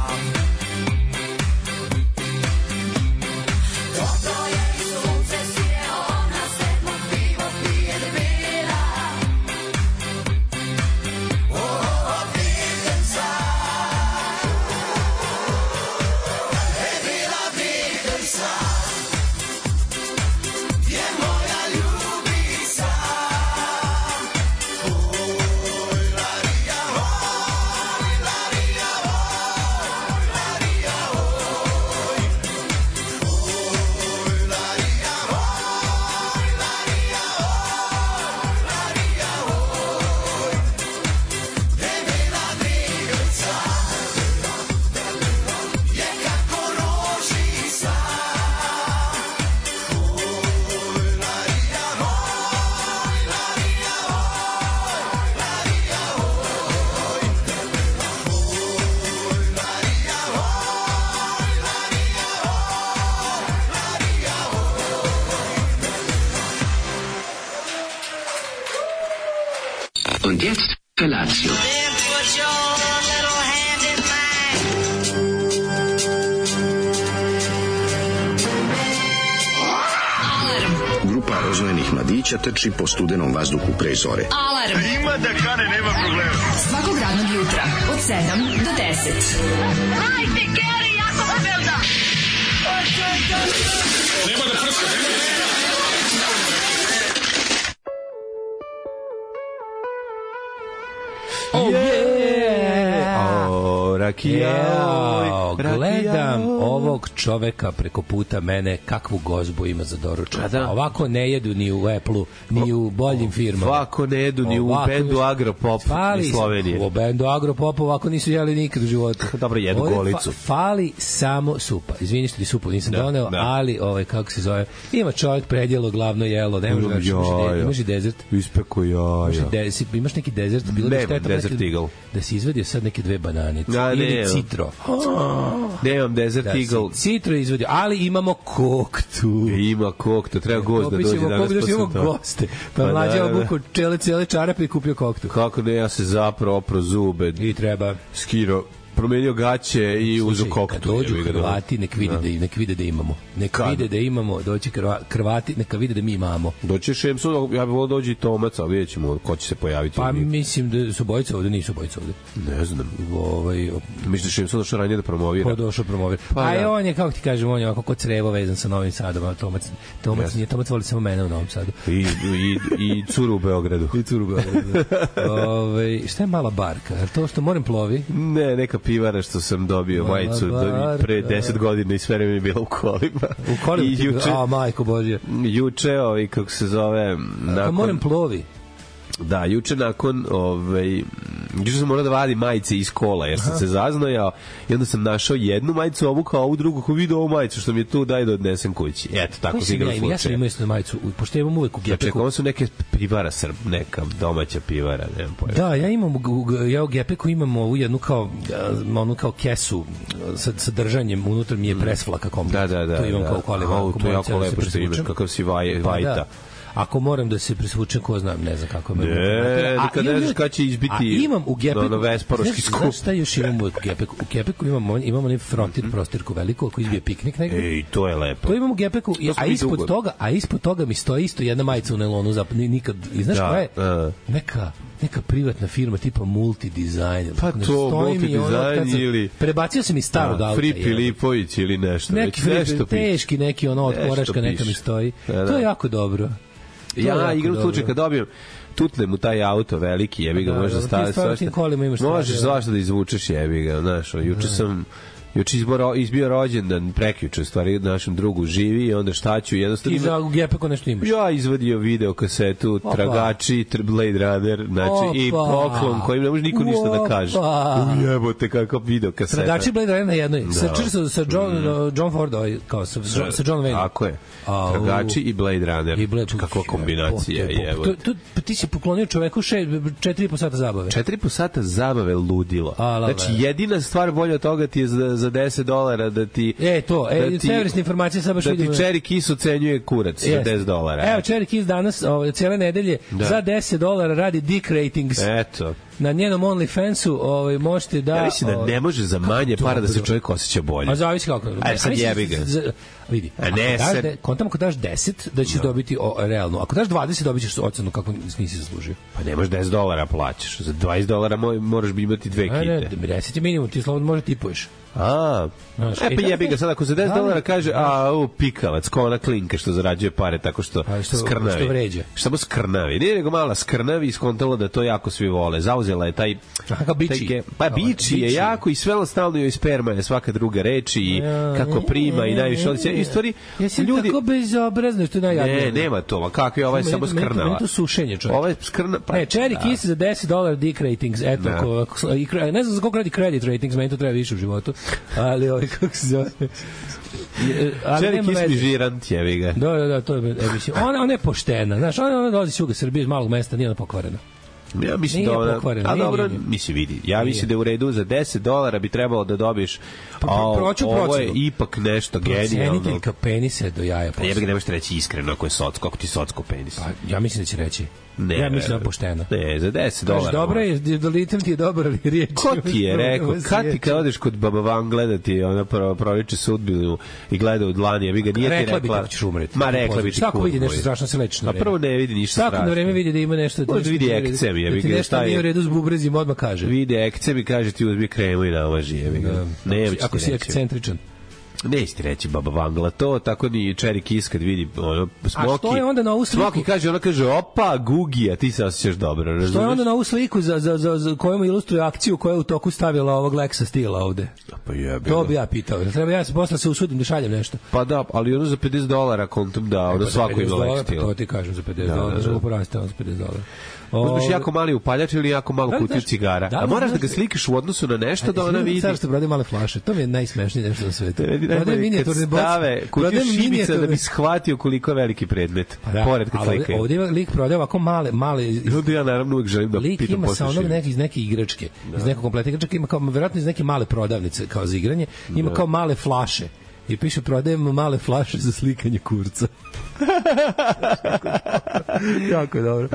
Und jetzt Felatio. Grupa rozvojenih mladića trči po studenom vazduhu pre zore. Alarm! Ima da kane, nema problema. Svakog radnog jutra, od 7 do 10. Hajde, Geri, jako se velda! Nema da prska, nema da prska. Oh yeah! Rakija, gledam ovog čoveka preko puta mene, kakvu gozbu ima za doručak. Da. Ovako ne jedu ni u Apple-u, ni u boljim firmama. Ovako ne jedu ni u bendu Agropop iz Slovenije. U bendu Agropop ovako nisu jeli nikad u životu. Dobro, jedu golicu. Fali samo supa. Izvini što ti supu nisam doneo, ali kako se zove, ima čovjek predjelo glavno jelo, ne može imaš i dezert. Ispeko jaja. Imaš neki dezert, bilo bi šteta Desert Eagle. Da si izvadio sad neke dve bananice. Ili citro. Nemam Desert Eagle. Citro je izvadio, ali imamo koktu. Ima koktu, treba gost da dođe danas pa imamo goste. Pa mlađa obuku cijele čarape i kupio koktu. Kako ne, ja se zapravo opro zube. I treba. Skiro promenio gaće i uzu koktu. Kad dođu Hrvati, nek vide da imamo. Nek vide da imamo, doći Hrvati, neka vide da mi imamo. Doći Šemsu, ja bih volio dođi i Tomac, a vidjet ćemo ko će se pojaviti. Pa mislim da su bojice ovde, nisu bojice ovde. Ne znam. Misliš da Šemsu došao ranije da promovira? Ko došao promovira? A on je, kako ti kažem, on je ovako ko crevo vezan sa Novim Sadom, a Tomac nije, Tomac voli samo mene u Novom Sadu. I curu u Beogradu. Šta je mala barka? Je to što morem plovi? Ne, neka pivara što sam dobio majicu pre 10 godina i sve vreme je bila u kolima. U kolima? Majko Božja. Juče, kako se zove... Nakon morem plovi. Da, juče nakon juče sam morao da vadim majice iz kola jer sam se zaznojao i onda sam našao jednu majicu, obukao ovu drugu, ko vidio ovu majicu što mi je tu, daj da odnesem kući. Eto, tako se igra slučaj. Ja sam imao istu majicu, pošto imam uvek u gepeku. Čekaj, ovo su neke pivara neka domaća pivara, nemam pojma. Da, ja u gepeku imam ovu jednu kao kesu sa držanjem, unutra mi je presflaka komplet. Da. To imam kao kolima. To je jako lepo što imaš, kakav si vajta. Ako moram da se presvučem, ko znam, ne znam kako me... Nikad ne znaš kada će izbiti imam u gepeku, Vesporoški skup. Znaš šta još imam u gepeku? U gepeku imamo onaj prostirku veliku, ako izbije piknik negdje. To je lepo. To imam u gepeku, a ispod toga mi stoji isto jedna majica u nailonu, nikad, i znaš koja je? Neka privatna firma tipa Multidesign. Pa to Multidesign ili... Prebacio sam i staro da auta. Frip Filipović ili nešto. Neki teški, neki od koračka neka mi stoji. To je jako dobro. Ja igram slučaj kad dobijem tutnem u taj auto veliki, jebi ga, možeš da staviš svašta. Možeš svašta da izvučeš, jebi ga, znaš, juče izbio rođendan, prekjuče stvari, našem drugu živi i onda šta ću jednostavno... Ti za gepeku nešto imaš? Ja izvadio video kasetu, Tragači, Blade Runner, znači i poklon kojim ne može niko ništa da kaže. Ujebote kakav video kaseta. Tragači, Blade Runner na jednoj. Srčeš sa John Ford, kao sa John Wayne. Tako je. Tragači i Blade Runner. Kakva kombinacija, jebote. Ti si poklonio čoveku 4,5 sata zabave. 4,5 sata zabave ludilo. Znači jedina stvar bolja od toga ti je za $10 da ti... servisne informacije sad baš vidimo. Da ti Cherry Kiss ocenjuje kurac za $10. Evo, Cherry Kiss danas, cijele nedelje, za $10 radi Dick Ratings. Eto. Na njenom OnlyFansu možete da... Ja mislim da ne može za manje para da se čovjek osjeća bolje. A zavisi kako. Sad jebi ga. Vidi, kontam ako daš 10, da ćeš dobiti realno. Ako daš 20, dobit ćeš ocenu kako nisi zaslužio. Pa nemaš $10 plaćaš. Za $20 moraš bi imati 2 kite. 10 je minimum, ti slobodno možda tipuješ. Pa jebi ga sad, ako za $10 kaže, pikavac, ko ona klinka što zarađuje pare tako što skrnavi. Što vređa. Samo skrnavi. Nije nego mala skrnavi i skontala da to jako svi vole. Zauzela je taj... Pa bići je jako i sve stalno joj sperma je svaka druga reč i kako prima i najviše odliče. I stvari, ljudi... Tako bezobrazno što je najjadnije. Ne, nema to. Kakvi ovaj samo skrnava. Meni to sušenje, čovječ. Ovaj skrna... Cherry Kiss za $10 Dick Ratings. Eto, ne znam za koliko radi Credit Ratings, meni to treba više u životu. Ali kako se zove... Cherry Kiss mi žirant, jevi ga. Da, to je emisija. Ona je poštena, znaš, ona dolazi s juga Srbije, iz malog mesta, nije ona pokvarena. Ja mislim da ona, a dobro, mislim vidi. Ja mislim da je u redu za $10 bi trebalo da dobiješ. Ovo je ipak nešto genijalno. Proceniteljka penise do jaja. Ja bih nemaš reći iskreno ako je socko, ako ti socko penis. Pa ja mislim da će reći. Ja mislim da je poštena. Ne, za $10. Dobro je, dolitem ti je dobar, ali riječ. Ko ti je rekao? Kad ti kad odeš kod Baba Van gledati, ona proliče sudbinu i gleda u dlani, ja bi ga nije ti rekla. Rekla bi kako ćeš umreti. Ma rekla bi ti. Tako vidi nešto strašno, se leči na vreme. A prvo ne vidi ništa strašno. Tako na vreme vidi da ima nešto. Možda vidi ekcem, ja bih ga nešto nije u redu s bubrezim, odmah kaže. Vidi ekcem i kaže ti uzmi kremu i namaži, ja bih ga. Ako si ekscentričan. Neće ti reći Baba Vangla to, tako ni Cherry Kiss kad vidi Smoky. A što je onda na ovu sliku? Smoky kaže, opa, Gugi, a ti se osjećaš dobro, razumiješ? Što je onda na ovu sliku za kojom ilustruje akciju koja je u toku stavila ovog Lexa Stila ovde? Pa jebi. To bi ja pitao. Treba ja posle se usudim da šaljem nešto. Pa da, ali ono za $50 kontum da, ono svako ima Lex Stila. To ti kažem za $50, da ga porastite za $50. Uzmeš jako mali upaljač ili jako malu kutiju cigara. A moraš da ga slikaš u odnosu na nešto da ona vidi. Sad što brade male flaše, to mi je najsmešnije nešto na svetu. Brade minijaturne boce. Stave kutiju šibica da bi shvatio koliko je veliki predmet. Pored kad slikaju. Ovdje lik prodaje ovako male... Ljudi, ja naravno uvijek želim da pitam posle lik ima sa iz neke igračke, iz nekog kompleta igračke, ima kao, vjerojatno iz neke male prodavnice kao za igranje, ima kao male flaše. I piše, prodajemo male flaše za slikanje kurca. Jako dobro.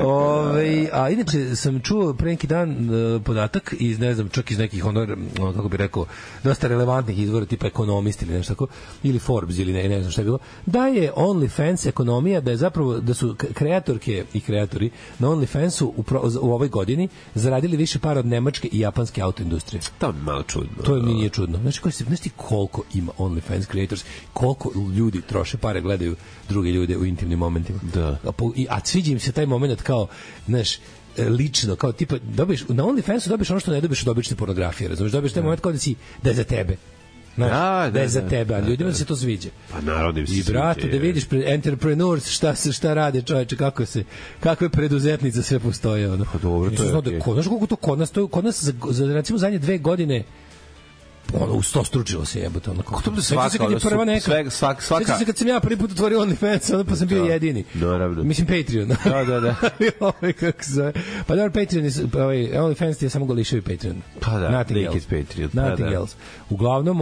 A inače sam čuo pre neki dan podatak iz, ne znam, čak iz nekih kako bi rekao, dosta relevantnih izvora tipa Economist ili nešto tako, ili Forbes ili ne znam šta je bilo, da je OnlyFans ekonomija, da je zapravo, da su kreatorke i kreatori na OnlyFansu u ovoj godini zaradili više para od nemačke i japanske autoindustrije. To je malo čudno. To mi nije čudno. Znaš ti koliko ima OnlyFans creators, koliko ljudi troše pare, gledaju druge ljude u intimnim momentima. Da. A sviđa im se taj moment kao, znaš, lično, kao tipa, na OnlyFansu dobiješ ono što ne dobiješ od obične pornografije, razumiješ, dobiješ taj moment kao da je za tebe. Da je za tebe, a ljudima se to sviđa. Pa naravno im se sviđa. I brate, da vidiš entrepreneurs šta rade, čoveče, kakve preduzetnice sve postoje. Pa dobro, to je okej. Znaš koliko to kod nas za recimo zadnje 2 godine u 100 stručilo se jebote. Sveća se kad je prva neka. Sveća se kad sam ja prvi put otvorio OnlyFans, onda pa sam bio jedini. Naravno. Mislim Patreon. Da. Pa dobro, Patreon je, OnlyFans ti je samo goliševi Patreon. Pa da, neki Patreon. Nothing else. Uglavnom,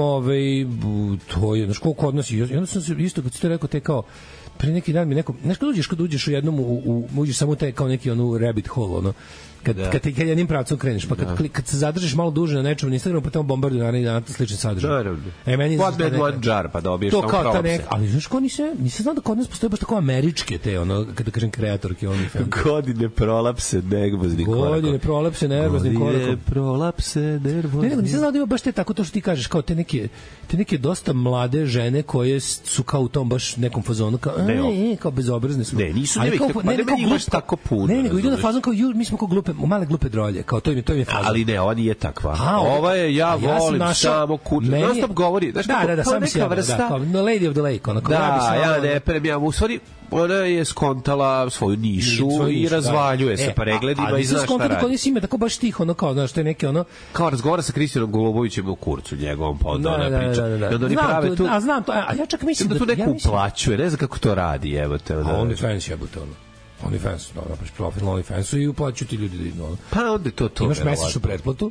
to je, znaš koliko odnosi. I onda sam se isto, kad si to rekao, te kao, pre neki dan mi neko, znaš kad uđeš u jednom, uđeš samo te kao neki rabbit hole, kad jednim pravcom kreneš, pa kad se zadržiš malo duže na nečemu na Instagramu, pa tamo bombarduju naravno na slični sadržaj. Meni one jar, pa dobiješ tamo prolapse. Ali znaš ko nisam znao da kod nas postoje baš tako američke te, kada kažem kreatorke, godine prolapse nervoznim korakom. Godine prolapse nervoznim korakom. Godine prolapse nervoznim. Ne, nisam znao da ima baš te tako to što ti kažeš, kao te neke dosta mlade žene koje su kao u tom baš nekom fazonu, kao bezobrazne su. Ne, nisu, nema tako puno. Ne, nego idu na fazon kao, mi smo kao glupe, male glupe drolje, kao to im je fazon. Ali ne, ova nije takva. Ova je, ja volim samo kuću. Non-stop govori, znaš kako, kao neka vrsta. No Lady of the Lake, ja ne premijam, u stvari, ona je skontala svoju nišu i razvaljuje se pregledima i znaš šta radi. Ali nisi ime tako baš tiho, kao, znaš, to je neke kao razgovara sa Kristijanom Golubovićem u kurcu njegovom, pa onda ona priča. Znam to, a ja čak mislim da tu neko uplaćuje, ne znam kako to radi, evo te. A OnlyFans jebote OnlyFans, profil na OnlyFansu i uplaćuju ti ljudi. Pa onda to. Imaš mesečnu pretplatu,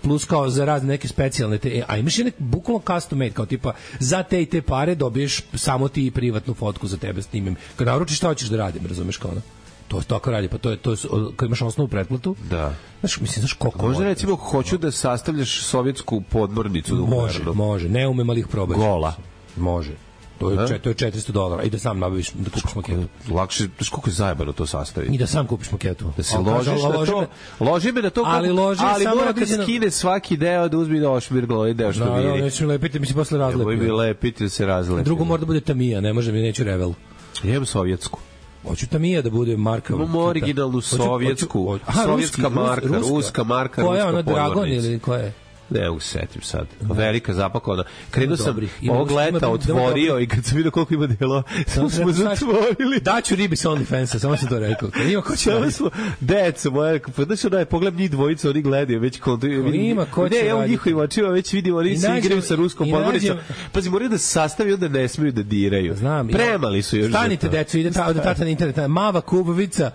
plus kao za razne neke specijalne a imaš i nek bukvalno custom made, kao tipa za te i te pare dobiješ samo ti privatnu fotku za tebe snimim. Kad naručiš šta hoćeš da radim, razumeš kao ono? To tako radi, pa to je kad imaš osnovnu pretplatu. Da. Znaš koliko možda recimo hoću da sastavljaš sovjetsku podmornicu može, ne umem ali ih probati. Gola. Može. To je $400 i da sam nabaviš, da kupiš maketu. Lakše, znaš koliko je zajebano to sastaviti. I da sam kupiš maketu. Da se ložiš na to, loži me na to, ali mora da skine svaki deo, da uzmi ošmirglo i deo što vidi. Neću lepiti, mi se posle razlepi. Nemoj mi lepiti da se razlepi. Drugo mora da bude Tamiya, ne može mi, neću Revel. Jem sovjetsku. Hoću Tamiya da bude marka. Imamo originalnu sovjetsku, sovjetska marka, ruska marka, koja je ona, podmornica. Dragon ili koja je? Ne usetim sad. Velika zapakovana. Krenuo sam ovog leta, otvorio i kad sam vidio koliko ima delo, smo zatvorili. Daću ribi sa OnlyFansa, samo sam to rekao. Ima ko će raditi. Deco moja, znaš onaj, pogledam njih dvojica, oni gledaju, već ima ko će raditi. Ne, evo njihovim očima već vidim, oni se igraju sa ruskom podmornicom. Pazi, moraju da sastavi, onda ne smiju da diraju. Premali su još. Stanite, deco, ide tata na internet. Mava Kubovica,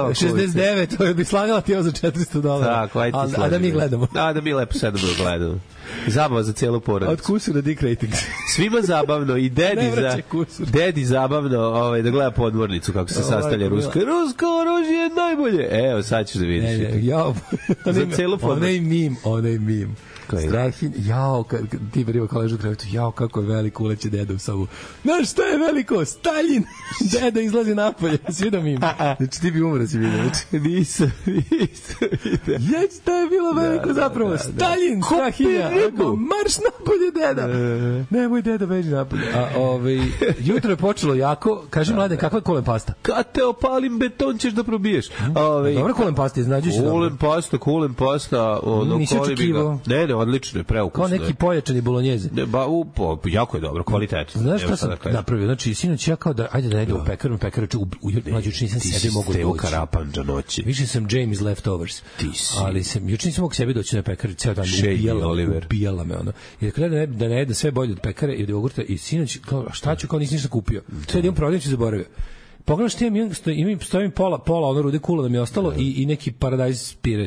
69, to bi slagala ti ovo za $400. Tako, ajde ti a da mi gledamo. Da mi lepo sedamo da gledamo. Zabava za cijelu porodicu. Od kusura dick ratings. Svima zabavno i dedi zabavno da gleda podmornicu kako se sastavlja rusko oružje je najbolje. Evo sad ćeš da vidiš. Za cijelu porodicu. Onaj mim. Strahin, ti prima kao ležu u krevetu, kako je veliko uleće deda u sobu. Znaš šta je veliko? Staljin! Deda izlazi napolje, svi da mim. Znači ti bi umro si vidio. Nisam vidio. Šta je bilo veliko zapravo? Staljin, Strahinja. Marš napolje, deda! Nemoj deda, beži napolje. Jutro je počelo jako. Kaži mladen, kakva je kolen pasta? Kad te opalim beton ćeš da probiješ. Dobro kolen pasta, iznađuš se dobro. Kolen pasta. Nisi očekivao. Ne, odlično je, preukusno. Kao neki pojačani bolonjeze. Jako je dobro, kvalitetno. Znaš šta sam napravio? Znači, sinoć ja kao da, ajde da ne ide u pekaru, mlađe, juče nisam sebe mogu doći. Karapanđa noći. Više sam James Leftovers. Ali juče nisam mogu sebi doći na pekaru, ceo dan ubijala me ono. Jer kada da ne jede sve bolje od pekare i od jogurta i sinoć, šta ću, kao nisam ništa kupio. Sve idem prodavnicu i zaboravio. Pogledam što stojim pola ono rude kula da mi je ostalo i neki paradajz pire.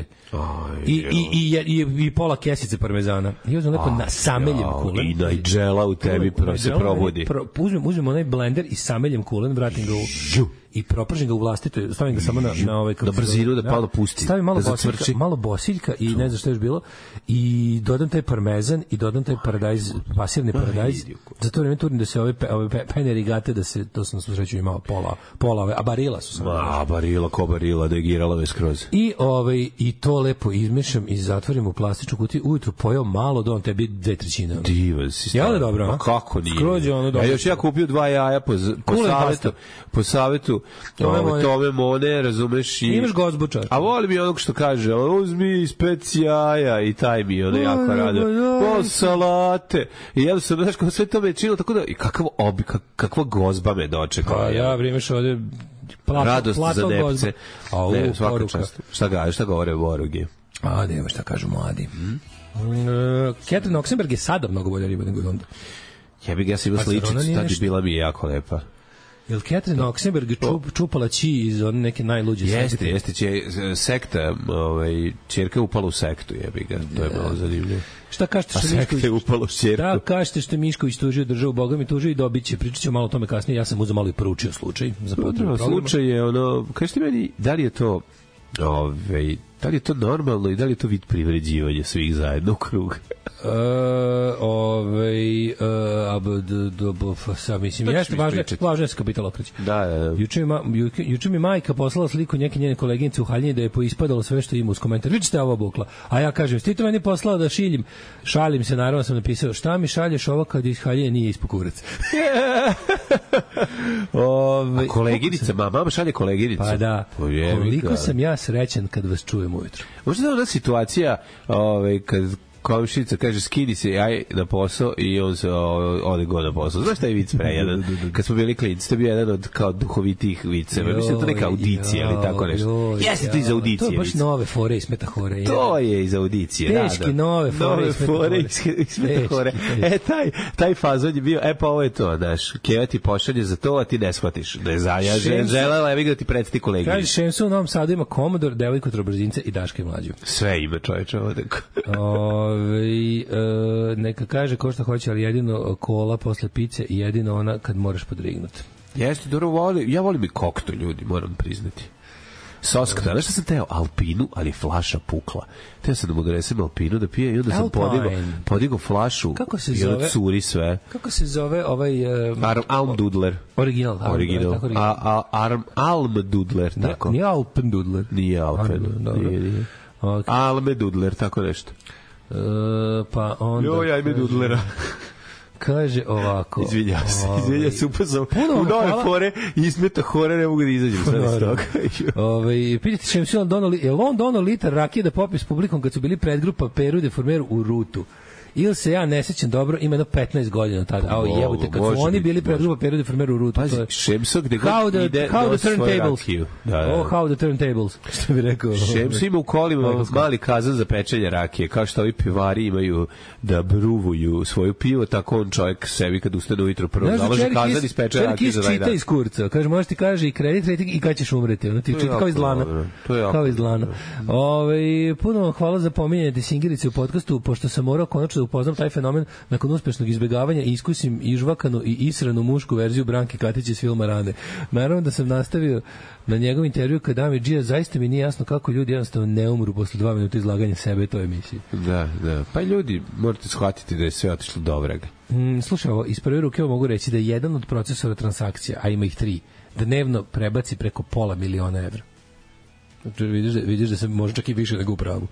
I pola kesice parmezana. I uzmem lepo sameljem kulen. I najđela u tebi se probudi. Uzmem onaj blender i sameljem kulen, vratim ga i propržim ga u vlastito, stavim ga samo na ovaj kako na brzinu da malo pusti. Stavim malo bosiljka i ne znam šta je još bilo i dodam taj parmezan i dodam taj paradajz, pasirni paradajz. Za to vreme turim da se ove pene rigate da se to sam sreću imao pola a barila su samo. Barila da je girala već skroz. I to lepo izmešam i zatvorim u plastičnu kutiju. Ujutro pojeo malo do on tebi 2/3. Divan si. Ja li dobro? Pa kako nije? Skroz je ono dobro. Još ja kupio 2 jaja po savetu Tome Mone, razumeš i... Imaš gozbučar. A volim i onog što kaže, uzmi specija i taj mi ono jako rado. Salate. I jednostavno, znaš, kako sve to me činilo, tako da, i kakva gozba me dočekala. Ja vrimeš ovde radost za nepce. Ne, svaka čast. Šta govore Borugi? Nema šta kažu mladi. Catherine Oxenberg je sada mnogo bolja riba nego i onda. Ja sam imao sličicu, tad je bila mi jako lepa. Jel Catherine Oxenberg čupala ći iz one neke najluđe sekte? Jeste, sekta, ćerka je upala u sektu, jebi ga, to je malo zanimljivo. Šta kažete što Mišković? Je upalo u ćerku. Da, kažete što je Mišković tužio državu, Boga mi tužio i dobit će, pričat ću malo o tome kasnije, ja sam uzeo malo i poručio slučaj za potrebu programa. Slučaj je kažete meni, da li je to normalno i da li je to vid privređivanja svih zajedno u krug? Mislim, jeste važno je se kapital okreće. Da. Juče mi majka poslala sliku neke njene koleginice u haljini da je poispadalo sve što ima uz komentar. Vidite ovo bukla. A ja kažem, ti to meni poslala da šalim se, naravno sam napisao, šta mi šalješ ovo kad iz haljine nije ispod kurac? A koleginica, mama šalje koleginicu. Pa da, koliko sam ja srećan kad vas čujem ujutro. Možda je ona situacija kad komšinica kaže skini se aj na posao i on se ode go na posao. Znaš taj vic prejedan? Kad smo bili klinci, to je bio jedan od kao duhovitih viceva. Mislim da to neka audicija ili tako nešto. Jeste to iz audicije. To je baš nove fore iz Metahore. To je iz audicije. Teški nove fore iz Metahore. Taj fazon je bio, pa ovo je to, znaš, Keva ti pošalje za to, a ti ne shvatiš da je zajažen. Želela je da ti predstavi kolegi. Kaže, Šemsu u Novom Sadu ima Komodor, devojku Trobrzinca i Daška i Mlađu. Sve ima čoveče ovde. Neka kaže ko šta hoće, ali jedino kola posle pice i jedino ona kad moraš podrignuti. Jeste, dobro, ja volim i kokto, ljudi, moram priznati. Soska, znaš što sam teo? Alpinu, ali flaša pukla. Teo sam da mu donesem Alpinu da pije i onda sam podigao flašu i onda curi sve. Kako se zove ovaj... Almdudler. Original. Almdudler, tako. Nije Alpendudler. Nije Alpen. Almdudler, tako nešto. Pa onda... Joj, ajme Dudlera. Kaže ovako. Izvinja se, upazao u nove fore i ismeta hore, ne mogu da izađem sve iz toga. Pitajte Šemsu, je on donao litar rakije da popije s publikom kad su bili predgrupa Peru Deformeru u Rutu? Ili se ja ne sećam dobro, ima 15 godina tada. A jebote, kad su oni bili predgrupa Peru Deformeru u Rutu. Pazi, Šemso gde god ide do svoje rakiju. How the turntables, što bi rekao. Šemso ima u kolima mali kazan za pečenje rakije, kao što ovi pivari imaju da bruvuju svoju pivo, tako on čovjek sebi kad ustane ujutro prvo založi kazan i speče rakiju za taj dan. Čita iz kurca, kaže, možeš ti kaže i kredit rating i kad ćeš umreti. Ono ti čita kao iz dlana. Kao iz dlana. Puno vam hvala za pominjanje Desingerice u podcastu, pošto sam morao konačno da upoznam taj fenomen nakon uspešnog izbegavanja i iskusim ižvakanu i isranu mušku verziju Branke Katić iz filma Rane. Naravno da sam nastavio na njegov intervju kad Dami Džija, zaista mi nije jasno kako ljudi jednostavno ne umru posle 2 minuta izlaganja sebe toj emisiji. Da. Pa ljudi, morate shvatiti da je sve otišlo do vraga. Slušaj, iz prve ruke mogu reći da je jedan od procesora transakcija, a ima ih 3, dnevno prebaci preko $500.000 evra. Vidiš da se može čak i više nego u pravu.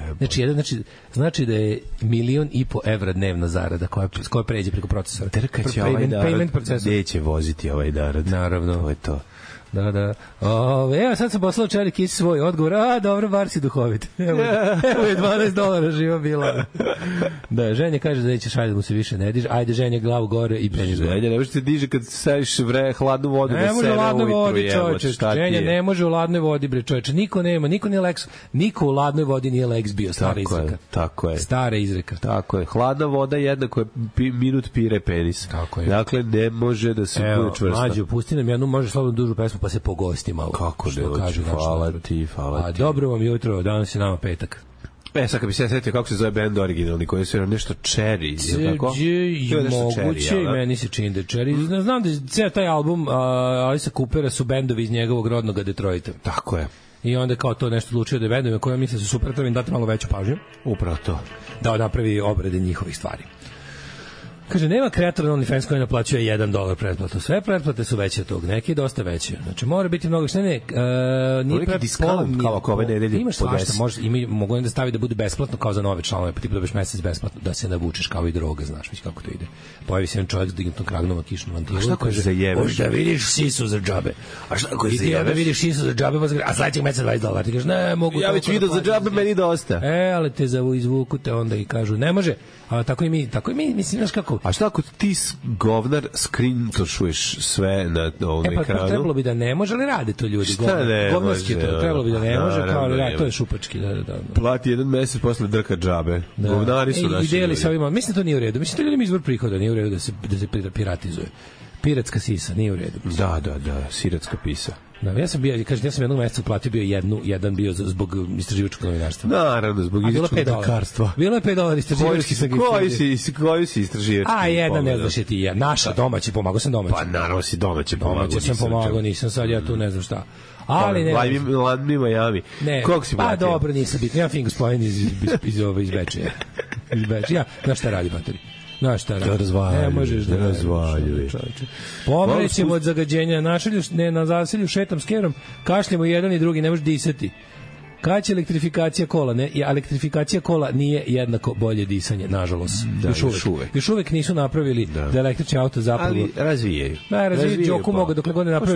Znači da je 1,5 milion evra dnevna zarada koja pređe preko procesora. Trkaće ovaj narod, neće voziti ovaj narod. Naravno. To je to. Da. Evo, sad sam poslao Čelik iz svoj odgovor. Dobro, bar si duhovit. Evo je $12 živa bila. Da, ženja kaže da neće šalje, mu se više ne diže. Ajde, ženja glavu gore i penje gore. Ženja, ne može se diže kad staviš hladnu vodu ne da može sebe u ladnoj ujutru. Vodi, čovječe. Ženja ne može u ladnoj vodi, bre, čovječe. Niko nema, niko nije Lex. Niko u ladnoj vodi nije Lex bio, stara izreka. Tako je. Stara izreka. Tako je. Hladna voda jednako je minut pire penis. Tako je. Dakle, ne može da se bude čvrsta. Mlađo, pusti nam jednu, može slobodno dužu pesmu pa se pogosti malo. Kako ne hoću, hvala ti. A dobro vam jutro, danas je nama petak. Sad kad bi se setio kako se zove band originalni, koji su nešto Cherry, ili tako? Moguće, i meni se čini da je Cherry. Znam da je cijel taj album Alisa Coopera su bendovi iz njegovog rodnog Detroita. Tako je. I onda kao to nešto odlučio da je bendovima koje misle su super, treba im dati malo veću pažnju. Upravo to. Da napravi obrade njihovih stvari. Kaže, nema kreatora OnlyFans koji naplaćuje $1 pretplatu. Sve pretplate su veće od tog, neki dosta veće. Znači, mora biti mnogo što nije diskount kao ove nedelje. Imaš svašta, mogu da stavi da bude besplatno kao za nove članove, pa ti dobiješ mesec besplatno da se navučeš kao i droga, znaš već kako to ide. Pojavi se jedan čovjek s dignutnom kragnova kišnom vantilom. A šta ako se zajebeš? Možda vidiš sisu za džabe. A šta ako se zajebeš? I ti onda vidiš sisu za džabe, a sledećeg meseca $20. Ti kažeš, ne, mogu ja već vidio za džabe, meni dosta. Ali te izvuku te onda i kažu, ne može. A tako i mi, mislim, znaš kako. A šta ako ti govnar screenshotuješ sve na ovom ekranu? Trebalo bi da ne može, ali rade to ljudi. Šta ne govnarski može? To, trebalo bi da ne može, kao ali rade, to je šupački. Da. Plati jedan mesec posle drka džabe. Govnari su naši. Ideli sa ovima, mislim to nije u redu. Mislim to ljudima izvor prihoda, nije u redu da se piratizuje. Piratska sisa, nije u redu. Da, siratska pisa. Da, ja sam jednog meseca uplatio jedan bio zbog istraživačkog novinarstva. Naravno, zbog istraživačkog novinarstva. Bilo je $5 istraživački sam ga istražio. Koji si istraživački? Jedan ne znaš je ti ja. Naša domaći, pomagao sam domaći. Pa naravno si domaći pomagao. Domaći sam pomagao, nisam sad ja tu ne znam šta. Ali ne. Landmi Miami. Koliko si platio? Pa dobro, nisam bitno. Ja fin gospodin iz Bečeja. Iz Bečeja. Znaš šta radi bateri? Znaš šta radi? Ne možeš da razvaljuje. Pomrećemo od zagađenja. Na zaselju šetam s kerom, kašljemo jedan i drugi, ne možeš disati. Kad će elektrifikacija kola? Elektrifikacija kola nije jednako bolje disanje, nažalost. Još uvek nisu napravili da električni auto zapravo... Ali razvijaju. Razvijaju, Đoku mogu, dokle god ne naprave...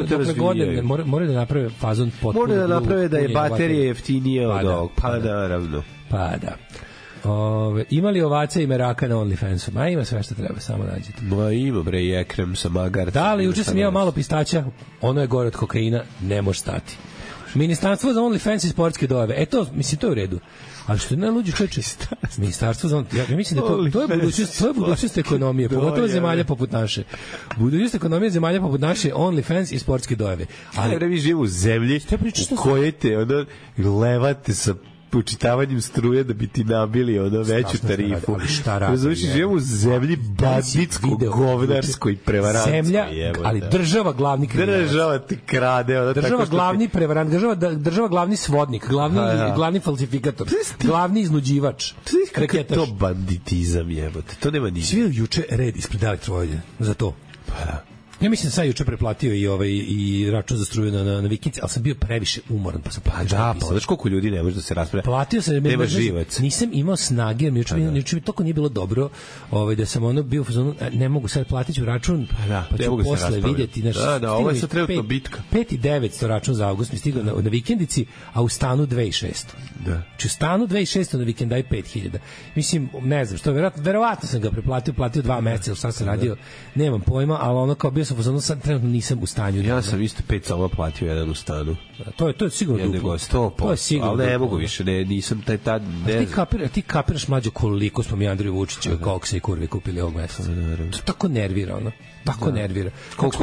Moraju da naprave fazon potpuno... Moraju da naprave da je baterija jeftinija od ovog. Pa naravno. Pa da. Ima li ovaca i meraka na OnlyFansu? Ma ima sve što treba, samo nađete. Ma ima bre i ekrem sa magarcem. Da, ali juče sam jeo malo pistaća, ono je gore od kokaina, ne može stati. Ministarstvo za OnlyFans i sportske dojave. To, mislim, to je u redu. Ali što je najluđe čoveče, ministarstvo za ja mislim da to je budućnost ekonomije, pogotovo zemalja poput naše. Budućnost ekonomije zemalja poput naše, OnlyFans i sportske dojave. Ali mi živimo u zemlji u kojoj te levate sa učitavanjem struje da bi ti nabili veću tarifu. Razumiješ, živimo u zemlji banditsko-govnarskoj prevarantskoj. Zemlja, ali država glavni kriminalac. Država ti krade. Država glavni prevarant, država glavni svodnik, glavni falsifikator, glavni iznuđivač. Kako je to banditizam, jebote? To nema ništa. Svi juče red ispred Elektrovojvodine za to. Pa da. Ja mislim da sam juče preplatio i račun za struju na vikendici, ali sam bio previše umoran, pa sam znaš koliko ljudi ne može da se raspravlja. Platio sam, nema živac. Nisam imao snage, jer juče mi toliko nije bilo dobro, da sam bio u fazonu, ne mogu sad platiću račun, pa ću posle vidjeti. Da, ovo je sad trenutno bitka. 5.900 račun za avgust mi stigao na vikendici, a u stanu 2.600. Da. Znači u stanu 2.600 na vikend daj 5.000. Mislim, ne znam, što verovatno sam ga platio 2 meseca, šta sam radio, nemam pojma, ali ono kao bio sam fazonu, sad trenutno nisam u stanju. Ja sam isto 5 soma platio jedan u stanu. To je sigurno duplo. 100%, ali ne mogu više, nisam taj tad. Ti kapiraš mlađo koliko smo mi Andriju Vučića, koksa i kurve kupili ovog meseca. To tako nervira, ono. Tako nervira.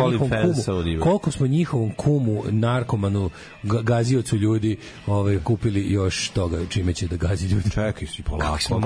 Koliko smo njihovom kumu, narkomanu, gaziocu ljudi kupili još toga, čime će da gazi ljudi. Čekaj, si polako.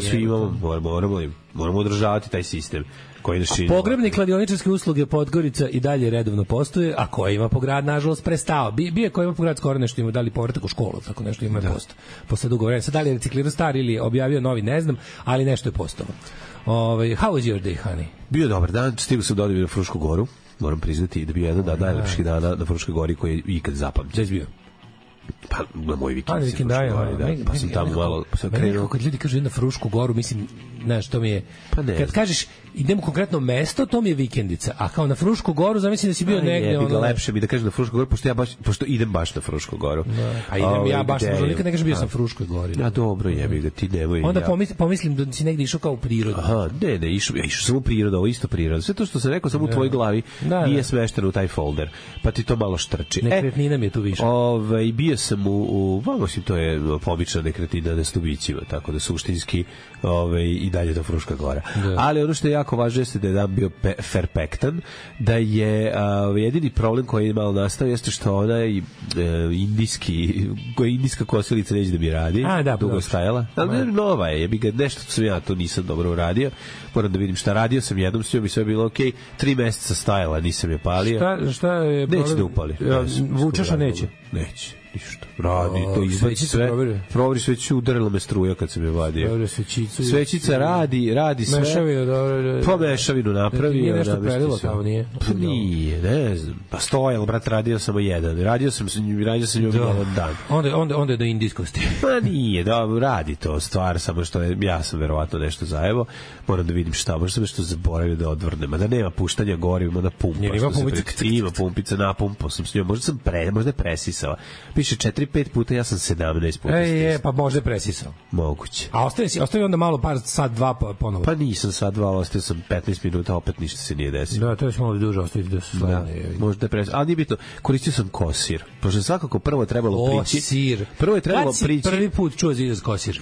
Moramo održavati taj sistem. Pogrebni kladioničarske usluge Podgorica i dalje redovno postoje, a ko ima po grad, nažalost, prestao. Bio ko ima po grad skoro nešto ima, da li povratak u školu, tako nešto ima posto. Posle dugo vremena. Sad da li je reciklirao stari ili objavio novi, ne znam, ali nešto je postalo. How was your day, honey? Bio dobar dan, stigao sam da odem na Frušku goru, moram priznati da bio jedan od najlepših dana na Fruškoj gori koji je ikad zapamćen. Gde si bio? Pa na moj vikend se Fruškoj gori, pa sam tamo malo krenuo. Kad ljudi kažu na Frušku goru, mislim, znaš, to mi je, kad kažeš idemo konkretno mesto, to mi je vikendica, a kao na Frušku goru, zamislim da si bio negde. Lepše mi da kažem na Frušku goru, pošto idem baš na Frušku goru. A idem ja baš, nikad ne kažem bio sam na Fruškoj gori. Ja dobro jebi ga, ti nemoj. Onda pomislim da si negde išao kao u prirodu. Aha, ne, išao sam u prirodu, ovo isto priroda. Sve to što sam rekao samo u tvojoj glavi nije smešteno u taj folder, pa ti to malo štrči. Nekretnina mi je tu više. Bio sam mislim, to je obična nekretnina na Stubićima, tako da suštinski i dalje to Fruška gora. Ali ono što je jako važno jeste da je dan bio perfektan, da je jedini problem koji je malo nastao jeste što ona indijska kosilica neće da mi radi, dugo stajala, ali nova je, nešto sam ja to nisam dobro uradio, moram da vidim šta radio sam, jednom s njom i sve bilo okej, 3 meseca stajala, nisam je palio. Šta je problem? Neće da upali. Vučeša neće? Neće. Ništa. Radi, to izbaci sve. Proveri sveću, udarila me struja kad sam je vadio. Svećica radi sve. Mešavinu, dobro. Pa mešavinu napravi. Nije nešto predilo kao nije? Pa nije, ne znam. Pa stojalo, brat, radio samo jedan. Radio sam njom jedan dan. Onda je do indijskosti. Pa nije, dobro, radi to stvar, samo što ja sam verovatno nešto zajevo. Moram da vidim šta, možda sam nešto zaboravio da odvrnem. A da nema puštanja gori, ima na pumpa. Ima pumpica, napumpao sam s njom. Možda je presisala. Piše 4-5 puta, ja sam 17 puta stisao. Pa možda je presisao. Moguće. A ostavi onda malo par sat, dva ponovo. Pa nisam sat, dva, ostavio sam 15 minuta, opet ništa se nije desilo. Da, to je malo duže ostaviti da se slavne. Možda je presisao. Ali nije bitno, koristio sam kosir. Pošto svakako prvo je trebalo prići. Kosir. Prvo je trebalo prići. Kad si prvi put čuo za izraz kosir?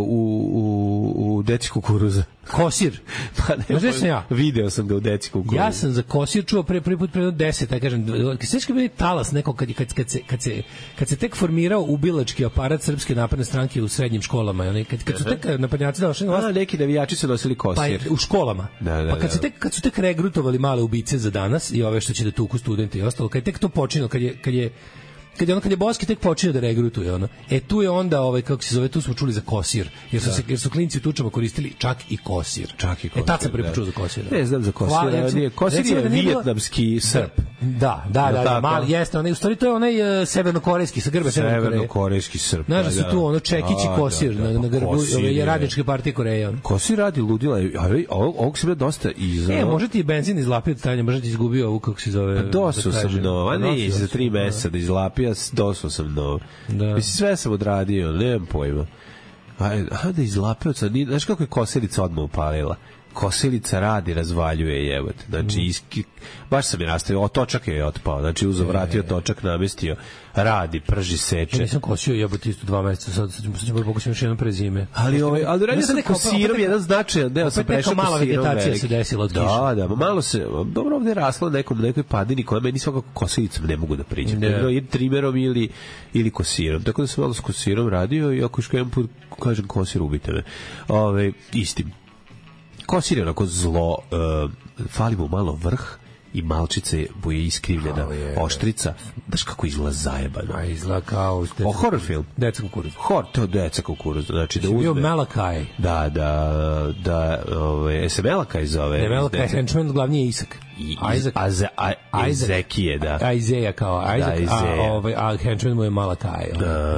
U deci kukuruza. Kosir. Pa ne, video sam ga u deci kukuruza. Ja sam za kosir čuo prvi put pre 10, ja kažem, kad se bili talas neko kad se tek formirao ubilački aparat Srpske napredne stranke u srednjim školama, kad su tek naprednjaci došli na vlast, neki navijači su nosili kosir. Pa u školama. Pa kad su tek regrutovali male ubice za danas i ove što će da tuku studente i ostalo, kad tek to počinilo, kad je Boski tek počeo da regrutuje ono. Tu je onda kako se zove, tu smo čuli za kosir, jer su klinci u tučama koristili čak i kosir. Tad sam prvi čuo za kosir. Ne znam za kosir. Kosir je vijetnamski srp. Da, mali jeste, u stvari to je onaj severnokorejski, sa grba severnokorejski srp. Znaš da su tu ono čekić i kosir na grbu je radničke partije Koreje. Kosir radi ludila, ali ovog se dosta iz. Može ti benzin izlapio od tanja, može ti izgubio ovu kako se zove. Dosu sam nova, ne za 3 meseca da izlapio. Dosao sam novo. Mislim, sve sam odradio, nemam pojma. Da izlapeoca, znaš kako je kosilica odmah upalila? Kosilica radi, razvaljuje, jebote. Znači, baš sam je nastavio, točak je otpao. Znači, vratio točak, namestio, radi, prži, seče. Ja nisam kosio, jebote, isto 2 meseca, sad ćemo pokusim još jednom pre zime. Ali radio sam kosirom, jedan značajan deo sam prešao kosirom. Opet neka mala vegetacija se desila od kiša. Da, malo se, dobro ovde je rasla nekoj padini koja meni svakako kosilicom ne mogu da priđem. Ili trimerom ili kosirom. Tako da sam malo s kosirom radio i ako još jedan put kažem kosir, ubite me. Istim. Kosir je onako zlo, fali mu malo vrh i malčice boje iskrivljena oštrica. Znaš kako izgleda zajebano? Izgleda kao... Horror film. Deca kukuruz. To Deca kukuruz. Znači da uzme... Bio Melakaj. Da, se Melakaj zove. Ne, Melakaj, henchman, glavni je Isak. Izekije, da. Aizeja kao Isaac, a henchman mu je Malakaj.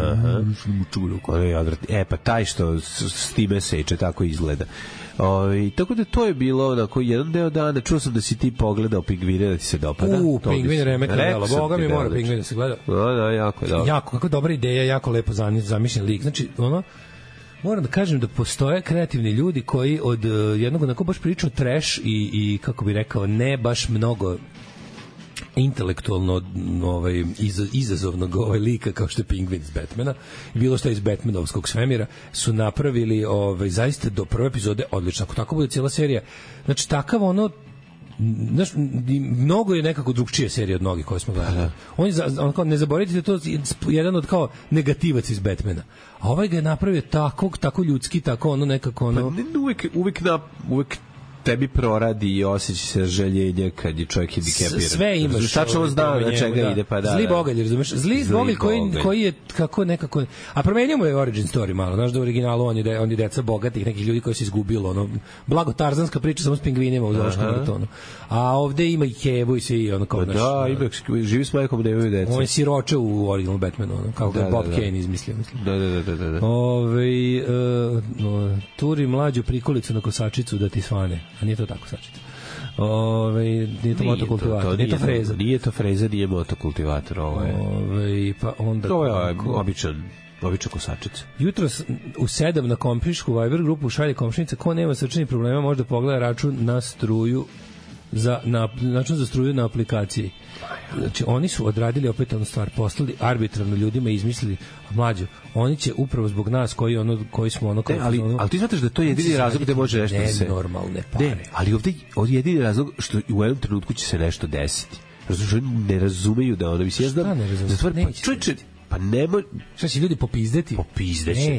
Pa taj što s time seče, tako izgleda. Tako da to je bilo onako jedan deo dana. Čuo sam da si ti pogledao Pingvine, da ti se dopada. Pingvin remeka delo. Boga mi mora Pingvin da se gleda. Da, jako je dobro. Jako, kako dobra ideja, jako lepo zamišljen lik. Znači, moram da kažem da postoje kreativni ljudi koji od jednog onako baš priču trash i kako bi rekao, ne baš mnogo intelektualno izazovnog lika kao što je Pingvin iz Batmana, bilo što iz Batmanovskog svemira, su napravili zaista do prve epizode odlično. Ako tako bude cijela serija, znači takav znaš, mnogo je nekako drugčija serija od mnogih koje smo gledali. Ne zaboravite da to jedan od kao negativac iz Batmana. A ovaj ga je napravio tako ljudski, tako nekako uvek tebi proradi i osjeća se željenje kad je čovjek hendikepiran. Sve imaš. Tačno zna na čega ide, pa da. Zli bogalj, razumeš? Zli bogalj koji je kako nekako... A promenio mu je origin story malo. Znaš da u originalu on je deca bogatih, nekih ljudi koji se izgubilo. Blago tarzanska priča samo s pingvinima u Zološkom vrtonu. A ovde ima i Kevu i svi kao naš... Da, živi s majkom, nemaju deca. On je siroče u originalnom Batmanu, kao ga Bob Kane izmislio, mislim. Da. Turi mlađu prikolicu na kosačicu da ti svane. A nije to tako sačica. Nije to motokultivator, nije to freza. Nije to freza, nije motokultivator. Pa onda... To je običan kosačica. Jutros u 7 na komšinsku Viber grupu šalje komšinica ko nema srčanih problema može da pogleda račun na struju račun za struju na aplikaciji. Znači, oni su odradili opet onu stvar, poslali arbitrarno ljudima i izmislili, mlađo, oni će upravo zbog nas koji smo ali ti smatraš da to je jedini razlog gde može nešto da se... Nenormalne pare. Ne, ali ovde je jedini razlog što u jednom trenutku će se nešto desiti. Ne razumeju da ono... Šta ne razumeju? Pa nemoj... Šta će ljudi popizdeti? Popizdeći.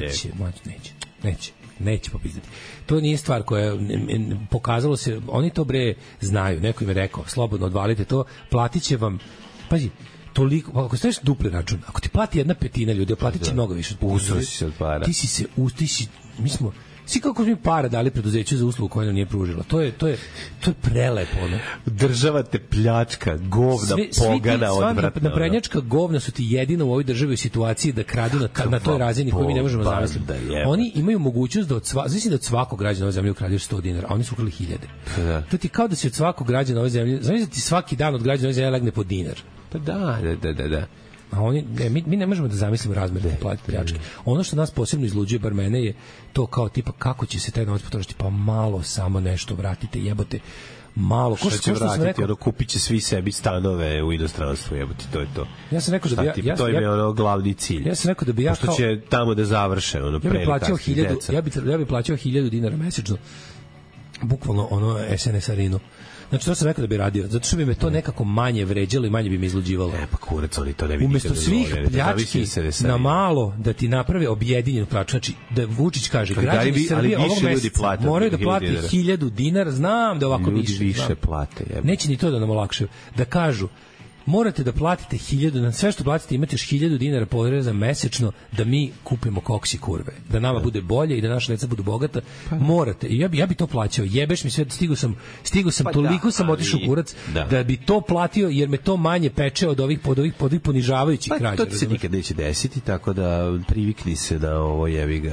Neće popizdati. To nije stvar koja pokazalo se, oni to znaju, neko im je rekao, slobodno odvalite to, platit će vam, pazi, toliko, ako staviš dupli račun, ako ti plati 1/5 ljudi, platit će mnogo više. Usrosi se od para. Mi smo, svi kako mi para dali preduzeću za uslugu koju nam nije pružila. To je prelepo. Država te pljačka, govna, pogana, odvratna. Naprednjačka govna su ti jedina u ovoj državi u situaciji da kradu na toj razini koju mi ne možemo zamisliti. Oni imaju mogućnost da od svakog građana ove zemlje ukradeš 100 dinara, a oni su ukrali 1000. To ti kao da si od svakog građana ove zemlje, znači da ti svaki dan od građana ove zemlje legne po dinar. Pa da. A mi ne možemo da zamislimo razmer pljačke. Ono što nas posebno izluđuje, bar mene, je to kao tipa kako će se taj novac potrošiti, pa malo samo nešto vratite, jebote. Malo. Što će vratiti, kupit će svi sebi stanove u inostranstvu, jebote, to je to. Ja sam rekao da bi to je glavni cilj. Ja sam rekao da bi ja što će tamo da završe, pre kasnih deca. Ja bih plaćao 1000 dinara mesečno, bukvalno SNS arinu. Znači, to sam rekao da bi radio, zato što bi me to nekako manje vređalo i manje bi me izluđivalo. Pa kurac, oni to ne bi umesto svih pljački na malo da ti naprave objedinjenu pljačku. Znači, da Vučić kaže, građani Srbije ovog meseca moraju da plati 1000 dinara, znam da ovako ljudi više plate. Neće ni to da nam olakšaju. Da kažu, morate da platite 1000, na sve što platite imate još 1000 dinara poreza mesečno da mi kupimo koksi kurve, da nama bude bolje i da naša deca budu bogata. Morate. I ja bi to plaćao. Jebeš mi sve, stigao sam toliko sam otišao kurac da bi to platio jer me to manje peče od ovih ponižavajućih krađa. To se nikad neće desiti, tako da privikni se na ovo, jebi ga.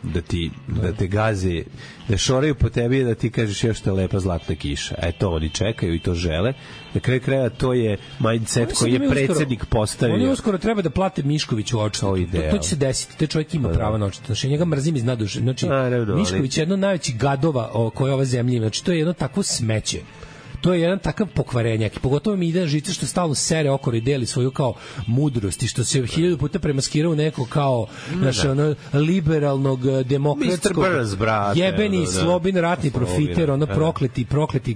da te gaze, da šoraju po tebi i da ti kažeš još što je lepa zlatna kiša. To oni čekaju i to žele. Na kraju kraja to je mindset koji je predsednik postavio. Oni uskoro treba da plate Miškoviću odštetu. To će se desiti. Te čovjek ima pravo na odštetu. Znači, njega mrzim iz naduše. Znači, Mišković je jedno najvećih gadova koje ova zemlja ima. Znači, to je jedno takvo smeće. To je jedan takav pokvarenjak. I pogotovo mi ide žica što stalno sere okolo i deli svoju kao mudrost i što se 1000 puta premaskirao neko kao liberalnog, demokratskog, jebeni, slobin, ratni profiter, prokleti,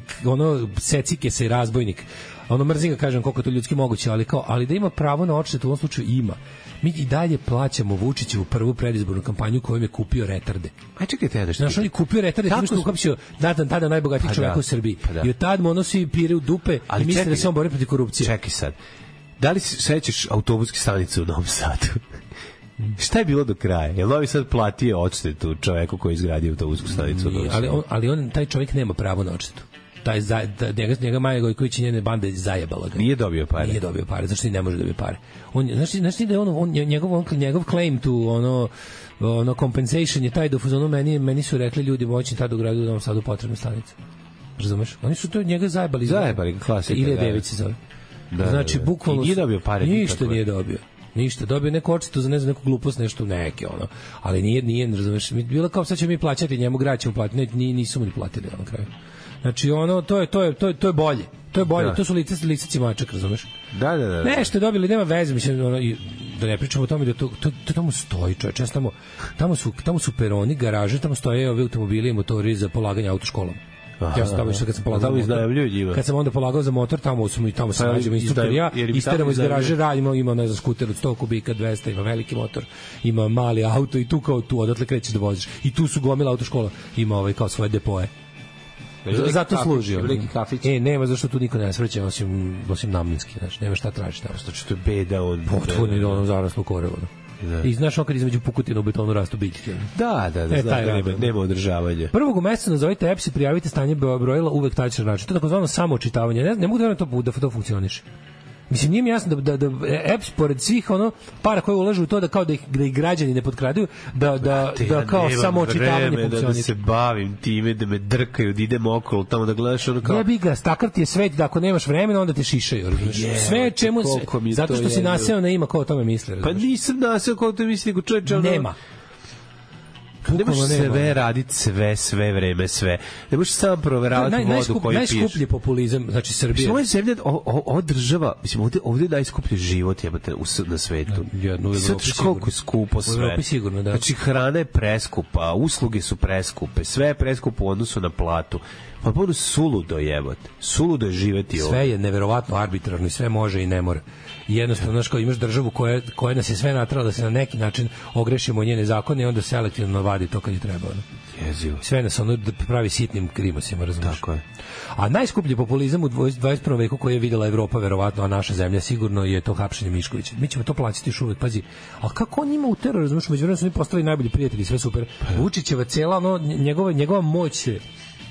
secike se i razbojnik. Mrzim ga kažem koliko to ljudski moguće, ali da ima pravo na odštetu u ovom slučaju ima. Mi i dalje plaćamo Vučićevu prvu predizbornu kampanju kojom je kupio retarde. Čekajte, nešto. Znaš, on je kupio retarde tako što je uhapsio tada najbogatiji čovjek u Srbiji. I od tad mu svi pire u dupe i misle da se on bori protiv korupcije. Čekaj sad. Da li sećaš autobuske stanice u Novom Sadu? Šta je bilo do kraja? Je Novi Sad platio odštetu čoveku koji izgradio autobusku stanicu u Novom Sadu? Ali taj čovjek nema pravo na odštetu. Njega Maja Gojković i njene bande zajebala ga. Nije dobio pare. Zašto i ne može dobiti pare? Znaš da je njegov claim to compensation je taj da meni su rekli ljudi moćni tada u gradu u Novom Sadu potrebna stanica. Razumeš? Oni su to njega zajebali. Zajebali, klasika. Ili je Dević se zove. Znači, bukvalno... I nije dobio pare. Ništa nije dobio. Ništa, dobio neku odštetu za neku glupost, nešto neke, ali nije, razumeš, bilo kao sad ćemo mi plaćati, njemu grad ćemo platiti, nisu mu ni platili na kraju. Znači, to je bolje. To je bolje, to su lice cimačak, razumeš? Da. Nešto dobili, nema veze, mislim, da ne pričamo o tome da to tamo stoji, čovječ, tamo su peroni, garaže, tamo stoje ovi automobili i motori za polaganje autoškolama. Ja sam tamo išao kad sam polagao za motor. Kad sam onda polagao za motor, tamo se nađemo instruktor ja, isteramo iz garaže, ima ne znam, skuter od 100 kubika, 200, ima veliki motor, ima mali auto i tu odatle krećeš da voziš. I tu su gomila autoškola, ima kao svoje depoje. Zato služio. Nema zašto tu niko ne sreće osim namenski, znači nema šta tražiti tamo. Znači to je beda on. Potpuno zaraslo korevo. I znaš kad između pukotinu u betonu rastu biljke. Da, nema održavanja. Prvog meseca nazovite EPS i prijavite stanje brojila uvek tačan način. To je takozvano samoočitavanje. Ne mogu da to funkcioniše. Mislim, nije mi jasno da EPS pored svih para koje ulažu u to da kao da ih građani ne potkradaju, da kao samoočitavanje funkcioniše. Da se bavim time, da me drkaju, da idem okolo tamo da gledaš kao... Jebi ga, stakar ti je svet da ako nemaš vremena onda te šišaju. Sve čemu se... Zato što si naseo na ima ko o tome misle. Pa nisam naseo ko o tome misli, nego čovječe... Nema. Ne možeš sve raditi, sve vreme, sve. Ne možeš sam proveravati vodu koju piješ. Najskuplji populizam, znači Srbija. Ovo je zemlja, ova država, mislim, ovdje je najskuplji život jebate na svetu. Sve koliko je skupo sve. U Evropi sigurno, da. Znači, hrana je preskupa, usluge su preskupe, sve je preskupo u odnosu na platu. Pa budu suludo jebate. Suludo je živeti ovdje. Sve je neverovatno arbitrarno i sve može i ne mora. Jednostavno, znaš, kao imaš državu koja nas je sve natrala da se na neki način ogrešimo njene zakone i onda selektivno vadi to kad je treba. Jezivo. Sve nas pravi sitnim krimosima, razumiješ. Tako je. A najskuplji populizam u 21. veku koji je videla Evropa, verovatno, a naša zemlja sigurno je to hapšenje Miškovića. Mi ćemo to plaćati još uvek, pazi. Ali kako on njima utero, razumiješ, međuvremenu su oni postali najbolji prijatelji, sve super. Vučićeva cela, njegova moć se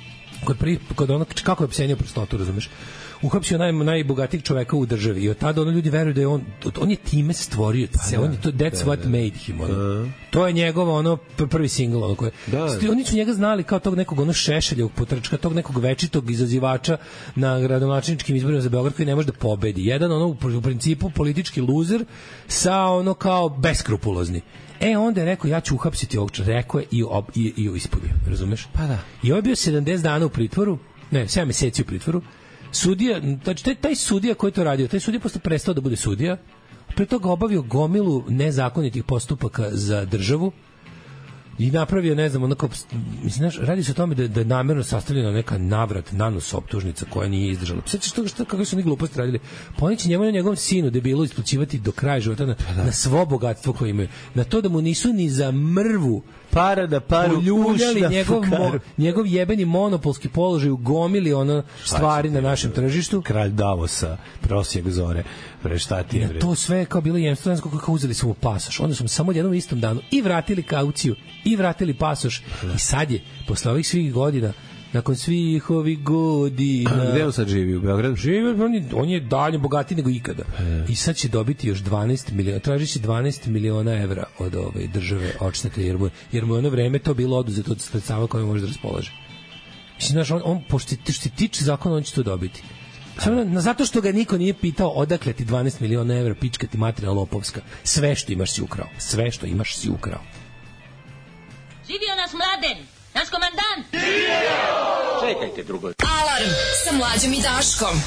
kod ono, kako je opsenio prostotu, razumeš? Uhapsio najbogatijeg čoveka u državi i od tada ljudi veruju da je on je time stvorio, that's what made him. To je njegov prvi singl koji oni su njega znali kao tog nekog Šešeljevog potrčka, tog nekog večitog izazivača na gradonačelničkim izborima za Beograd koji ne može da pobedi. Jedan u principu politički luzer sa kao beskrupulozni. Onda je rekao, ja ću uhapsiti ovog čovjeka, rekao je i ispunio, razumeš? Pa da. I on je bio 70 dana u pritvoru, 7 meseci u pritvoru. Sudija, znači taj sudija koji to radio, taj sudija posle prestao da bude sudija, pre toga obavio gomilu nezakonitih postupaka za državu i napravio, ne znam, mislim, radi se o tome da je namerno sastavljena neka nanos optužnica koja nije izdržala. Sjećaš toga kako su oni gluposti radili? Pa oni će njegovom sinu debilu isplaćivati do kraja života na svo bogatstvo koje imaju. Na to da mu nisu ni za mrvu para da paru uljuljali njegov jebeni monopolski položaj, ugomili stvari na našem tržištu. Kralj Davosa, prosjek zore, šta ti je? To sve kao bilo jemstvensko, kako uzeli su mu pasoš. Onda su mu samo jednom istom danu i vratili kauciju i vratili pasoš. I sad je, posle ovih svih godina, nakon svih ovih godina. Gde on sad živi, u Beogradu? On je dalje bogatiji nego ikada. I sad će dobiti još 12 miliona, tražit će 12 miliona evra od ove države odštete, jer mu je ono vreme to bilo oduzeto od sredstava koje može da raspolaže. Mislim, znaš, on pošto se tiče zakona, on će to dobiti. Samo zato što ga niko nije pitao odakle ti 12 miliona evra, pička ti materija lopovska. Sve što imaš si ukrao. Sve što imaš si ukrao. Živio nas Mladen, naš komandant! Čekajte, drugo. Alarm sa Mlađom i Daškom.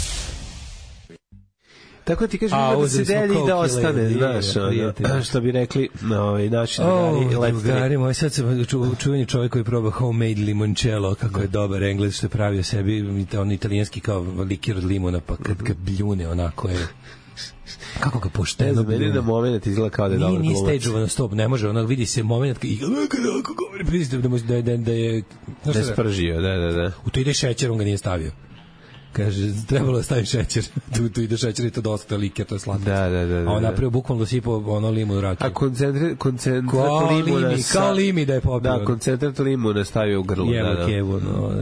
Tako ti kažem, ima da se deli i da ostane, znaš, što bi rekli naši drugari moji, sad sam čuveni čovjek koji proba homemade limoncello, kako je dobar Englez što je pravio sebi, on italijanski kao likir od limuna, pa kad ga bljune, onako je... Kako ga pošteno bljune. Meni na moment izgleda kao da je dobar glumac. Nije stage-ovano stop, ne može, ono vidi se moment i da je... Da je spržio, da. U to ide šećer, on ga nije stavio. Kaže, trebalo da stavim šećer. Tu ide šećer i to dosta liker, to je slatko. Da. A on napravio bukvalno sipao ono limun u rakiju. A koncentrat limuna... Kao limi da je popio. Da, koncentrat limuna stavio u grlo. Jebo kevo,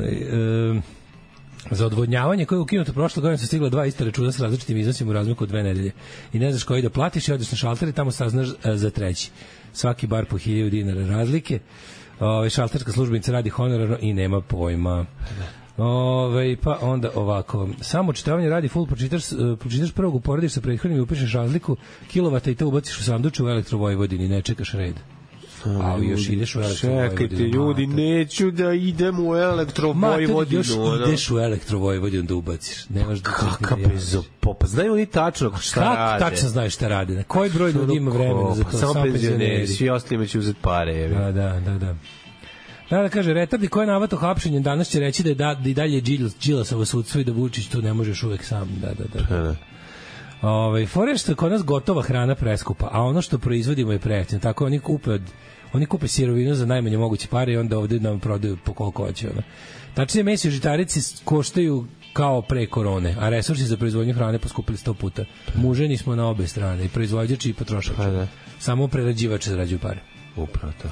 za odvodnjavanje koje je ukinuto prošle godine su stigla 2 ista računa s različitim iznosima u razmaku od 2 nedelje. I ne znaš koji da platiš i odeš na šalter i tamo saznaš za treći. Svaki bar po 1000 dinara razlike. Šalterska službenica radi honorarno i nema pojma. Pa onda ovako, samo čitavanje radi full, pročitaš prvog, uporediš sa prethodnim i upišeš razliku kilovata i to ubaciš u sanduču u Elektrovojvodini, ne čekaš red. A još ideš u Elektrovojvodinu. Čekajte ljudi, neću da idem u Elektrovojvodinu. Još ideš u Elektrovojvodinu da ubaciš. Kaka bezopopa. Znaju li tačno šta rade? Kako tačno znaš šta rade? Koji broj ljudi ima vremena za to? Samo penzioneri. Svi ostali će uzeti pare. Da. Da, kaže, retardi ko je navato hapšenjem danas će reći da je i dalje Đilasovo sudstvo i da Vučić tu ne možeš uvek sam. Da. Fore što je kod nas gotova hrana preskupa, a ono što proizvodimo je prejeftino. Tako oni kupe sirovinu za najmanje moguće pare i onda ovde nam prodaju po koliko hoće. Tačnije, meso i žitarice koštaju kao pre korone, a resursi za proizvodnju hrane poskupili 100 puta. Muženi smo na obe strane, i proizvođač i potrošač. Samo prerađivač zarađuju pare. Upravo to.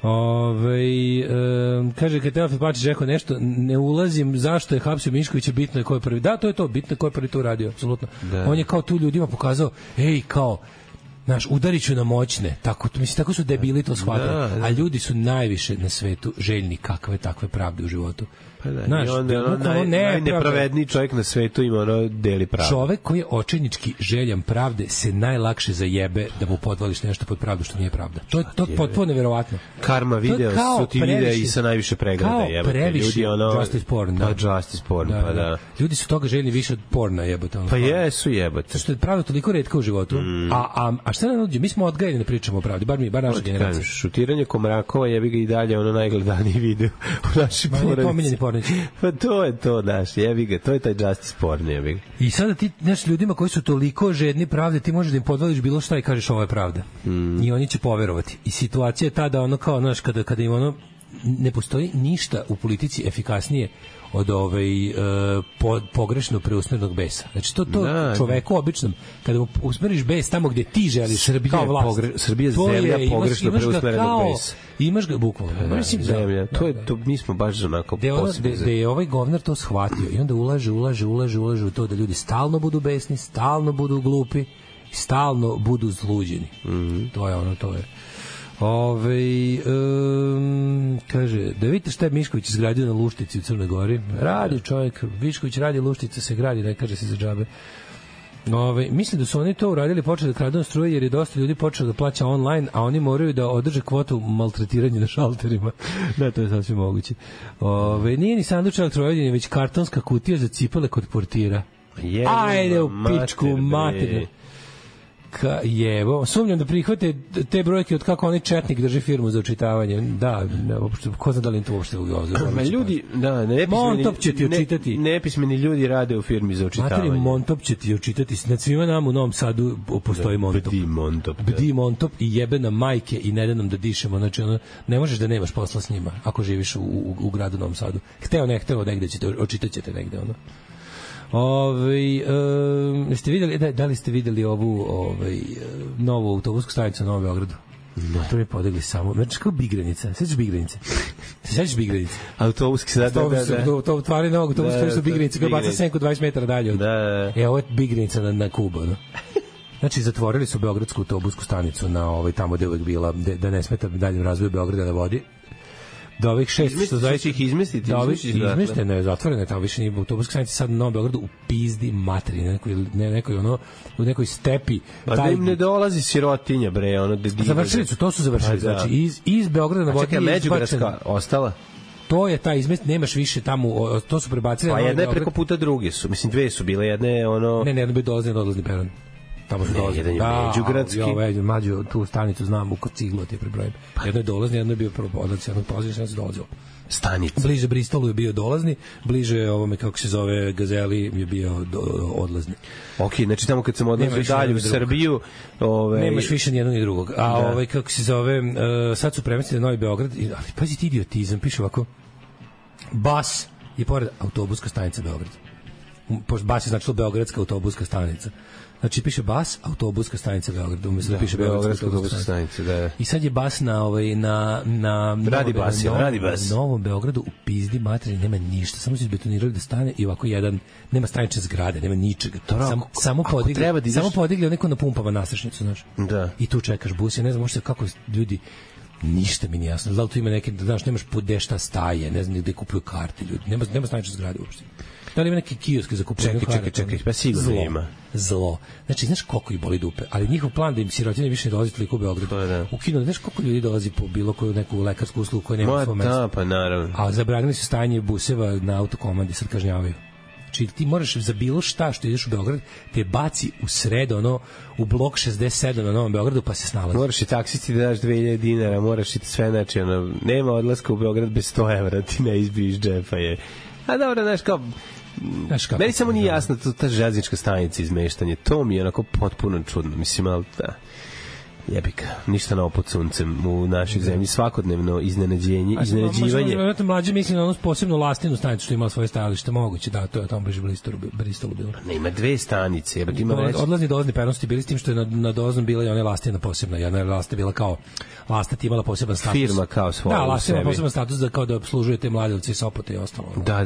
Kaže, kad Teofil Pačić rekao nešto, ne ulazim zašto je hapsio Miškovića, bitno je ko je prvi. Da, to je to, bitno je ko je prvi to uradio, apsolutno. On je kao tu ljudima pokazao, kao, znaš, udarit ću na moćne, tako su debili to shvatili, a ljudi su najviše na svetu željni kakve takve pravde u životu. Znaš, najnepravedniji čovjek na svetu ima deli pravde. Čovjek koji je očajnički željan pravde se najlakše zajebe da mu podvališ nešto pod pravdu što nije pravda. To je potpuno neverovatno. Karma video su ti videi sa najviše pregrada. Kao previše justice porn. Justice porn, da. Ljudi su toga željni više od porna, jebote. Pa jesu, jebote. Što je pravda toliko retka u životu. A šta nam nuđe? Mi smo odgajeni da pričamo o pravdi, bar naša generacija. Šutiranje komrakova jebi ga i dalje najgledaniji video u našoj porodici. Pa to je to, naš, jebi ga, to je taj justice porn, jebi ga. I sada ti, znaš, ljudima koji su toliko žedni pravde, ti možeš da im podvališ bilo šta i kažeš ovo je pravda. I oni će poverovati. I situacija je ta da ono kao, znaš, kada im ne postoji ništa u politici efikasnije od pogrešno preusmerenog besa. Znači to čoveku običnom, kada mu usmeriš bes tamo gde ti želiš, kao vlast. Srbija zemlja pogrešno preusmerenog besa. Imaš ga bukvalno. Zemlja, to mi smo baš onako posebno. Da je ovaj govnar to shvatio i onda ulaže u to da ljudi stalno budu besni, stalno budu glupi, stalno budu zluđeni. To je. Kaže, da vidite šta je Mišković izgradio na Luštici u Crnoj Gori. Radi čovjek, Mišković radi, Luštica se gradi, ne kaže se za džabe. Mislim da su oni to uradili, počeli da kradu struje jer je dosta ljudi počelo da plaća online, a oni moraju da održe kvotu maltretiranja na šalterima. Da, to je sasvim moguće. Nije ni sanduč Elektrovojvodine, već kartonska kutija za cipele kod portira. Ajde u pičku materinu. Sumnjam da prihvate te brojke od kako onaj četnik drži firmu za očitavanje. Ko zna da li im to uopšte ljudi, Montop će ti očitati. Nepismeni ljudi rade u firmi za očitavanje. Montop će ti očitati. Nad svima nam u Novom Sadu postoji Montop. Bdi Montop i jebe nam majke i ne da nam da dišemo. Znači, ne možeš da nemaš posla s njima ako živiš u gradu Novom Sadu. Hteo, ne hteo, negde ćete, očitaćete negde, Ste videli, da li ste videli ovu novu autobusku stanicu na Novom Beogradu? To mi podigli samo. Znači kao Bigrenica. Sećaš Bigrenice? Sećaš Bigrenice? Autobuski sad. To otvari novog autobuska koji su Bigrenice koji baca senku 20 metara dalje od. Ovo je Bigrenica na Kubu, no. Znači zatvorili su beogradsku autobusku stanicu na tamo gde je uvek bila da ne smeta daljem razvoju Beograda na vodi. Da ovih 6 što zaista ih izmestiti, izmešteno je, zatvoreno je tamo više nije autobuska stanica sad na Novom Beogradu u pizdi materine, nekoj u nekoj stepi. Pa da im ne dolazi sirotinja bre, završili su, to su završili, znači iz Beograda na vodi je Međugradska ostala. To je taj izmest, nemaš više tamo, to su prebacili. Pa jedna je preko puta druge su, mislim dve su bile, jedna je Ne, jedno bi dolazi na odlazni peron. Tamo se dolazi. Jedan je Međugradski. Mađu, tu stanicu znam, u kod ciglo ti je prebrojim. Jedno je dolazni, jedno je bio odlazi, jedno poziv, jedno se dolazilo. Stanica. Bliže Bristolu je bio dolazni, bliže ovome, kako se zove, Gazeli je bio odlazni. Ok, znači tamo kad sam odlazio dalje u Srbiju... Nemaš više ni jednog ni drugog. A kako se zove, sad su premestili Novi Beograd, ali pazi ti idiotizam, piše ovako, Bas je pored autobuska stanica Beograd. Bas je značilo Beogradska autobuska stanica. Znači piše Bas, autobuska stanica Beograd, umesto da piše Beogradska autobuska stanica, da. I sad je Bas na radi Bas. Novom Beogradu u pizdi materiji nema ništa, samo su izbetonirali da stane i ovako jedan, nema stranične zgrade, nema ničega. Samo podigli neko na pumpama nastrešnicu, znaš. Da. I tu čekaš bus, ja ne znam možda kako ljudi ništa mi nije jasno. Da li tu ima neke, znaš, nemaš gde šta staje, ne znam gde kupuju karte ljudi. Nema stranične zgrade uopšte. Da li ima neki kiosk za kupovinu karata? Čekaj, pa sigurno ima. Zlo. Znači, znaš koliko ih boli dupe, ali njihov plan da im sirotinje više ne dolazi toliko u Beogradu. Ukinuli, znaš koliko ljudi dolazi po bilo koju neku lekarsku uslugu koja nema svoj mesto. Da, pa naravno. A zabranili su stajanje buseva na autokomandi, sad kažnjavaju. Znači, ti moraš za bilo šta što ideš u Beograd, te baci u sredo, u blok 67 na Novom Beogradu, pa se snalazi. Moraš i taksisti da daš 2000 dinara, moraš i sve, znači, nema odlaska u Beograd bez 100 evra, ti ne izbiješ džepa je. A dobro, znaš, kao, meni samo nije jasno ta železnička stanica izmeštanje, to mi je onako potpuno čudno, mislim, ali da, jebika, ništa novo pod suncem u našoj zemlji, svakodnevno iznenađivanje. Možda mlađe mislim na onu posebnu lastinu stanicu što imala svoje stajalište, moguće, da, to je tamo bliže Bristolu bilo. Ne, ima dve stanice, jebika, ima reći. Odlazni dolazni peronsti bili s tim što je na dolaznom bila i ona lastina posebna, jedna lasta bila kao, lasta ti imala poseban status. Firma kao svoja. Da, lasta ima poseban status da kao da obslužuje te mladilce i Sopote i ostalo. Da.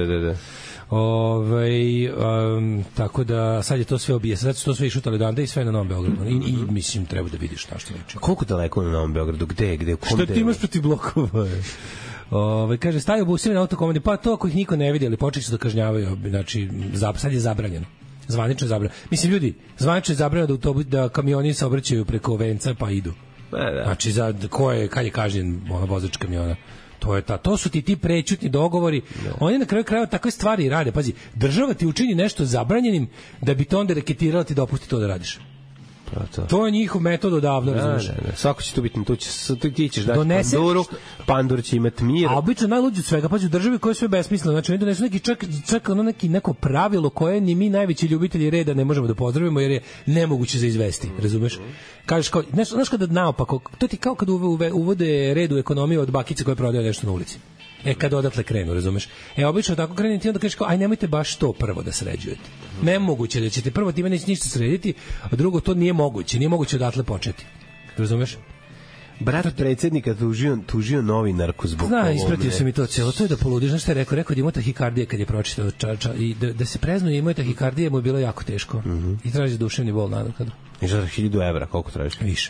Tako da sad je to sve obije, sad su to sve išutali dande i sve na Novom Beogradu i mislim treba da vidiš šta što reče. Koliko daleko na Novom Beogradu, gde u kom što ti imaš protiv blokova? Kaže, staju busevi na autokomandi, pa to ako ih niko ne vidi, ali počeli su da kažnjavaju, znači sad je zabranjeno. Zvanično je zabranjeno. Mislim, ljudi, zvanično je zabranjeno da kamioni se obraćaju preko venca pa idu. Znači, kad je kažnjen vozač kamiona? To su ti prećutni dogovori. Oni na kraju krajeva takve stvari rade. Pazi, država ti učini nešto zabranjenim da bi to onda reketirala ti dopusti to da radiš. To je njihov metod odavno, razumiješ. Svako će tu biti, ti ćeš dati panduru, pandur će imati mir. A obično najluđe od svega, pazi, u državi koja je sve besmisleno, znači oni donesu neko pravilo koje ni mi najveći ljubitelji reda ne možemo da pozdravimo jer je nemoguće za izvesti, razumeš? Kažeš kao, znaš kada naopako, to ti kao kad uvode red u ekonomiju od bakice koje prodaje nešto na ulici. Kad odatle krenu, razumeš? Obično tako krenu ti onda kažeš kao, aj nemojte baš to prvo da sređujete. Nemoguće da ćete prvo time neće ništa srediti, a drugo to nije moguće odatle početi. Razumeš? Brat predsjednika tužio novinarku zbog ovoga. Ispratio sam i to cijelo, to je da poludiš, znaš šta je rekao da ima tahikardija kad je pročitao i da se preznuje imao tahikardije mu je bilo jako teško. I traži duševni bol nadoknadu. I žada 1000 evra, koliko tražiš? Više.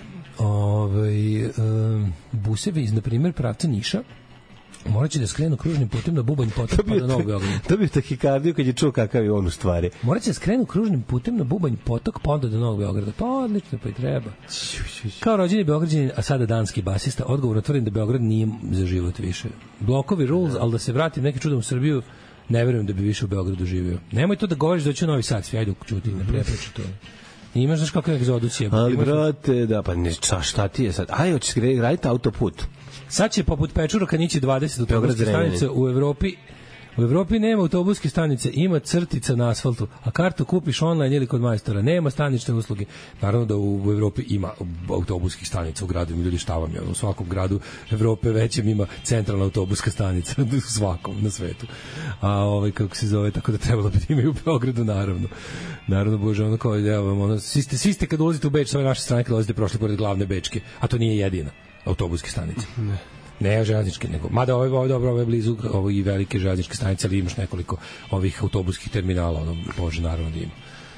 Busevi iz, na primjer, pravca Niša morat će da skrenu kružnim putem na Bubanj potok pa na Novi Beograd. To bi tahikardiju kad je čuo kakav je on u stvari. Morat će da skrenu kružnim putem na Bubanj potok pa onda do Novog Beograda. Pa odlično, pa i treba. Kao rođeni Beograđanin, a sada danski basista, odgovorno tvrdim da Beograd nije za život više. Blokovi rules, ali da se vratim neki čudom u Srbiju, ne verujem da bi više u Beogradu živio. Nemoj to da govoriš da će u Novi Sad, svi ajde čuti, ne prepričaj to. Imaš znaš kakav egzodus je. Ali brate, da, pa šta ti je sad? Aj, hoćeš graditi autoput. Sad će poput Pečura kad nići 20 autobuske stanice u Evropi U Evropi nema autobuske stanice, ima crtica na asfaltu, a kartu kupiš online ili kod majstora. Nema stanične usluge. Naravno da u Evropi ima autobuskih stanica u gradu, ljudi šta vam je, u svakom gradu Evrope većem ima centralna autobuska stanica, u svakom na svetu. A kako se zove, tako da trebalo bi da imaju u Beogradu, naravno, bože, ono kao, svi ste kad ulazite u Beč, sa ove naše strane kad ulazite prošli pored glavne Bečke, a to nije jedina autobuske stanice. Ne železničke, nego, mada ovo je blizu i velike železničke stanice, ali imaš nekoliko ovih autobuskih terminala, bože, naravno da ima.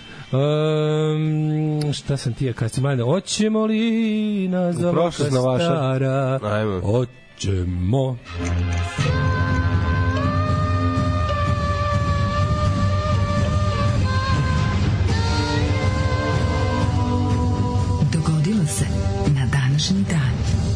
Šta sam ti, kad si mladine, oćemo li na Zavoka stara? Ajmo. Oćemo. Dogodilo se na današnji dan.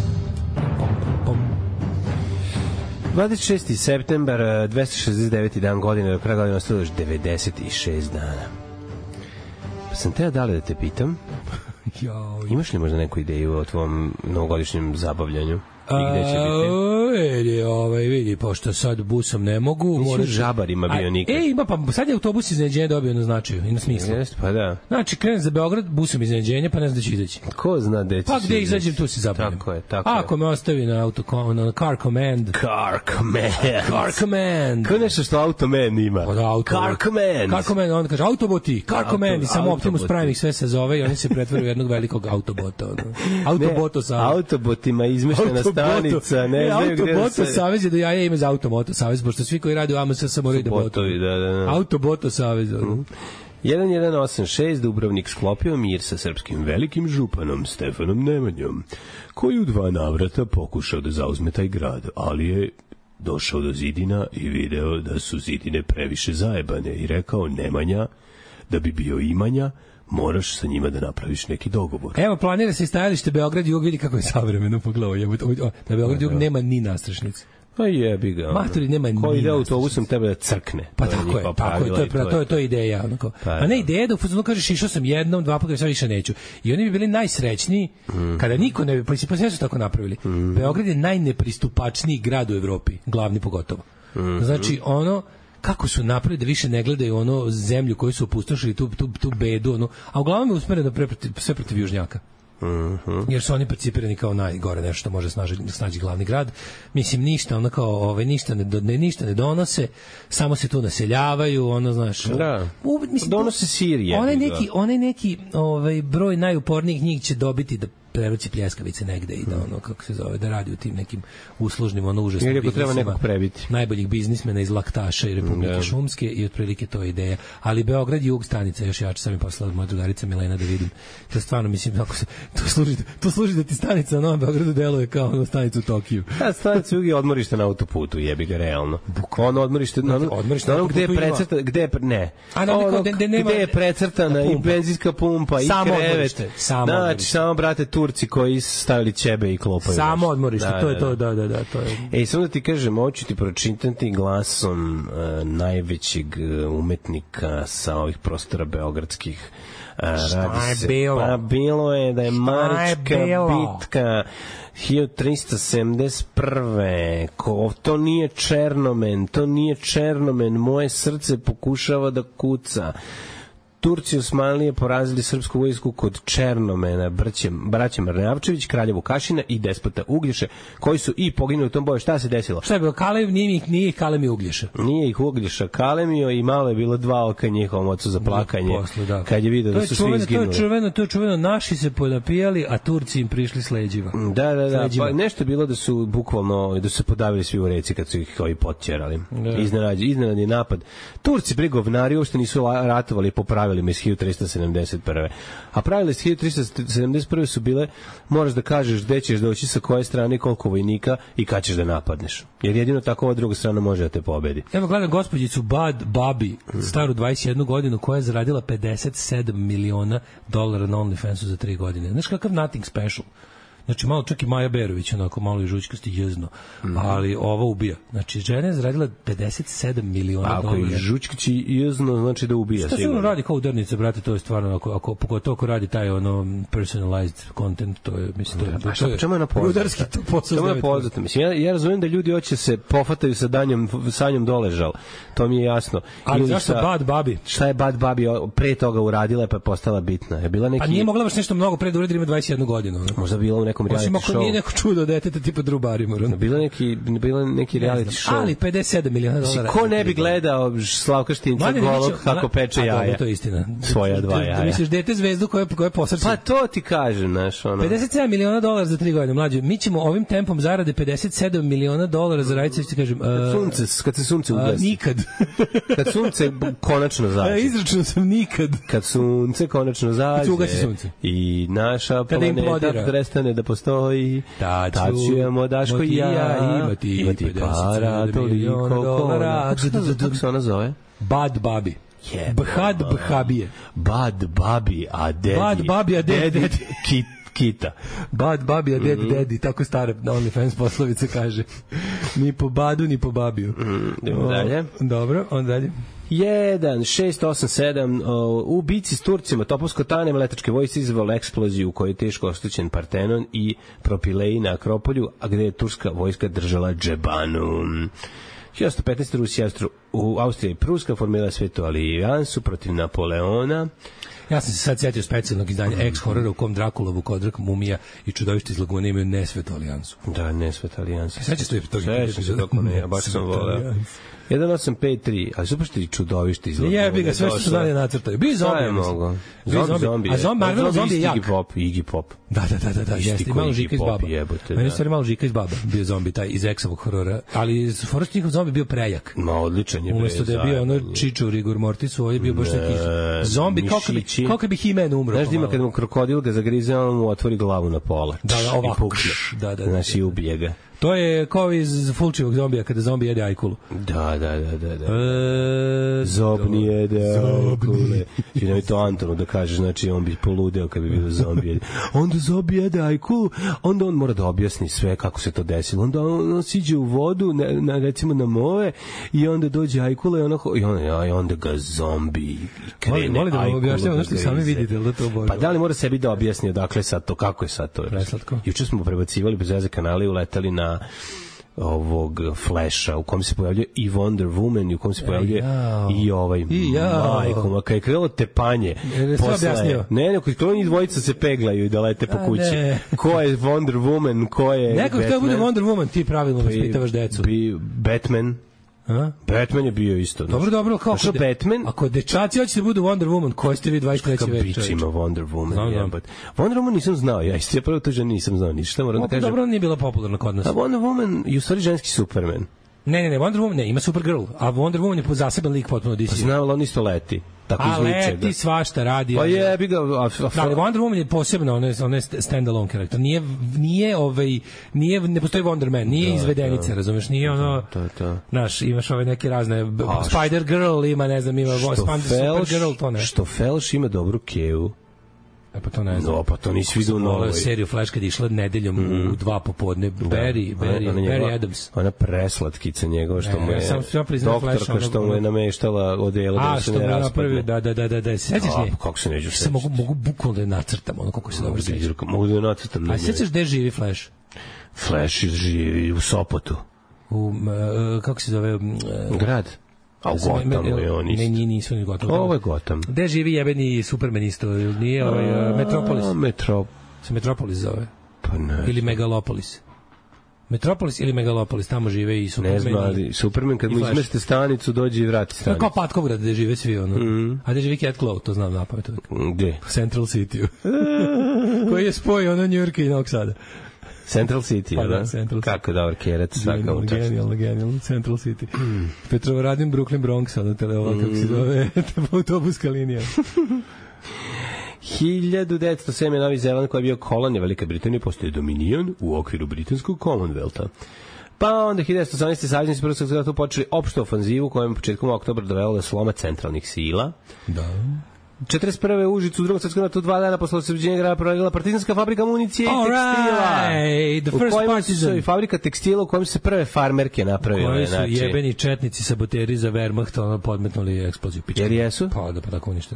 26. septembar, 269. dan godine, do kraja godine ostalo još 96 dana. Pa sam teo da te pitam, imaš li možda neku ideju o tvom novogodišnjem zabavljanju? I gde će biti? Vidi, pošto sad busom ne mogu. Nisam žabarima bio nikad. Ima, pa sad je autobus iznenađenja dobio na značaju i na smislu. Jeste, pa da. Znači, krenem za Beograd busom iznenađenja, pa ne znam da će izaći. Ko zna gde će pa gde izađem, tu se zabavljam. Tako je. Ako me ostavi na car command. Car command. Ko nešto što Automan ima. Car command, on kaže autoboti, car command, i samo Optimus Prime ih sve se zove i oni se pretvore u jednog velikog autobota. Autoboto sa autobotima izmišljena stanica, ne znaju gde Autoboto se... Savez je do jaja ime za Automoto Savez, pošto svi koji radi u AMS moraju da botovi. Autoboto Savez. 1186 Dubrovnik sklopio mir sa srpskim velikim županom Stefanom Nemanjom, koji u 2 navrata pokušao da zauzme taj grad, ali je došao do zidina i video da su zidine previše zajebane i rekao: Nemanja, da bi bio imanja, moraš sa njima da napraviš neki dogovor. Evo, planira se stajalište Beograd jug, vidi kako je savremeno pogledao. Na Beograd jug nema ni nastrešnice. Pa jebi ga. Maturi nema ni. Ko ide autobusom tebe da crkne. Pa tako je, to je ideja. A ne ideja da u fazonu kažeš išao sam jednom, 2 puta, sad više neću. I oni bi bili najsrećniji kada niko ne bi, pa sve su tako napravili. Beograd je najnepristupačniji grad u Evropi, glavni pogotovo. Znači, kako su napravili da više ne gledaju zemlju koju su opustošili, tu bedu, a uglavnom je usmereno sve protiv južnjaka. Jer su oni percipirani kao najgore nešto što može snađi glavni grad. Mislim, ništa ništa ne donose, samo se tu naseljavaju, znaš. Da. Donose Sirije. Onaj neki broj najupornijih njih će dobiti da preruci pljeskavice negde i da kako se zove, da radi u tim nekim uslužnim, užasnim biznisima. Treba nekog prebiti. Najboljih biznismena iz Laktaša i Republike Šumske i otprilike to je ideja. Ali Beograd jug stanica još jače, sam mi poslala moja drugarica Milena da vidim. To stvarno, mislim, ako se to služi da ti stanica na Novom Beogradu deluje kao stanica u Tokiju. A stanica jug je odmorište na autoputu, jebi ga, realno. Bukvalno odmorište na onom gde je precrtana, gde je precrtana i benzinska pumpa i krevet. Znači, samo, brate, Turci koji stavili ćebe i klopaju. Samo odmorište, to je to, da. Ej, samo da ti kažem, hoću ti pročitati glasom najvećeg umetnika sa ovih prostora beogradskih. Šta je bilo? Pa bilo je da je Marička bitka 1371. To nije Černomen, moje srce pokušava da kuca. Turci Osmanlije porazili srpsku vojsku kod Černomena, braća Mrnjavčević, kralja Vukašina i despota Uglješe, koji su i poginuli u tom boju. Šta se desilo? Šta je bilo? Nije Kalem i Uglješa. Nije ih Uglješa kalemio i malo je bilo 2 oka njihovom ocu za plakanje. Kad je vidio da su svi izginuli. To je čuveno, naši se podapijali, a Turci im prišli s leđiva. Da. Pa nešto je bilo da su bukvalno, da su se podavili svi u reci kad su ih ovi potjerali. Iznenadni napad. Turci brigovnari uopšte nisu ratovali po pravilima iz 1371. A pravila iz 1371. su bile, moraš da kažeš gde ćeš doći, sa koje strane, koliko vojnika i kad ćeš da napadneš. Jer jedino tako ova druga strana može da te pobedi. Evo gledam gospođicu Bad Babi, staru 21 godinu, koja je zaradila $57 miliona na OnlyFansu za 3 godine. Znaš kakav nothing special? Znači, malo čak i Maja Berović, onako malo i žućkasti jezno. Ali ovo ubija. Znači, žena je zaradila 57 miliona dolara. Ako je žućkasti jezno, znači da ubija. Šta se ono radi kao udarnica, brate, to je stvarno, pogotovo ako radi taj personalized content, to je, mislim, to je čemu je rudarski to posao. Čemu je poznato? Mislim, ja razumijem da ljudi hoće se pofataju sa Sanjom Doležal. To mi je jasno. Ali zašto Bad Babi? Šta je Bad Babi pre toga uradila pa je postala bitna? Je bila neki... Pa nije mogla baš nešto mnogo pre da uradi, ima 21 godinu. Ne? Možda bila u nekom reality show. Osim ako nije neko čudo deteta tipa Drew Barrymore. Bila neki reality show. Ali 57 miliona dolara. Ko ne bi gledao Slavka Štinca golog kako peče jaja? Dobro, to je istina. Svoja 2 jaja. Da misliš dete zvezdu koja je posrće? Pa to ti kažem, znaš, ono. 57 miliona dolara za 3 godine, mlađe. Mi ćemo ovim tempom zarade 57 miliona dolara za raditi, ti kažem, kad se sunce ugasi. Nikad. Kad sunce konačno zađe. Izračunao sam nikad. Kad sunce konačno zađe. Kad ugasi sunce. I naša planeta prestane da postoji. Tad ćemo Daško i ja imati para toliko dolara. Kako se ona zove? Bad Babi. Bhad Bhabije. Bad Babi, a dedi. Bad Babi, a dedi. Kita. Bad Babi, a dedi. Tako stara OnlyFans poslovica kaže. Ni po badu, ni po babiju. Dalje. Dobro, on dalje. 1-6-8-7 u bici s Turcima Topovsko Tanem letačke vojske izazvala eksploziju u kojoj je teško oštećen Partenon i Propilej na Akropolju, a gde je turska vojska držala džebanu. 1915. Rusija, Austrija i Pruska formirala svetu alijansu protiv Napoleona. Ja sam se sad sjetio specijalnog izdanja ex-horora u kom Drakulovu kodrak, mumija i čudovište iz Lagune imaju nesvetu alijansu. Da, nesvetu alijansu. Sećaš to? Sećam se kako ne, ja baš sam voleo. 1853, ali super što i čudovište iz Lagune. Jebi ga, sve što su dalje nacrtaju. Bi zombi. Zombi. A zombi je jak. Iggy Pop. Da, jeste. Malo Žika iz Baba. Meni stvari malo Žika iz Baba bio zombi, taj iz Eksovog horora. Ali Forrest njihov zombi bio prejak. Ma, odličan je. Umesto da je bio ono Čiču rigor mortis, ovo je bio baš neki zombi, kao kad bi He-Man umro. Znaš da ima kad mu krokodil ga zagrize, on mu otvori glavu na pola. Da, ovako. Da. Znaš, i ubije ga. To je kao iz Fulčivog zombija, kada zombi jede ajkulu. Da. Zobni jede ajkule. I nemoj to Antonu da kaže, znači on bi poludeo kad bi bilo zombi jede. Onda zombi jede ajkulu, onda on mora da objasni sve kako se to desilo. Onda on siđe u vodu, recimo na more, i onda dođe ajkula i onda ga zombi krene ajkulu. Molim da vam objašnjamo ono što sami vidite, da to obožava. Pa da li mora sebi da objasni odakle sad to, kako je sad to? Preslatko. Juče smo prebacivali bez veze kanale i uletali na ovog Flasha u kom se pojavljuje i Wonder Woman i u kom se pojavljuje i ovaj majkom, a kada je krenulo tepanje posle, neko je krenulo i dvojica se peglaju i da lete po kući. Ko je Wonder Woman, ko je neko Batman? Neko bude Wonder Woman, ti pravilno vaspitavaš decu. Batman. Batman je bio isto. Dobro, kao Batman. Ako dečaci hoće da budu Wonder Woman, koji ste vi 23. vek? Kako bićima Wonder Woman. Wonder Woman nisam znao, ja isto prvo to nisam znao ništa, moram da kažem. Dobro, nije bila popularna kod nas. A Wonder Woman je u stvari ženski Superman. Ne, Wonder Woman, ne, ima Supergirl, a Wonder Woman je zaseban lik potpuno DC. Pa znao, on isto leti. Tako a leti svašta radi. Pa jebi ga. Ali Wonder Woman je posebno, on je stand-alone karakter. Ne postoji Wonder Man, nije izvedenica, razumeš, nije ono, znaš, imaš ove neke razne, Spider-Girl ima, ne znam, ima Supergirl, to ne. Što Flash ima dobru kevu. Pa to ne znam. No, pa to nisi vidio u novoj. Seriju Flash kad je išla nedeljom u 2 popodne. Barry Adams. Ona preslatkica njegova što mu je doktorka što mu je nameštala odelo da se ne raspadne. Da. Sećaš nje? Kako se neću sećati? Mogu bukvalno da je nacrtam, ono koliko se dobro seća. Mogu da je nacrtam. A sećaš gde živi Flash? Flash živi u Sopotu. Kako se zove? Grad. A u Gotamu je on isto. Ne, nisu ni Gotamu. Ovo je Gotam. Gde živi jebeni Superman isto? Nije Metropolis? Se Metropolis zove? Pa ne. Ili Megalopolis? Metropolis ili Megalopolis, tamo žive i Superman. Ne znam, ali Superman kad mu izmeste stanicu, dođe i vrati stanicu. Kao Patkovgrad gde žive svi, ono. A gde živi Cat Claw, to znam napamet. Gde? Central City. Koji je spoj, ono, New Yorka i Novog Sada. Central City, pa da? Central kako je dobar kjerac, svaka mu čast. Genijalno, Central City. Petrovaradin, Brooklyn, Bronx, ono televova, kako se zove, autobuska linija. 1907. Novi Zeland, koji je bio kolonija Velike Britanije, postoje Dominion u okviru britanskog Commonwealtha. Pa onda 1918. saveznici Prvog svjetskog rata počeli opštu ofanzivu koja je početkom oktobra dovela do sloma centralnih sila. Da. 41. u Užicu u drugom svetskom ratu 2 dana posle oslobođenja grada proradila partizanska fabrika municije i tekstila. The first partizan. I fabrika tekstila u kojem su se prve farmerke napravile. Koji su jebeni četnici saboteri za Wehrmacht podmetnuli eksploziju pička. Jer jesu? Pa tako ništa.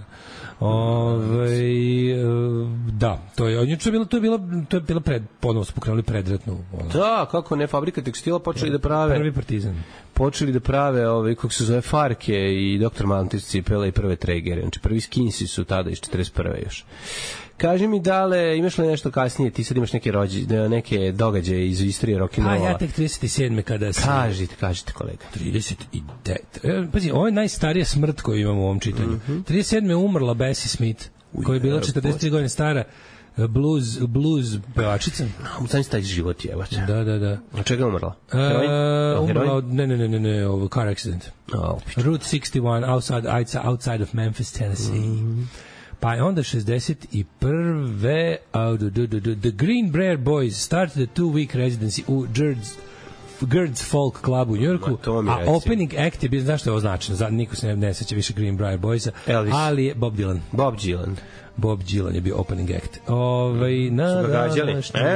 Da, to je bilo ponovo su pokrenuli predratnu. Da, kako ne, fabrika tekstila počeli da prave. Prvi partizan. Počeli da prave kako se zove farke i Dr. Mantis cipele i prve tregere. Znači prvi skinsi su tada iz 41. još. Kaži mi, Dale, imaš li nešto kasnije? Ti sad imaš neke događaje iz istorije rock'n'rolla. Ja tek 37. kada se... Kažite, kolega. 39. Pazi, ovo je najstarija smrt koju imamo u ovom čitanju. 37. je umrla Bessie Smith, koja je bila 43 godine stara, blues pevačica. Sam taj život je. Da. Od čega je umrla? Umrla od, ne, car accident. Route 61, outside of Memphis, Tennessee. Pa je onda 61. The Green Brier Boys started a 2-week residency u Gerd's Folk Club u Njujorku, a opening act je bio, znaš što je ovo značeno, niko se ne seća više Green Brier Boysa, ali je Bob Dylan. Bob Dylan je bio opening act. Su ga gađali?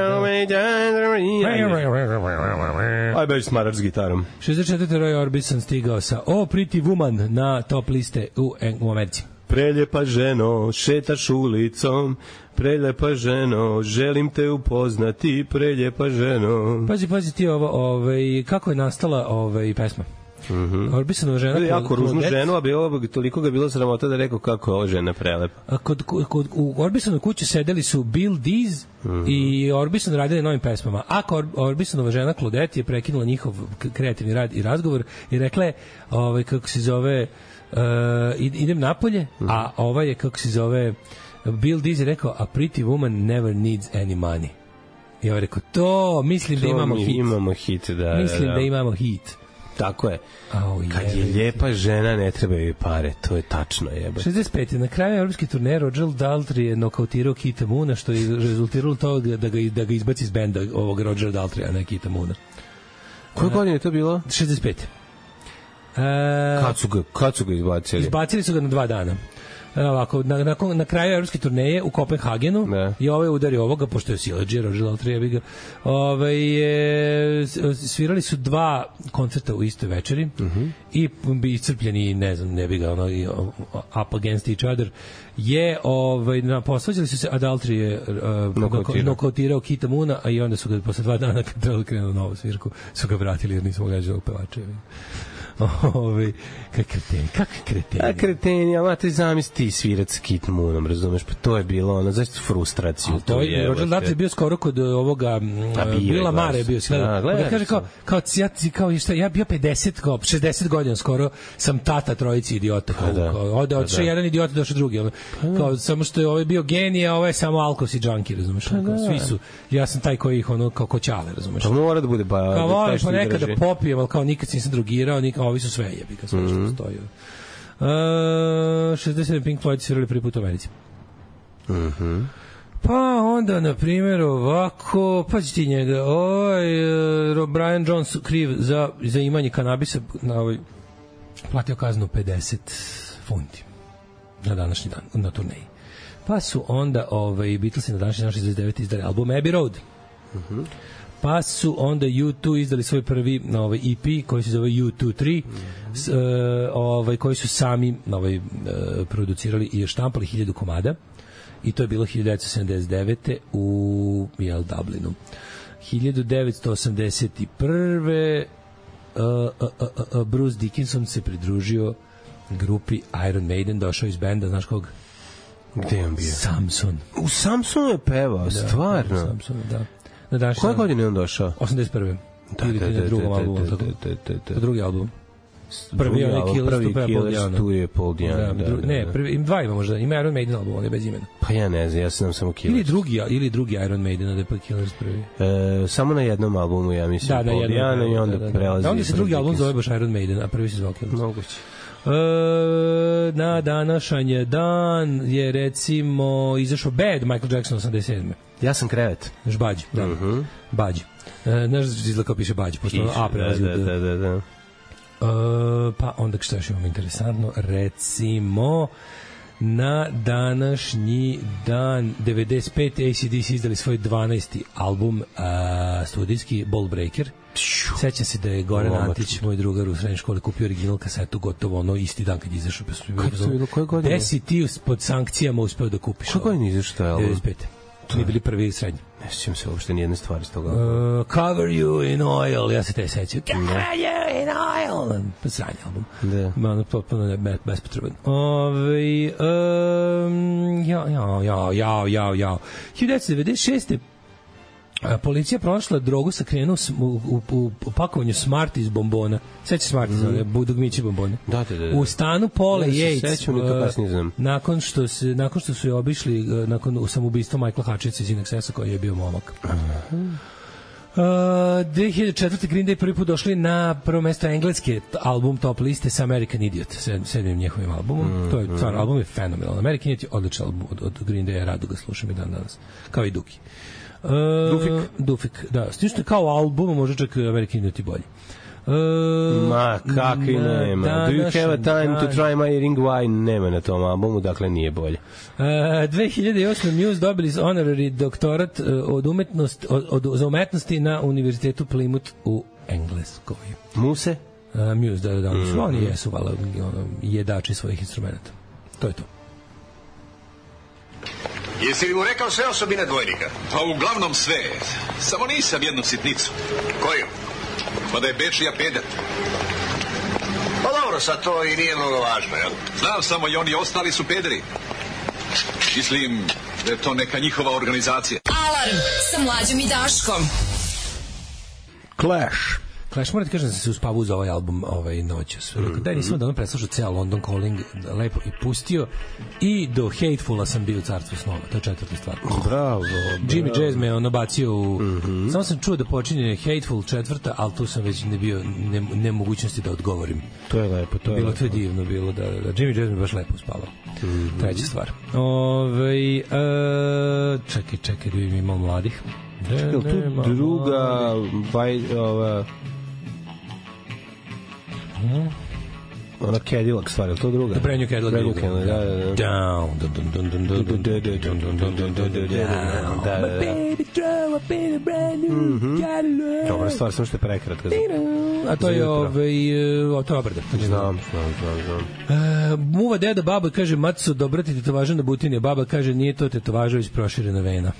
Aj beži smarač s gitarom. 64. Roy Orbison stigao sa Oh Pretty Woman na top liste u Americi. Preljepa ženo, šetaš ulicom, preljepa ženo, želim te upoznati, preljepa ženo. Pazi ti ovo, kako je nastala pesma? Orbisonova žena... Jako ružnu ženu, a toliko ga bilo sramota da rekao kako je ova žena prelepa. U Orbisonovoj kući sedeli su Bill Dees i Orbison radili novim pesmama. Ako Orbisonova žena Claudette je prekinula njihov kreativni rad i razgovor i rekla je, kako se zove... idem napolje, a ovaj je, kako se zove, Bill Dees je rekao, a pretty woman never needs any money. I ovaj rekao, mislim da imamo hit. Mislim da imamo hit. Tako je. Kad je lijepa žena, ne treba joj pare. To je tačno, jebe. 65. Na kraju evropske turneje Roger Daltrey je nokautirao Keitha Moona, što je rezultiralo to da ga izbaci iz benda ovog Roger Daltrey, a ne Keitha Moona. Koje godine je to bilo? 65. Kad su ga izbacili? Izbacili su ga na 2 dana. Ovako, na kraju evropske turneje u Kopenhagenu i ovaj udario ovoga, pošto je silađe, Roger Daltrey, svirali su 2 koncerta u istoj večeri i iscrpljeni, ne znam, ne bi ga up against each other posvađali su se, a Daltrey je nokautirao Keitha Moona, a i onda su ga posle 2 dana kad trebalo krenuo novu svirku su ga vratili jer nismo gađali ovog pevača. Kakvi kreteni, a mate zamisli ti svirat sa Keith Moonom, razumeš, pa to je bilo zašto frustraciju. To je Roger Daltrey je bio skoro kod ovoga Bila Mare je bio, kaže kao ja bio 60 godina skoro sam tata trojici idiota, odšao jedan idiot, došao drugi, kao samo što je ovaj bio genij, a ovaj je samo alkos i džanki, razumeš, svi su, ja sam taj koji ih kao koćale, razumeš, pa mora da bude pa nekada popijem, ali kao nikad se nisam drogirao, ovi su sve jebi kad sve što stoji. 67 Pink Floyd svirali prvi put u Americi. Pa onda, na primjer, ovako, pazi ti njega, Brian Jones kriv za imanje kanabisa, platio kaznu 50 funti na današnji dan, na turneji. Pa su onda Beatlesi na današnji dan 69 izdali album Abbey Road. Pa su onda U2 izdali svoj prvi EP koji se zove U2 3, koji su sami producirali i štampali 1000 komada i to je bilo 1979. u Dublinu. 1981. Bruce Dickinson se pridružio grupi Iron Maiden, došao iz benda, znaš kog? Gde je on bio? Samson. U Samsonu je pevao, stvarno? Da, Samsonu, da. Koje godine je on došao? 81. Ili na drugom albumu. Drugi album. Prvi je Killers, tu je Paul Diano. Ne, dva ima možda. Ima Iron Maiden album, on je bez imena. Pa ja ne znam, ja sam samo Killers. Ili drugi Iron Maiden, da je pa Killers prvi. Samo na jednom albumu, ja mislim, Paul Diano i onda prelazi. Onda se drugi album zove baš Iron Maiden, a prvi se zove Killers. Moguće. Na današnji dan je recimo izašao Bad Michael Jackson 87. Ja sam krevet. Znaš Bađi, da. Bađi. Znaš izgleda kao piše Bađi, pošto A prelazi. Da. Pa onda što još imamo interesantno, recimo Na današnji dan 95 AC/DC izdali svoj 12. album studijski Ball Breaker. Sećam se da je Goran Antić, moj drugar u srednjoj školi, kupio original kasetu gotovo ono isti dan kad je izašao. Koje godine? Gde si ti pod sankcijama uspeo da kupiš? Koje godine izašao je album? 95. Mi bili prvi srednji. Ne sjećam se uopšte nijedne stvari s toga. Cover You in Oil, ja se te sećam. Cover You in Oil. Sranje album. Da. Potpuno bespotreban. 1996. Policija pronašla drogu sakrivenu u pakovanju Smarties bombona. Seća Smarties, dugmići bombone. Da. U stanu Paula Yates. Sećam, nikad pas ne znam. Nakon što su je obišli, nakon samoubistva Michaela Hutchinsa iz Inaccessa, koji je bio momak. 2004. Green Day prvi put došli na prvo mesto engleske album top liste sa American Idiot, sedmim njihovim albumom. To je stvar, album je fenomenalan. American Idiot je odličan album od Green Day, rado ga slušam i dan danas. Kao i Duki. Dufik, da. Stište kao album, može čak American Idiot i bolji. Ma, kakvi nema. Do you have a time to try my ring wine? Nema na tom albumu, dakle nije bolje. 2008. Muse dobili honorary doktorat za umetnosti na Univerzitetu Plymouth u Engleskoj. Muse? Muse, da. Oni jesu jedači svojih instrumenta. To je to. Jesi li mu rekao sve osobine dvojnika? Pa uglavnom sve. Samo nisam jednu sitnicu. Koju? Pa da je Bečija peder. Pa dobro, sad to i nije mnogo važno, jel? Znam samo i oni ostali su pederi. Mislim da je to neka njihova organizacija. Alarm sa Mlađom i Daškom. Clash, moram ti kažem da sam se uspavao za ovaj album noćas. Da, nisam da ono preslušao ceo London Calling lepo i pustio i do Hatefula sam bio u carstvu snova. To je četvrta stvar. Bravo. Jimmy Jazz me ono bacio u... Samo sam čuo da počinje Hateful četvrta, ali tu sam već ne bio nemogućnosti da odgovorim. To je lepo. Bilo to je divno, bilo da Jimmy Jazz me baš lepo uspavao. Treća stvar. Čekaj, da imamo mladih. Čekaj, tu druga ona Cadillac stvar, je li to druga? The Brand New Cadillac. Da. Down. My baby drove up in a brand new Cadillac. Dobra stvar, samo što je prekratka. A to je to je obrada. Znam. Muva deda baba kaže, Maco, dobra ti tetovaža na butini. Baba kaže, nije to tetovaža, već proširena vena.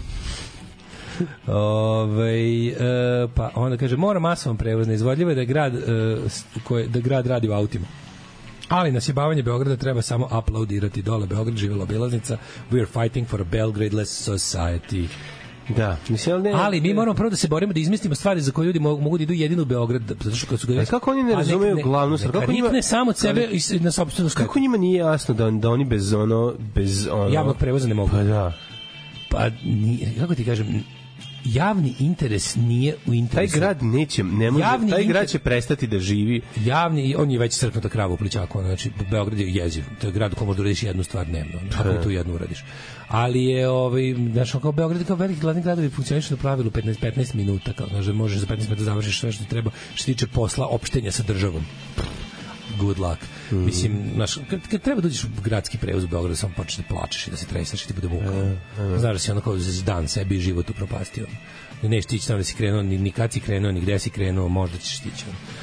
Pa onda kaže, mora masovan prevoz, neizvodljivo je da grad radi u autima. Ali na sjebavanje Beograda treba samo aplaudirati. Dole Beograd, živela obilaznica. We are fighting for a Belgrade-less society. Da, ali mi moramo prvo da se borimo da izmestimo stvari za koje ljudi mogu da idu jedino u Beograd, zato što kad su ga... Kako oni ne razumeju glavnu stvar? Kako njima samo od sebe i na sopstvenu štetu? Kako njima nije jasno da oni bez javnog prevoza ne mogu? Pa da. Pa kako ti kažem, javni interes nije u interesu. Taj grad taj grad će prestati da živi. On je već crknuta krava u Plićaku, znači Beograd je jeziv. To je grad u kojem možda uradiš jednu stvar dnevno. Kako tu jednu uradiš? Ali je znači kao Beograd kao veliki glavni gradovi funkcionišu na pravilu 15 minuta, kao znači možeš za 15 minuta završiš sve što treba što se tiče posla opštenja sa državom. Good luck. Mislim, kad treba da uđeš u gradski prevoz u Beogradu, samo počneš da plačeš i da se tresaš i ti bude muka. Znaš da si ono kao za dan sebi i život upropastio. Neš ti tamo da si krenuo, ni kad si krenuo, ni gde si krenuo, možda ćeš stići.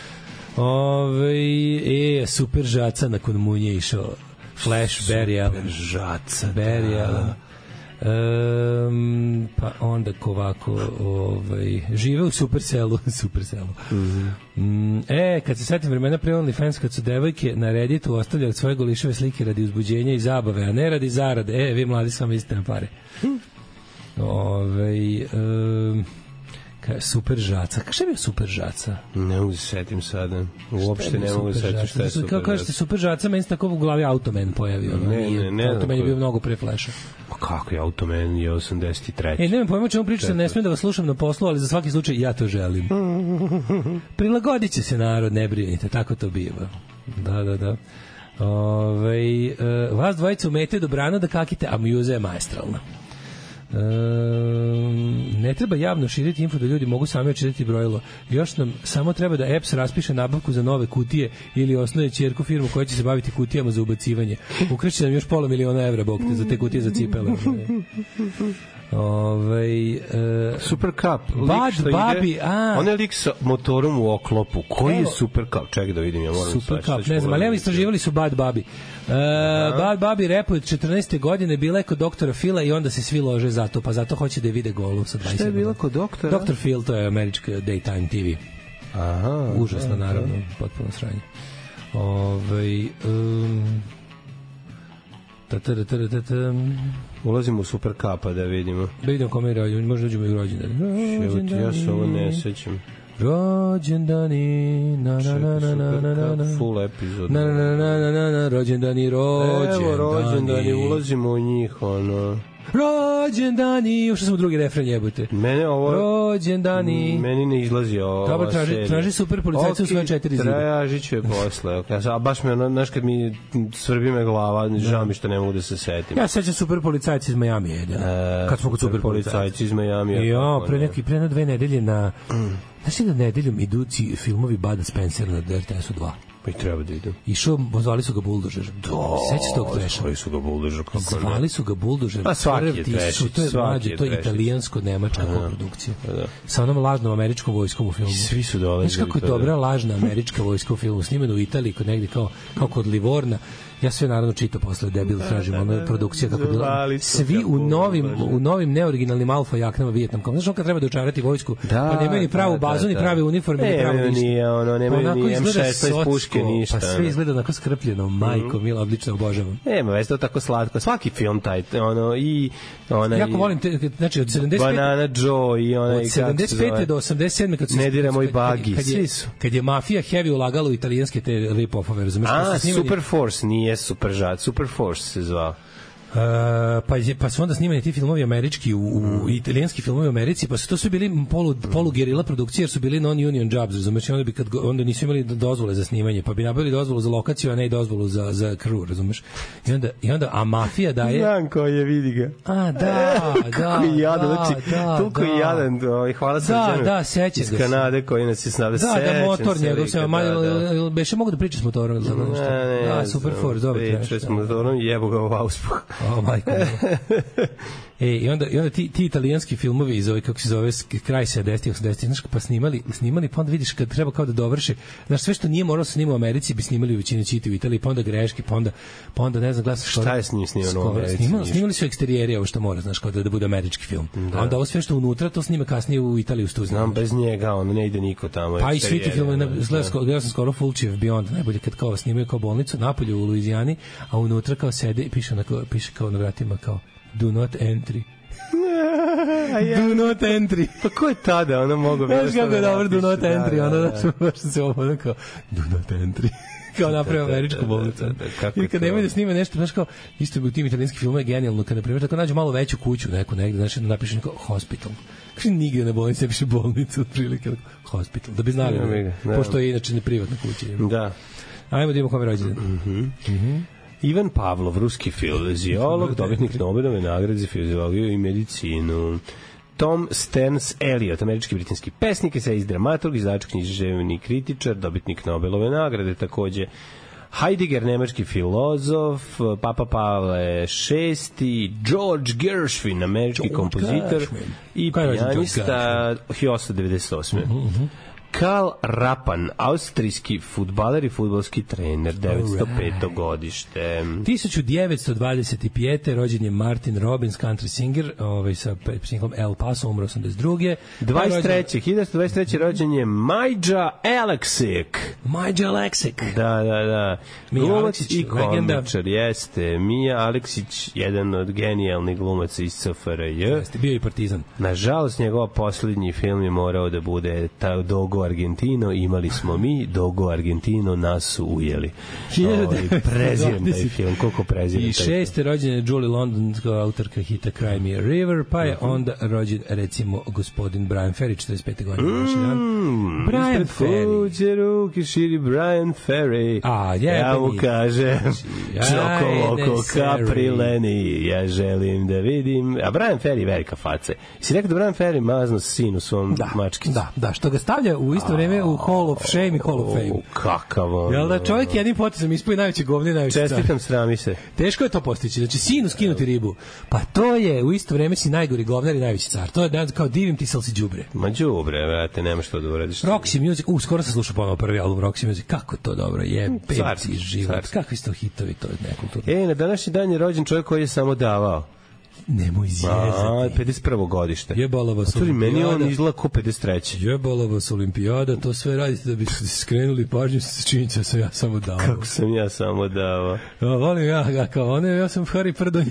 Super žaca nakon munje išao. Flash, Barry Allen. Super žaca. Barry Allen. Pa onda ovako žive u Supercelu. Kad se setim vremena pre OnlyFans, kad su devojke na Redditu ostavljali svoje golišave slike radi uzbuđenja i zabave, a ne radi zarade. Vi mladi sam mislite na pare. Super žaca. Kako je bio super žaca? Ne mogu se setim sada. Uopšte ne mogu se setiti šta je super žaca. Kao kažete super žaca, meni se tako u glavi Automan pojavio. Ne. Automan je bio mnogo pre Flasha. Pa kako je Automan je 83. Nemam pojma čemu pričati, ne smijem da vas slušam na poslu, ali za svaki slučaj ja to želim. Prilagodit će se narod, ne brinite, tako to biva. Da. Vas dvojica umete dobrano da kakite, a muza je maestralna. Ne treba javno širiti info da ljudi mogu sami očitati brojilo. Još nam samo treba da EPS raspiše nabavku za nove kutije ili osnuje ćerku firmu koja će se baviti kutijama za ubacivanje. Ukreće nam još $500.000 evra, bog te, za te kutije za cipele. Super Cup Bad Babi, on je lik sa motorom u oklopu. Koji je Super Cup? Čekaj da vidim, ja moram Super Cup, ne znam, ali evo istraživali su Bad Babi. Bad Babi repuje od 14. godine, bila je kod doktora Phila i onda se svi lože za to, pa zato hoće da je vide golu sa 27. Šta je bila kod doktora? Dr. Phil, to je američka daytime TV. Aha. Užasno, naravno, potpuno sranje. Ulazimo u Super Cup-a da vidimo. Da vidimo kome je rođen, možda uđemo i u rođendani. Ja se ovo ne sećam. Rođendani, na na na na na na na, full epizod. Na na na na na na, rođendani. Evo rođendani, ulazimo u njih, ono. Rođendani, ušao sam u drugi refren, jebote. Mene ovo... Rođendani. Meni ne izlazi ova dobro, traži super policajca u svoje 4 zida. Tražit ću je posle. A baš me, znaš, kad mi svrbi me glava, žao mi što ne mogu da se setim. Ja sećam super policajci iz Miami, kad smo kod super policajci iz Miami. Jo, pre 2 nedelje na... Znaš li da nedeljom idu filmovi Bada Spencera na RTS-u 2? Pa i treba da idu. Išao, zvali su ga Buldožer. Sećaš tog treša? Zvali su ga Buldožer. Zvali su ga Buldožer. Pa svaki je trešić. To je italijansko-nemačka produkcija. Sa onom lažnom američkom vojskom u filmu. Svi su dolazili. Znaš kako je dobra lažna američka vojska u filmu? Snimena u Italiji, kod negdje kao kod Livorna. Ja sve naravno čitao posle debil tražim, ona produkcija kako bila. Svi u novim neoriginalnim alfa jaknama Vijetnamkom. Znaš, on kad treba da učarati vojsku, pa nemaju ni pravu bazu, ni prave uniforme, ni pravu ništa. Nemaju ni M16 puške, ništa. Pa sve izgleda onako skrpljeno, majko, mila, odlično obožavam. Već to tako slatko. Svaki film taj, i ona... Jako volim, znači od 75... Banana Joe i ona... Od 75. do 87. kad su... Ne diramo i bagi, svi su. Kad je mafija heavy ulagala u italijanske te rip-offove, razumeš? Super Force, nije Super Force se zvao. Pa su onda snimani ti filmovi američki u italijanski filmovi u Americi, pa su to sve bili polu gerila produkcije, jer su bili non-union jobs, razumeš, onda nisu imali dozvole za snimanje, pa bi nabavili dozvolu za lokaciju, a ne i dozvolu za crew, razumeš. I onda a mafija daje... Znam ko je, vidi ga. Kako je jadan, znači, toliko je jadan, hvala Srđanu. Da, sećam ga se. Iz Kanade koji nas je snavlja, da, motor njegov se, beše mogu da priča s motorom, da, Super Force, dobro. Priča s motorom, jebo ga u auspuh. Majko. I onda ti italijanski filmovi iz kako se zove kraj 70-ih, 80-ih, znaš, pa snimali, pa onda vidiš kad treba kao da dovrše, znaš, sve što nije moralo se snima u Americi bi snimali u većini čiti u Italiji, pa onda greške, pa onda ne znam, glasaš šta je s njim snimano u Americi? Snimali su eksterijeri, ovo što mora, znaš, kao da bude američki film. A onda ovo sve što unutra, to snime kasnije u Italiji u studiju. Znam, bez njega, ono ne ide niko tamo. Pa i svi ti filmovi, gledao sam skoro Fulcijev Beyond, najbolje kad kao snimaju kao bolnicu, napolju u Luizijani, a unutra kao sede i piše kao na vratima kao do not entry. Do not entry. Pa ko je tada? Ono mogo bilo što kako je dobro do not entry. Ono baš se ovo kao do not entry. Kao napravio američku bolnicu. I kad nemaju da snima nešto, znaš kao, isto bi u tim italijanskim filmima je genijalno, kad naprimjer tako nađu malo veću kuću neku negde, znaš, napiše neko hospital. Kaže, nigde na bolnici piše bolnicu, otprilike, hospital, da bi znali, pošto je inače privatna kuća. Da. Ajmo da imamo kome rođendan. Ivan Pavlov, ruski fiziolog, dobitnik Nobelove nagrade za fiziologiju i medicinu. Tom Stearns Eliot, američki britanski pesnik, esejist, dramaturg, izdavač, književni kritičar, dobitnik Nobelove nagrade, takođe Heidegger, nemački filozof, Papa Pavle VI, George Gershwin, američki kompozitor i pijanista, 1898. Karl Rappan, austrijski fudbaler i fudbalski trener, 905. godište. 1925. rođen je Martin Robbins, country singer, sa singlom El Paso, umro 82. 1923. rođen je Majda Aleksik. Majda Aleksik. Da. Glumac i komičar, jeste. Mija Aleksić, jedan od genijalnih glumaca iz CFRJ. Jeste, bio i Partizan. Nažalost, njegov poslednji film je morao da bude ta dogor Argentino imali smo mi, Dogo Argentino nas su ujeli. Prezirem taj film, koliko prezirem taj film. I 6. rođen je Julie London, autorka hita Cry Me a River, pa je onda rođen, recimo, gospodin Brian Ferry, 45. godine. Brian Ferry. Fuđe ruke širi Brian Ferry. Ja mu kažem, Čokoloko Caprileni, ja želim da vidim. A Brian Ferry velika faca. Si rekao da Brian Ferry mazno sin u svom mačkicu? Da, što ga stavlja u isto vreme u Hall of Shame i Hall of Fame. Kakav on. Jel da čovjek jednim potezom ispoji najveće govne i najveće car. Čestitam, srami se. Teško je to postići. Znači, sinu skinuti ribu. Pa to je, u isto vreme si najgori govnar i najveći car. To je kao divim ti, sal si đubre. Ma đubre, vrate, nema što da uradiš. Roxy Music, skoro sam slušao ponovo prvi album Roxy Music. Kako to dobro je, pevci život. Kakvi su to hitovi, to je nekulturno. Na današnji dan je rođen čovjek koji je samo davao. Nemoj zjezati. 51. godište. Jebala vas Olimpijada. Meni on izgleda ko 53. Jebala vas Olimpijada, to sve radite da biste skrenuli pažnju sa činjenicom da sam ja samo davao. Kako sam ja samo davao? Volim ja, kao ja sam Hari Prdonj.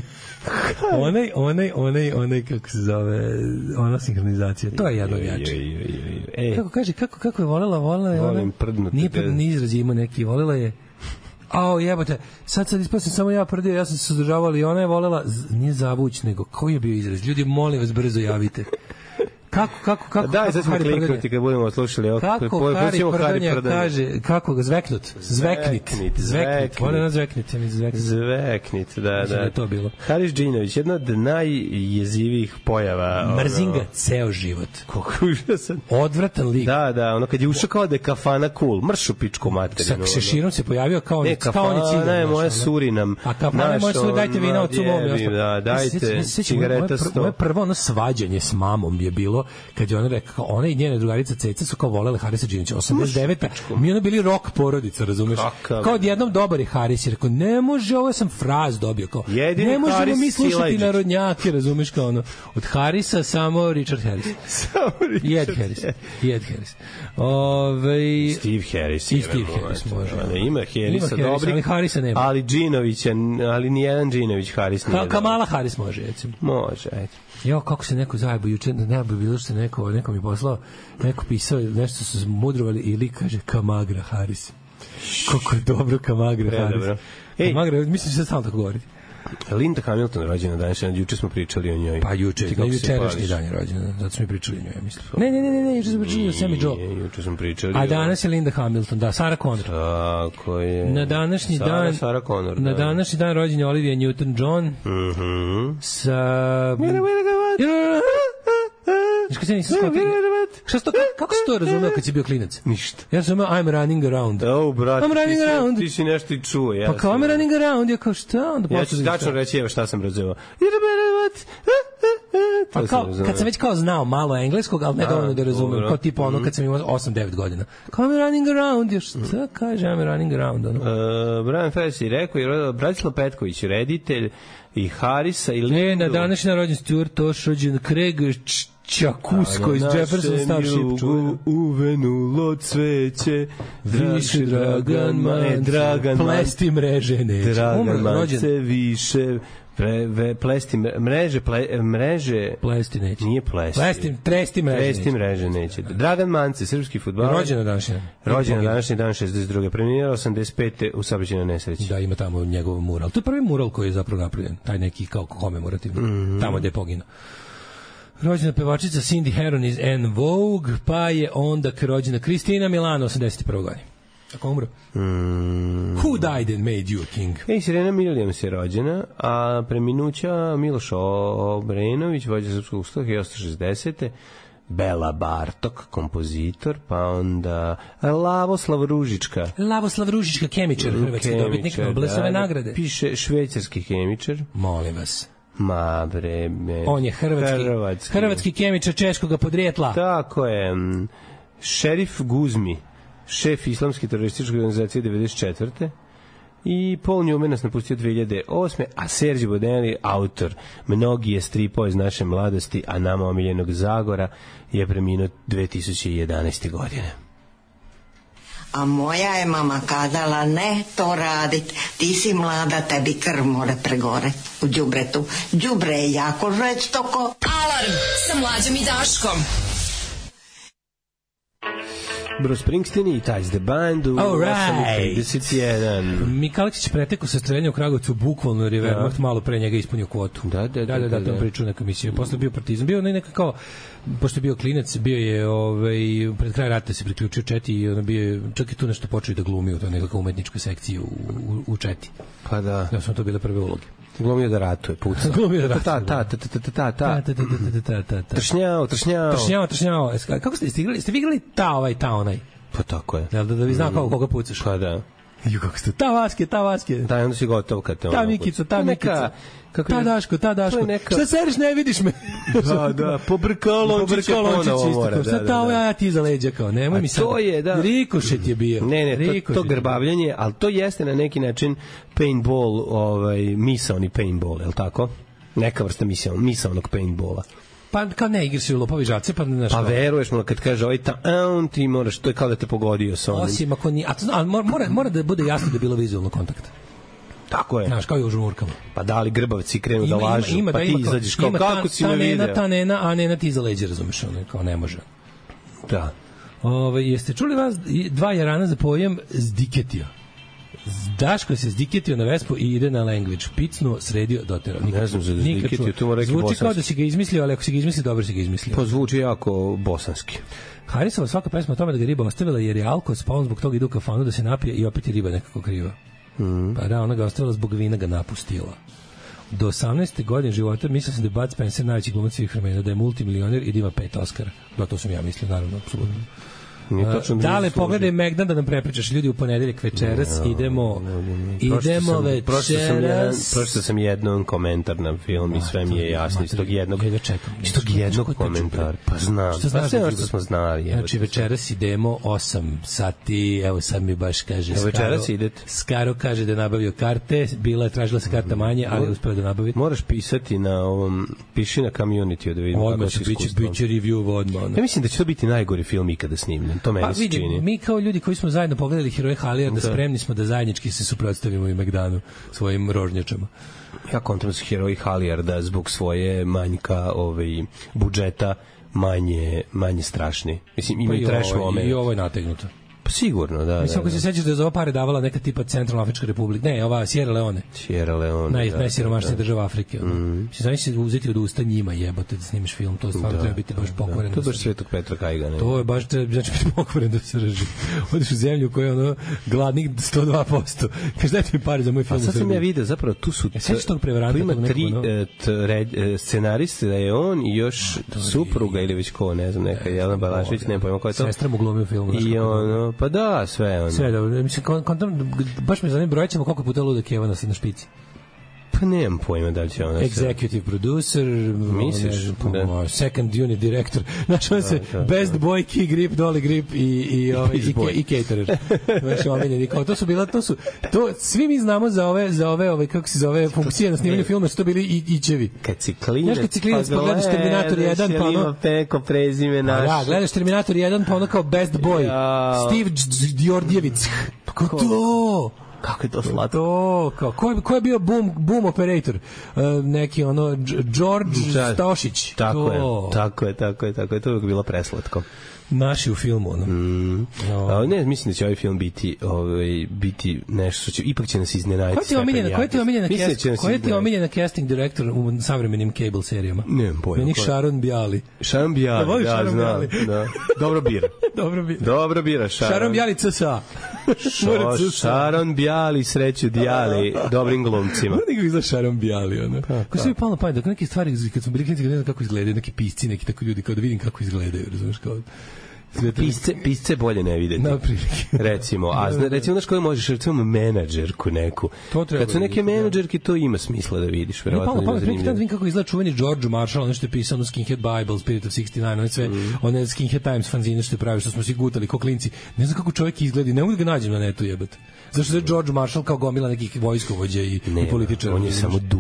Onaj, kako se zove, ona sinhronizacija. To je jedno jače. Kako kaže, kako je volela je ona? Volim prdnuti. Nije prdni izraz, ima neki, volela je. Jebote, sad ispasim samo ja prdio, ja sam se sadržavao i ona je volela, nije zavuć, nego koji je bio izraz? Ljudi, molim vas, brzo javite. Kako daj, sad ćemo kliknuti kad budemo slušali. Kako Hari Prdonja kaže, kako ga zveknut? Zveknit. Volim na zveknit. Zveknit, da. Je to bilo. Haris Džinović, jedna od najjezivijih pojava. Mrzim ga ceo život. Koliko užasan. Odvratan lik. Da, ono kad je ušao kao da je kafana cool, mršu pičku materinu. Sa šeširom se pojavio kao oni cigan. Kafana je moja Surinam. A kafana je moja Surinam, dajte vina od sumom. Dajte cigareta 100. Moje prvo ono svađanje s mamom je bilo kad je ona rekao, ona i njene drugarica Ceca su kao volele Harisa Džinovića 89. Mi ono bili rock porodica, razumeš? Kao odjednom dobar je Haris, je rekao, ne može, ovo sam fraz dobio, kao, ne možemo mi slušati narodnjake, razumeš, kao ono, od Harisa samo Richard Harris. I Ed Harris. Steve Harris. I Steve Harris može. Ima Harrisa dobri, ali Harisa nema. Ali Džinovića, ali nijedan Džinović Haris nije. Kamala Harris može, recimo. Može, ajde. Kako se neko zajebo juče, ne bi bilo što neko mi poslao, neko pisao, nešto su mudrovali ili kaže Kamagra Harris. Kako je dobro Kamagra Harris. Kamagra, mislim da se samo tako govoriti. Linda Hamilton rođena danas, juče smo pričali o njoj. Pa jučerašnji dan je rođena, zato smo pričali o njoj, mislim. Ne, juče smo pričali o Sammy Joe. Juče smo pričali. A danas je Linda Hamilton, da, Sarah Connor. Tako je. Na današnji dan, Sarah Connor. Na današnji dan rođen je Olivia Newton-John. Sa Što se nisam skopio? Kako si to razumeo kad si bio klinac? Ništa. Ja sam imao I'm running around. Brate, I'm running around. Ti si nešto i čuo. Pa kao I'm running around, ja kao šta? Ja ću tačno reći evo šta sam razumeo. Pa kao, kad sam već kao znao malo engleskog, ali ne dovoljno da razumem, kao tipa ono kad sam imao 8-9 godina. Kao I'm running around, još šta kaže I'm running around? Brian Ferry je rekao, je Bratislav Petković, reditelj i Harisa i Lindu. Na današnji rođen Stuart Tosh, rođen Craig Čakusko iz Jefferson Starship. Uvenulo cveće, više Dragan plesti mreže neće. Dragan Mance više plesti mreže plesti neće. Nije plesti. Tresti mreže neće. Dragan Mance, srpski fudbaler. Rođen na današnji dan 62. Preminuo 85. u saobraćajnoj nesreći. Da, ima tamo njegov mural. To je prvi mural koji je zapravo napravljen. Taj neki kao komemorativni. Tamo gde je poginuo. Rođena pevačica Cindy Herron iz En Vogue, pa je onda rođena Kristina Milano 81. godine. Tako umro. Who died and made you a king? Serena Williams je rođena, a preminuća Miloš Obrenović, vođa srpskog ustava 1960. Bela Bartok, kompozitor, pa onda Lavoslav Ružička, kemičar, hrvatski dobitnik Nobelove nagrade. Piše švajcarski kemičar. Molim vas. Ma bre, on je hrvatski kemičar češkog podrijetla. Tako je. Šerif Guzmi, šef islamske terorističke organizacije 94. I Paul Newman nas napustio 2008. A Sergio Bodelli, autor mnogije stripova iz naše mladosti, a nama omiljenog Zagora, je preminuo 2011. godine. A moja je mama kazala, ne to radit, ti si mlada, tebi krv more pregore u đubretu. Đubre je jako žestoko. Alarm sa Mlađom i Daškom. Bruce Springsteen i Ties the Band u 8:31. Mikalić pretekao sa streljanjem u Kragovcu bukvalno jer je Wehrmacht malo pre njega ispunio kvotu. Da, to priču neka misija. Posle bio Partizan, bio neka kao pošto je bio klinac, bio je pred kraj rata se priključio Četi i on bio čak i tu nešto počeo da glumi u toj nekakvoj umetničkoj sekciji u Četi. Pa da. Ja sam to bile prve uloge. Glumio da ratuje, puca. Glumio da ratuje. Tršnjao. Kako ste vi igrali ta onaj? Pa tako je. Da vi znao kako koga pucaš? Pa da. Ju, kako ste, ta vaske. Da, onda si gotov kad te ono... Ta Mikica. Ta Daško. Šta seriš, ne vidiš me? Da, pobrkalončić je ponovo mora. Sad ta ja ti iza leđa kao, nemoj mi sad. To je, da. Rikošet je bio. Ne, to grbavljanje, ali to jeste na neki način paintball, misaoni paintball, je li tako? Neka vrsta misaonog paintballa. Pa kao ne igraš u lopovi žace, pa ne znaš. Pa veruješ mu kad kaže ovaj ti moraš, to je kao da te pogodio sa onim. Osim ako nije, mora da bude jasno da je bilo vizualno kontakta. Tako je. Znaš, kao i u žmurkama. Pa da li grbavci krenu da lažu, pa ti izađeš kao kako si me video. Ta nena, a nena ti iza leđa, razumeš, kao ne može. Da. Jeste čuli vas dva jarana za pojam zdiketija? Daško se zdiketio na Vespu i ide na language. Picnuo, sredio, doterao. Ne znam za zdiketio, tu mora neki bosanski. Zvuči kao da si ga izmislio, ali ako si ga izmislio, dobro si ga izmislio. Pa zvuči jako bosanski. Harisova svaka pesma o tome da ga riba ostavila jer je alkohol, pa on zbog toga ide u kafanu da se napije i opet je riba nekako kriva. Pa da, ona ga ostavila zbog vina, ga napustila. Do 18. godine života mislio sam da je Bud Spencer najveći glumac svih vremena, da je multimilioner i da ima 5 Oscara. Da, to sam ja mislio, naravno, apsolutno. Dale, pogledaj Megdan da nam prepričaš. Ljudi, u ponedeljak večeras idemo večeras. Pročitao sam jednom komentar na film i sve mi je jasno iz tog jednog komentara. Pa znam, pa sve ono što smo znali. Znači večeras idemo 8 sati, evo sad mi baš kaže Skaro. Večeras idete? Skaro kaže da je nabavio karte, tražila se karta manje, ali uspeo da nabavi. Moraš pisati na ovom, piši na community da vidim kako se iskustvo. Biće review odmah. Ja mislim da će to biti najgori film ikada snimljen. To meni se čini. Mi kao ljudi koji smo zajedno pogledali Heroje Halijarda, spremni smo da zajednički se suprotstavimo i Megdanu svojim rožnjačama. Ja kontam su Heroji Halijarda zbog svoje manjka budžeta manje strašni. Mislim, ima i trash moment. I ovo je nategnuto. Pa sigurno, da. Mislim, ako se sećaš da je za ovo pare davala neka tipa Centralnoafrička republika. Ne, ova Sierra Leone. Najsiromašnija država Afrike. Mislim, znači se uzeti od usta njima jebote da snimiš film, to stvarno treba biti baš pokvoren. To je baš Svetog Petra Kajgana. To je baš treba biti pokvoren da se raži. Odeš u zemlju koja je ono gladnih 102%. Kaže, dajte mi pare za moj film. A sad sam ja vidio, zapravo tu su... Sećaš tog prevaranta? Tu ima 3 scenariste, da je on i još supruga ili već ko, ne znam, neka Jelena Balašević, ne pojma ko je to. Sestra mu glumi u filmu. I ono, pa da, sve ono. Sve dobro. Mislim, baš me zanima brojćemo koliko puta Luda Keva na špici. Pa nemam pojma da li će ona... Executive producer, misliš? Second unit director. Znači, on se best boy, key grip, dolly grip i caterer. Znači, omiljeni. To su bila, svi mi znamo za ove kako se zove, funkcije na snimanju filma, su to bili ićevi. Kad si klinac, pa gledaš Terminator 1, pa ono... Peko prezime naš. Da, gledaš Terminator 1, pa ono kao best boy. Steve Đordjevic. Kako to? Kako je to slatko? Ko je bio boom operator? Neki ono George Stošić. Tako je. To je bilo preslatko. Naši u filmu, ono. Ne, mislim da će ovaj film biti nešto što će, ipak će nas iznenaditi. Koja je ti omiljena casting director u savremenim cable serijama? Nemam pojma. Meni Sharon Biali. Da, znam. Dobro bira, Sharon Biali CSA. Sharon Biali, sreću Dijali, dobrim glumcima. Kako izgleda Sharon Biali, ono. Ko se mi palo na pamet, dok neke stvari, kad smo bili klinici, ne znam kako izgledaju, neki pisci, neki tako ljudi, kao da vidim kako izgledaju, razumiješ, kao... Pisce bolje ne videti. Recimo, znaš koju možeš, recimo menadžerku neku. Kad su neke menadžerke, to ima smisla da vidiš. Verovatno ima zanimljivo. Vidim kako izgleda čuveni George Marshall, ono što je pisano Skinhead Bible, Spirit of 69, one sve, one Skinhead Times fanzine što je pravi, što smo svi gutali ko klinci. Ne znam kako čovjek izgleda, ne mogu da ga nađem na netu, jebate. Zašto je George Marshall kao gomila nekih vojskovođa i političara? On je samo duh.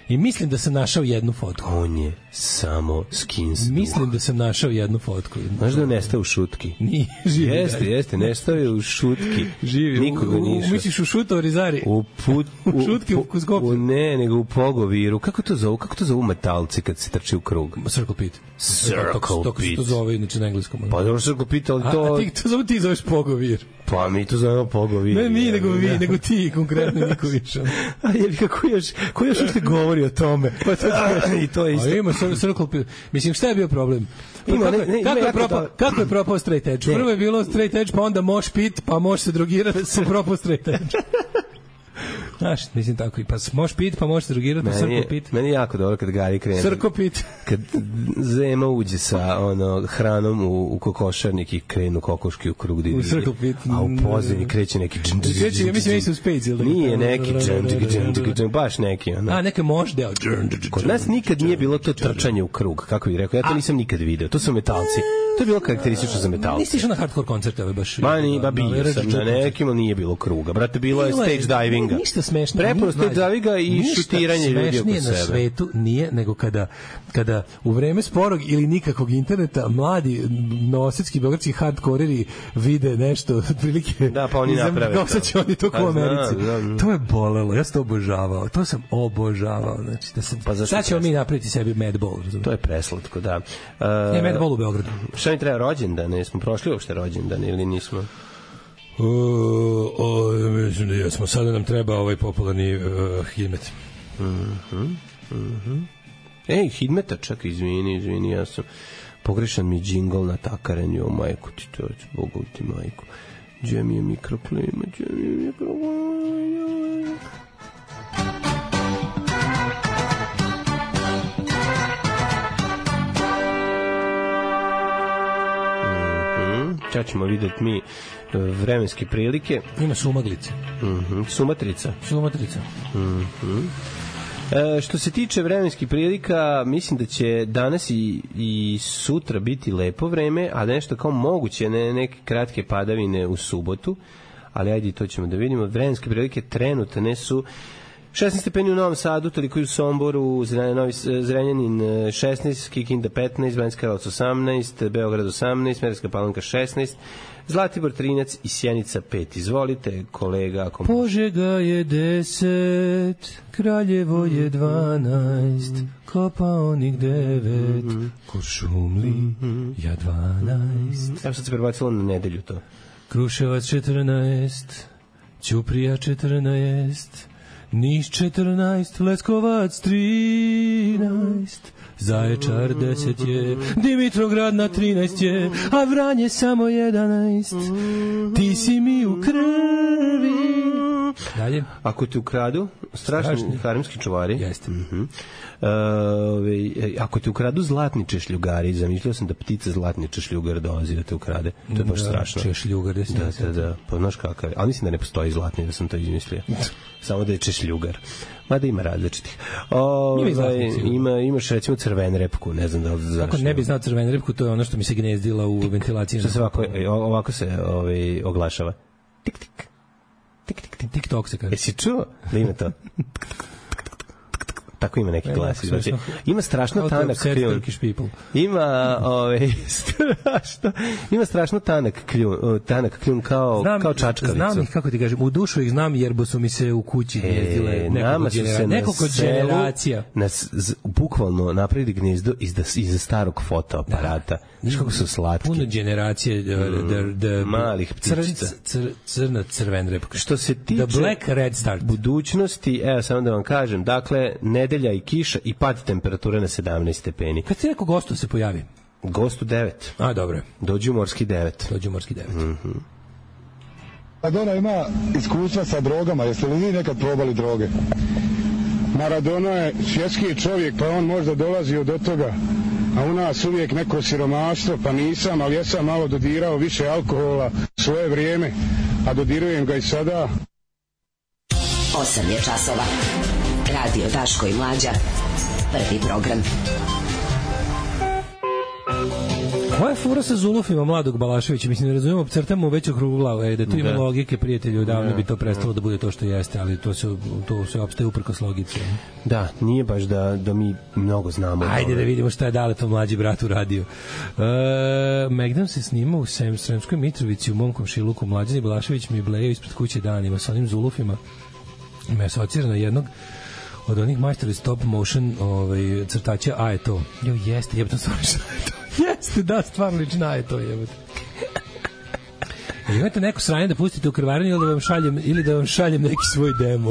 I mislim da sam našao jednu fotku. On je samo skins. Mislim da sam našao jednu fotku. Znaš da je nestao u šutki? Nije, živi. Jeste, nestao je u šutki. Živi. Nikoga ništa. Misliš u šuto Rizari? U šutki u Kuskopcu? Ne, nego u Pogoviru. Kako to zovu metalci kad se trči u krug? Circle Pit. Circle Pit. To zove inače na engleskom. Pa dobro Circle Pit, ali to... A ti zoveš Pogovir. Pa mi to zovemo Pogovir. Ne, mi, nego ti, konkretno niko više. A je li ko još ušte govori o tome? Pa i to je isto. A ima Circle Pit. Mislim, šta je bio problem? Kako je propao straight edge? Prvo je bilo straight edge, pa onda moš pit, pa moš se drogirati, pa propao straight edge. Znaš, mislim tako i pa moš pit, pa možeš se drogirati, Circle Pit. Meni je jako dobro kad Gari krene. Circle Pit. Kad Zema uđe sa hranom u kokošarnik i krenu kokoški u krug. U Circle Pit. A u pozadini kreće neki kreće, ja mislim Ace of Spades. Nije neki baš neki. A, neke moš deo. Kod nas nikad nije bilo to trčanje u krug, kako bih rekao. Ja to nisam nikad video. To su metalci. To je bilo karakteristično za metalce. Nisi išao na hardcore koncerte, ove baš. Ma nije, bio sam na nekim, ali nije bilo kruga. Brate, bilo je stage divinga. Ništa smešnije. Prepuno stage divinga i šutiranje ljudi oko sebe. Ništa smešnije na svetu nije nego kada u vreme sporog ili nikakvog interneta mladi novosadski beogradski hardkoreri vide nešto otprilike. Da, pa oni naprave. Kao sad će oni to u Americi. To je bolelo, ja sam to obožavao. To sam obožavao. Znači, sad ćemo mi napraviti sebi Madball. To je preslatko, da. Je Madball u Beogradu. Šta mi treba rođendane? Smo prošli uopšte rođendane ili nismo? Mislim da jesmo. Sada nam treba ovaj popularni Hidmet. Ej, Hidmeta, čak, izvini, ja sam pogrešan mi džingl na takarenju, majku ti to, Bogu ti majku. Gdje mi je mikroklima? Čak ćemo vidjeti mi vremenske prilike. Ima sumaglice. Sumatrica. Što se tiče vremenskih prilika, mislim da će danas i sutra biti lepo vreme, a nešto kao moguće, neke kratke padavine u subotu, ali ajde, to ćemo da vidimo. Vremenske prilike trenutne su 16 stepeni u Novom Sadu, toliko i u Somboru, Zrenjanin 16, Kikinda 15, Banjska Karlovac 18, Beograd 18, Smederevska Palanka 16, Zlatibor 13 i Sjenica 5. Izvolite, kolega. Požega je 10, Kraljevo je 12, Kopaonik 9, Kuršumli ja 12. Evo sad se prebacilo na nedelju to. Kruševac 14, Ćuprija 14, Niš 14, Leskovac 13, Zaječar 10 je, Dimitrograd na 13 je, a Vranje samo 11. Ti si mi u krvi. Dalje. Ako te ukradu, strašni haremski čuvari. Jeste. Ako te ukradu zlatni češljugari, zamišljao sam da ptica zlatni češljugar dolazi da te ukrade. To je baš strašno. Češljugar, da. Pa znaš kakav je. Ali mislim da ne postoji zlatni, da sam to izmislio. Samo da je češljugar. Mada ima različitih. Imaš recimo crvenrepku, ne znam da li znaš. Kako ne bi znao crvenrepku, to je ono što mi se gnezdila u ventilaciji. Što se ovako se oglašava. Tik, tik. TikTok se kaže. Jesi čuo da ima to? Tako ima neki glas. Ima strašno tanak kljun. Ima strašno tanak kljun kao čačkavicu. Znam ih, kako ti kažem, u dušu ih znam jer su mi se u kući gnezdile nekoliko generacija. Bukvalno napravili gnezdo iza starog fotoaparata. Znaš kako su slatki. Puno generacije malih ptičica. Crvenrepka. Što se tiče budućnosti, evo samo da vam kažem, dakle, nedelja i kiša i pad temperature na 17 stepeni. Kad ti neko gostu se pojavi? Gostu 9. A, dobro. Dođu morski 9. Maradona ima iskustva sa drogama. Jeste li vi nekad probali droge? Maradona je svjetski čovjek, pa on možda dolazio do toga. A u nas uvijek neko siromaštvo, pa nisam, ali ja sam malo dodirao više alkohola svoje vrijeme, a dodirujem ga i sada. 8 je časova. Radio Daško i Mlađa. Prvi program. Koja je fura sa Zulufima mladog Balaševića? Mislim, ne razumemo, crtamo u veću krugu glavu. Da tu ima logike, prijatelju, davno bi to prestalo da bude to što jeste, ali to se opstaje uprkos logici. Da, nije baš da mi mnogo znamo. Ajde da vidimo šta je Daletov mlađi brat uradio. Megdan se snima u Sremskoj Mitrovici u mom komšiluku. Mlađani Balašević mi bleje ispred kuće danima sa onim Zulufima. Me asocira na jednog od onih majstora stop motion crtača, a je to. Jo, jeste, jebno stvarno šta je to. Jeste, da, stvarno liči na je to, jebate. Imate neko sranje da pustite u krvarinu ili da vam šaljem neki svoj demo.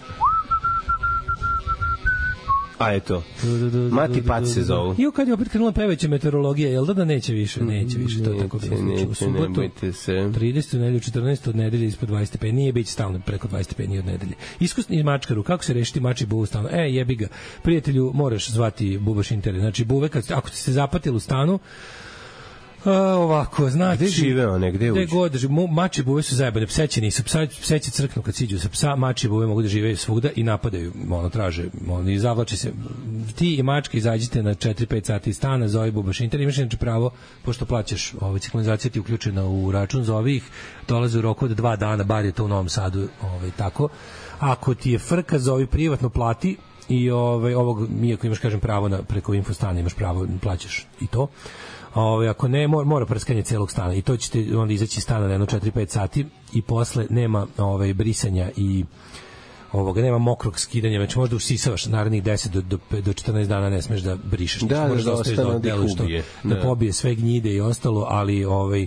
A eto, Mati Pat se zovu. I kad je opet krenula peveća meteorologija, jel da neće više? Neće više, to je tako bilo. Ne bojte se. 30. nedelju, 14. od nedelje ispod 20 stepeni. Nije biće stalno preko 20 stepeni od nedelje. Iskusni mačkaru, kako se rešiti mači buvu stalno? Jebi ga. Prijatelju, moraš zvati bubaš intere. Znači, buve, ako ste se zapatili u stanu, ovako, znate... Gde žive one? Gde uđe? Mači buve su zajebane, pseće nisu. Pse će crknu kad siđu sa psa, mači buve mogu da žive svugda i napadaju, traže, i zavlače se. Ti i mačka izađite na 4-5 sati iz stana, zovi bubaš inter, imaš inače pravo, pošto plaćaš, ciklonizacija ti je uključena u račun, zovi ih, dolaze u roku od 2 dana, bar je to u Novom Sadu, tako. Ako ti je frka, zovi privatno, plati i ovog, iako imaš, kažem, pravo preko infostana, imaš pravo, plaćaš i to. Ako ne, mora prskanje celog stana i to ćete onda izaći iz stana na jedno 4-5 sati i posle nema brisanja i nema mokrog skidanja, znači možda usisavaš narednih 10 do 14 dana, ne smeš da brišeš, možeš da ostaviš da pobije sve gnjide i ostalo, ali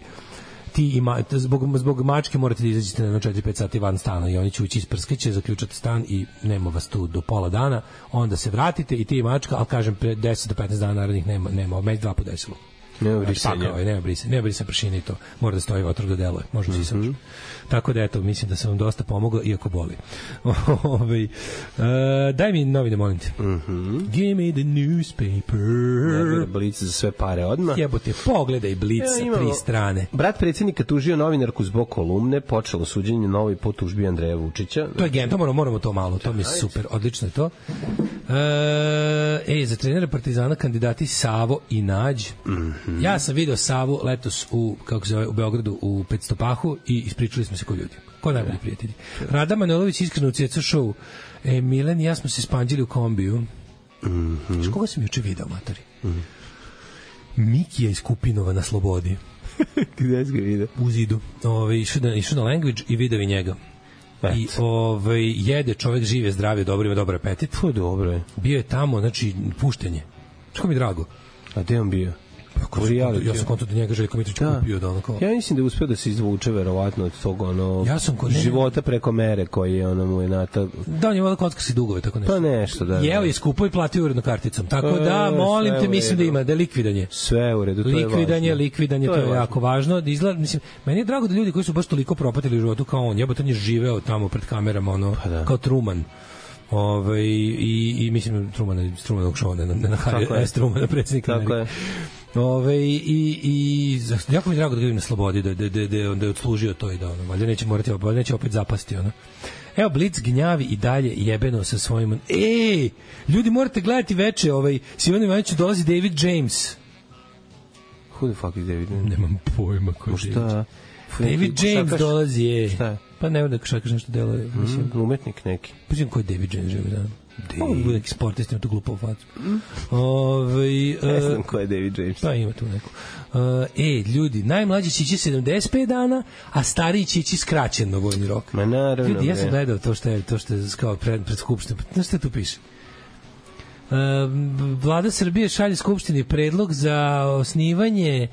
zbog mačke morate da izađete na 4-5 sati van stana i oni će ući isprskaće, zaključati stan i nema vas tu do pola dana, onda se vratite i ti i mačka, ali kažem 10 do 15 dana narednih nema, među 2 po desilo. Nema brisanja. Nema brisanja pršine i to. Mora da stoji otrov da deluje. Možda si sam. Tako da eto, mislim da sam vam dosta pomogao, iako boli. Daj mi novine, molim te. Give me the newspaper. Blic za sve pare odmah. Jebote, pogledaj Blic sa 3 strane. Brat predsjednika tužio novinarku zbog kolumne, počelo suđenje novi po tužbi Andreja Vučića. To je gento, moramo to malo, to mi je super, odlično je to. Za trenera Partizana kandidati Savo i Nađ. Ja sam video Savu letos u Beogradu u 500 pahu i ispričali smo se ko ljudi. Ko najbolji prijatelji. Rada Manojlović iskreno u Ceca show. Milan i ja smo se spanđili u kombiju. Znaš koga sam juče video, matori? Mikija iz Kupinova na slobodi. Gde si ga video? U zidu. Išao na Language i video i njega. I jede čovjek, žive, zdravije, dobro, ima dobar apetit. To je dobro. Bio je tamo, znači, puštenje. Što mi je drago. A gde on bio? Ja sam konto da njega Željko Mitrović kupio. Ja mislim da je uspio da se izvuče verovatno od tog života preko mere koji je mu je nata. Da, on je voda kockarski dugove, tako nešto. Pa nešto, da. Jeo je skupo i platio uredno karticom. Tako da, molim te, mislim da ima, da je likvidanje. Sve u redu, to je važno. Likvidanje, to je jako važno. Mislim, meni je drago da ljudi koji su baš toliko propatili u životu kao on, jebote, on je živeo tamo pred kamerama, kao Truman. I mislim Trumanovog šova, ne na Harry Trumana, predsjednika. Tako je. I jako mi je drago da ga vidim na slobodi, da je odslužio to i da valjda neće opet zapasti. Evo, Blic gnjavi i dalje jebeno sa svojim... Ljudi, morate gledati veče, s Ivanom Ivanovićem dolazi David James. Who the fuck is David James? Nemam pojma ko je. Šta? David James dolazi, Šta je? Pa ne da šakaš nešto delo. Umetnik neki. Pa znam ko je David James, da. Ovo bude neki sportist, ima tu glupo facu. Ne znam ko je David James. Pa ima tu neko. Ljudi, najmlađi će ići 75 dana, a stariji će ići skraćeno vojni rok. Ma naravno. Ljudi, ja sam gledao to što je kao pred skupštinom. Znaš šta tu piše? Vlada Srbije šalje skupštini predlog za osnivanje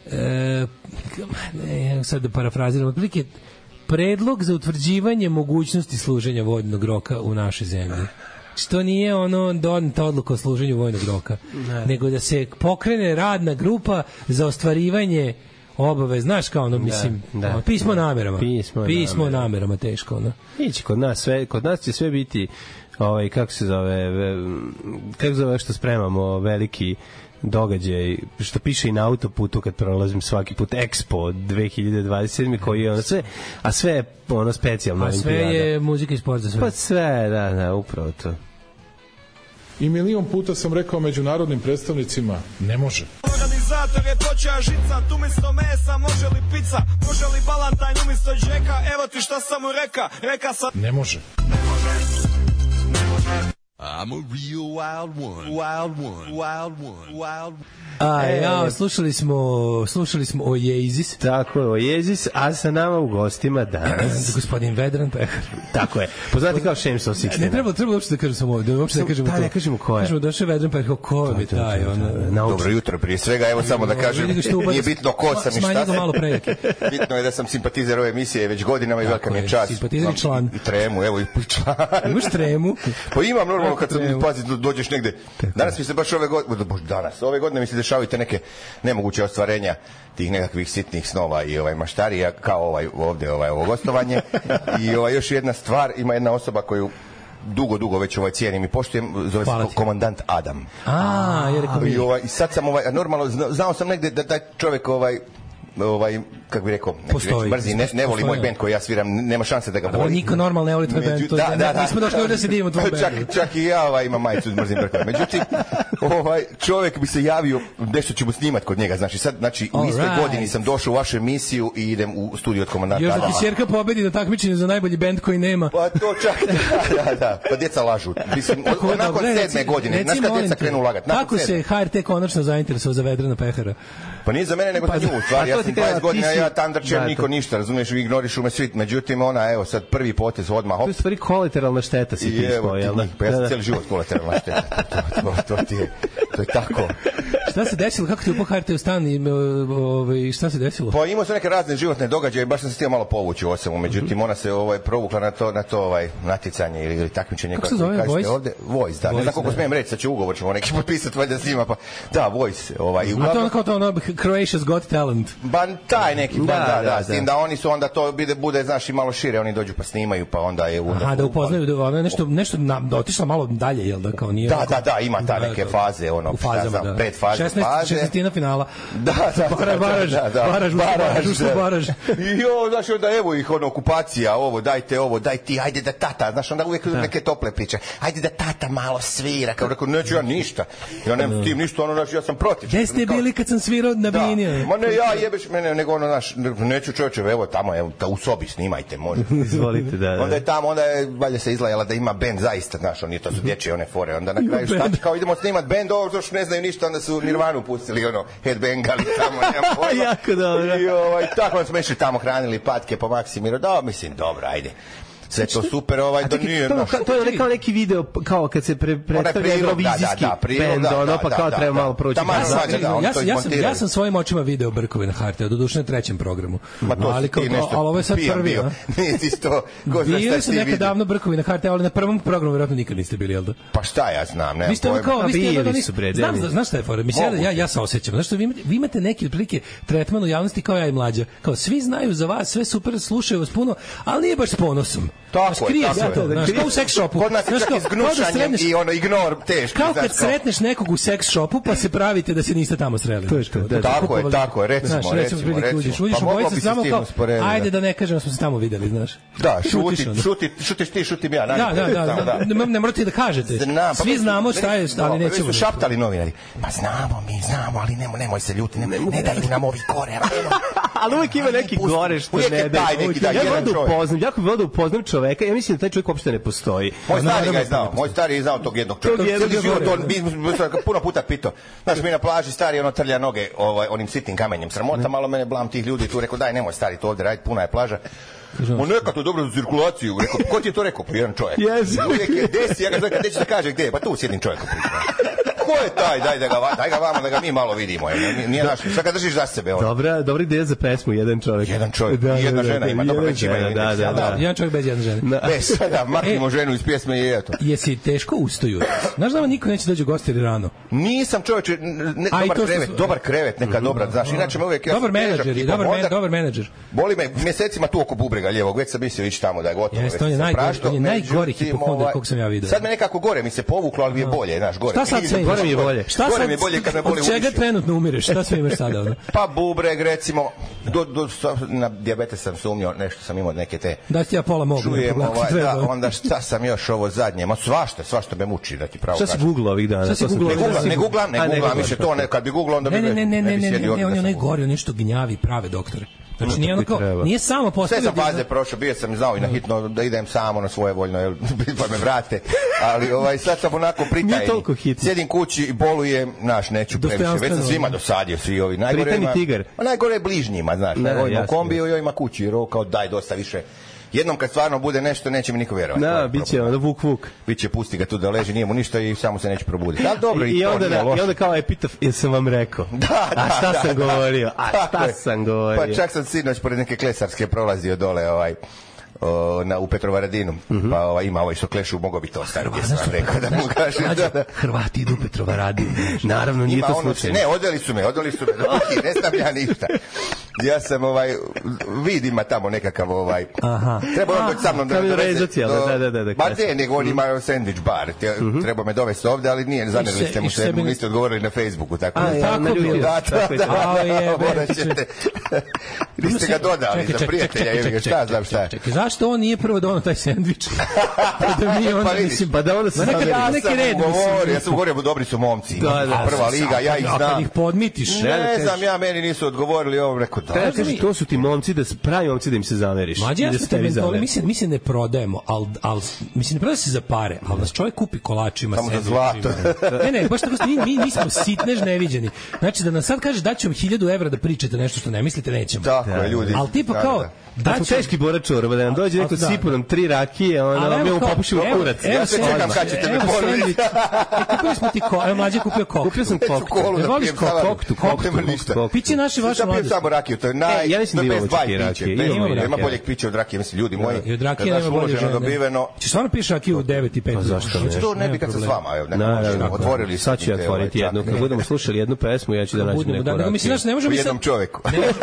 sad da parafraziram, otprilike predlog za utvrđivanje mogućnosti služenja vojnog roka u našoj zemlji. Što nije doneta odluka o služenju vojnog roka, nego da se pokrene radna grupa za ostvarivanje obavez, znaš kao mislim, pismo namerama. Pismo namerama, teško, Ići kod nas će sve biti kako se zove što spremamo veliki događaj, što piše i na autoputu kad prolazim svaki put, Expo 2027 koji je sve, a sve je specijalno olimpijada. A sve je muzika i sport za sve. Pa sve, da, upravo to. I milion puta sam rekao međunarodnim predstavnicima, ne može. Organizator je počeo žicat, umjesto mesa može li pizza, može li balantajn umjesto džeka, evo ti šta sam mu reka sam... Ne može. I'm a real wild one, wild one, wild one, wild one. Slušali smo Oasis. Tako je, Oasis, a sa nama u gostima danas gospodin Vedran Pehar. Tako je. Poznati kao Shams of 16. Ne treba uopšte da kažem samo ovde, uopšte da kažemo to. Ne kažemo ko je. Kažemo došao je Vedran Pehar, ko je taj ona. Dobro jutro prije svega, evo samo da kažem, nije bitno ko sam i šta sam. Bitno je da sam simpatizer ove emisije već godinama i velika mi je čast. Simpatizer i član. I tremu, evo i član. Imaš tremu? Pa imam normalno kad pazi dođeš negde. Danas mi se baš ove godine mi se dešavaju te neke nemoguće ostvarenja tih nekakvih sitnih snova i maštarija kao ovde ovo gostovanje. I još jedna stvar, ima jedna osoba koju dugo već cijenim i poštujem, zove se komandant Adam. I sad sam normalno znao sam negde da taj čovjek kako bih rekao, mrzi, ne voli moj bend koji ja sviram, nema šanse da ga voli. Niko normal ne voli tvoj bend. Nismo došli ovdje da se divimo tvoj bend. Čak i ja imam majicu mrzim brkove. Međutim, čovjek bi se javio, nešto ćemo snimati kod njega. Znači, u istoj godini sam došao u vašu emisiju i idem u studiju od komandanta Adama. Još da ti Sjerka pobedi na takmičenju za najbolji bend koji nema. Pa to čak, da. Pa djeca lažu. Nakon 7. godine, znaš kad djeca krenu lagati. Kako se HRT konačno zainteresovao za Vedrana Pehara? Pa nije za mene, nego za nju. Stvari, ja sam 20 godina, ja tandrčem, niko ništa, razumiješ, vi ignorišu me svi. Međutim, ona, evo, sad prvi potez, odmah, hop. To je stvari kolateralna šteta si ti ispao, jel da? Pa ja sam cijeli život kolateralna šteta. To je tako. Šta se desilo? Kako ti upao HRT u stan i šta se desilo? Pa imao sam neke razne životne događaje i baš sam se htio malo povući u osamu. Međutim, ona se provukla na to natjecanje ili takmičenje. Kako se zove? Voice, da. Ne znam koliko smijem reći, sad će ugovor, ćemo neki potpisati valjda s njima, pa da, Voice. A to ono kao to Croatia's Got Talent. Ba, taj neki, da. S tim da oni su onda to bude, znaš, i malo šire, oni dođu pa snimaju, pa onda je... Aha, da upoznaju, da ona nešto otišla malo dalje, jel da, kao nije... Da, ima ta neke faze, u fazama, predfaze, 16. finala. Baraž. I znaš, onda evo ih, okupacija, daj ti, ajde da tata, znaš, onda uvijek neke tople priče, ajde da tata malo svira, kao rekao, neću ja ništa, ja nemam s tim ništa, znaš, ja sam protiv. Gde ste bili kad sam svirao na Bini? Ma ne, ja jebeš mene, nego znaš, neću čovječe, evo tamo, u sobi snimajte, može. Izvolite, da. Onda je tamo, onda je valjda se izlajala da ima bend zaista, znaš, to su dječje one fore, onda na kraju šta, kao idemo snimat bend, ovo što ne znaju ništa, onda su Nirvanu pustili, headbangali tamo, nemam pojma. Jako dobro. I tako smo išli tamo, hranili patke po Maksimiru, mislim, dobro, ajde. Sve to super, da nije... To je kao neki video, kao kad se predstavlja eurovizijski bend, pa kao treba malo proći. Ja sam svojim očima video brkove na HRT, doduše na 3. programu. Ali ovo je sad prvi. Nisi to... Bili su nekad davno brkovi na HRT, ali na 1. programu vjerojatno nikad niste bili, jel da? Pa šta ja znam, nemam pojma. Znaš šta je fora? Ja se osjećam. Znaš što vi imate neki otprilike tretman u javnosti kao ja i mlađa. Kao svi znaju za vas, sve super, slušaju vas puno, ali nije baš s ponosom. Tako je. Kao u seks shopu. Kod nas je čak izgnušanjem i ignor teški. Kao kad sretneš nekog u seks shopu pa se pravite da se niste tamo sreli. Tako je, recimo. Uđeš u bojicu samo kao, ajde da ne kažem da smo se tamo videli, znaš. Da, šutiš ti, šutim ja. Da, ne morate da kažete. Svi znamo šta je, ali nećemo. Su šaptali novinari. Pa znamo, ali nemoj se ljuti, ne daju nam ovi gore. Ali uvijek ima neki gore što ne daju. Jako bi volio da upoznam čoveka, ja mislim da taj čovjek uopšte ne postoji. Moj stari je znao tog jednog čovjeka. Cijeli život, puno puta pitao. Znaš, mi na plaži stari, trlja noge onim sitnim kamenjem. Sramota, malo mene blam tih ljudi tu, rekao, daj, nemoj stari to ovdje raditi, puna je plaža. Neka to je dobro za cirkulaciju. Rekao, ko ti je to rekao? Jedan čovjek. Uvijek je desi, ja ga zove kad neće da kaže gdje je, pa tu s jednim čovjekom priča. Ko je taj? Daj ga vamo da ga mi malo vidimo. Nije naš. Sad ga držiš za sebe. Dobra ideja za pesmu, jedan čovjek. Jedan čovjek, jedna žena ima, dobro već ima. Jedan čovjek bez jedne žene. Da, maknimo ženu iz pjesme i eto. Jesi teško ustoju? Znaš da vam niko neće dođe u gosti rano? Nisam čovječe, dobar krevet, neka dobra, znaš, inače me uvijek... Dobar menadžer. Boli me mjesecima tu oko bubrega lijevog, već sam mislio ići tamo da je gotovo. Jeste, on je najgori hipokondar kog sam ja vidio. Sad me nekako gore mi se povuklo, ali mi je bolje, znaš, gore. Šta sad sve? Gore mi je bolje. Gore mi je bolje kad me boli od čega trenutno umireš? Šta sve imaš sada? Ono? Pa bubreg, recimo, na dijabetes sam sumnjao, nešto sam imao neke te... Da ti ja pola mogu. Čujem, onda šta sam još ovo zadnje? Ma svašta me muči, da ti pravo kažem. Šta si googlao ovih dana? Ne googlam, više to, kad bi googlao, onda bi sjedio ovdje. Ne, on je gore, on nešto gnjavi prave doktore. Znači nije samo postavio... Sve sam faze prošao, bio sam znao i na hitno da idem samo na svoje voljno, pa me vrate. Ali sad sam onako pritajen. Sjedim kući i bolujem, neću previše. Već sam svima dosadio, svi ovi. Pritani tigar. Najgore je bližnjima, znaš. Ovima u kombiju i ovima kući, jer ovo kao daj dosta više. Jednom kad stvarno bude nešto, neće mi niko vjerovati. Da, biće onda vuk. Biće pusti ga tu da leži, nije mu ništa i samo se neće probuditi. Ali dobro, i onda kao epitaf, jesam vam rekao. A šta sam govorio? Pa čak sam sinoć pored neke klesarske prolazio dole u Petrovaradinu. Pa ima što klešu, mogo bi to ostaviti. Da mu kaže. Hrvati idu u Petrovaradinu. Naravno, nije to slučaj. Ne, odveli su me. Ne znam ja ništa. Ja sam vid ima tamo nekakav treba on doći sa mnom da doveze. Ba ne, nego on ima sandwich bar. Treba me dovesti ovde, ali nije, zamerili ste mu se, niste odgovorili na Facebooku. Tako morat ćete. Niste ga dodali za prijatelja. Šta znam šta. Zašto on nije prvo donao taj sendvič? Pa da onda se ja sam govorio, dobri su momci. Prva liga, ja ih znam. A kad ih podmitiš. Ne znam, ja meni nisu odgovorili ovo, rekao da. To su ti momci, pravi momci da im se zameriš. Mi se ne prodajemo, ali mislim ne prodaje se za pare, ali nas čovjek kupi kolačima, samo za zlato. Ne, baš tako, mi smo sitnež neviđeni. Znači da nam sad kažeš da ću vam 1000 evra da pričate nešto što ne mislite, nećemo. Tako je, ljudi. Ali tipa kao da su teški boračor, da nam dođe neko sipu nam 3 rakije, onda mi mu popušimo kurac. Ja se čekam kad ćete me ponuditi. Kupili smo ti mlađe kupio koktu. Kupio sam koktu. Ne voliš koktu? Piće naše vaše mlađe. Pijem samo rakiju, to je ja mislim da imamo čaki rakije. Nema boljeg pića od rakije, mislim, ljudi moji. I od rakije nema bolje žene. Ćeš stvarno piješ rakiju u 9:05? Pa zašto ne? To ne bi kad sa s vama, otvorili. Sad ću otvoriti jednu. Kad budemo slušali jednu pesmu, ja ću da nađem neku rakiju. U jednom čoveku.